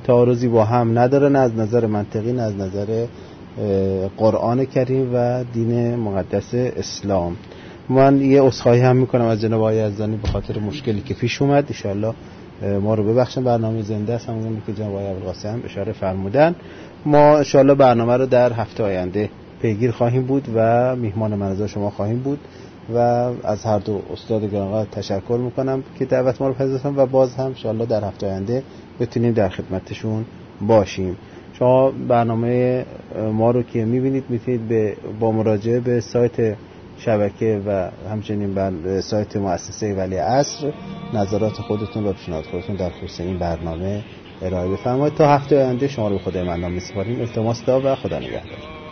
Speaker 1: تعارضی با هم نداره، نه از نظر منطقی نه از نظر قرآن کریم و دین مقدس اسلام. من یه عذرخواهی هم میکنم از جناب آقای یزدانی به خاطر مشکلی که پیش اومد، ان شاءالله ما رو ببخشن. برنامه زنده است، همون که جناب آقای ابوالقاسم هم اشاره فرمودن. ما ان شاءالله برنامه رو در هفته آینده پیگیر خواهیم بود و میهمان منازل شما خواهیم بود و از هر دو استاد گرامی تشکر میکنم که دعوت ما رو پذیرفتن و باز هم ان شاءالله در هفته آینده بتونیم در خدمتشون باشیم. شما برنامه ما رو که میبینید میتونید با مراجعه به سایت شبکه و همچنین به سایت مؤسسه ولیعصر نظرات خودتون و پیشنهاد خودتون در خصوص این برنامه ارائه بفرمایید. تا هفته آینده شما رو به خدای منان میسپاریم. التماس دعا و خدا نگهدار.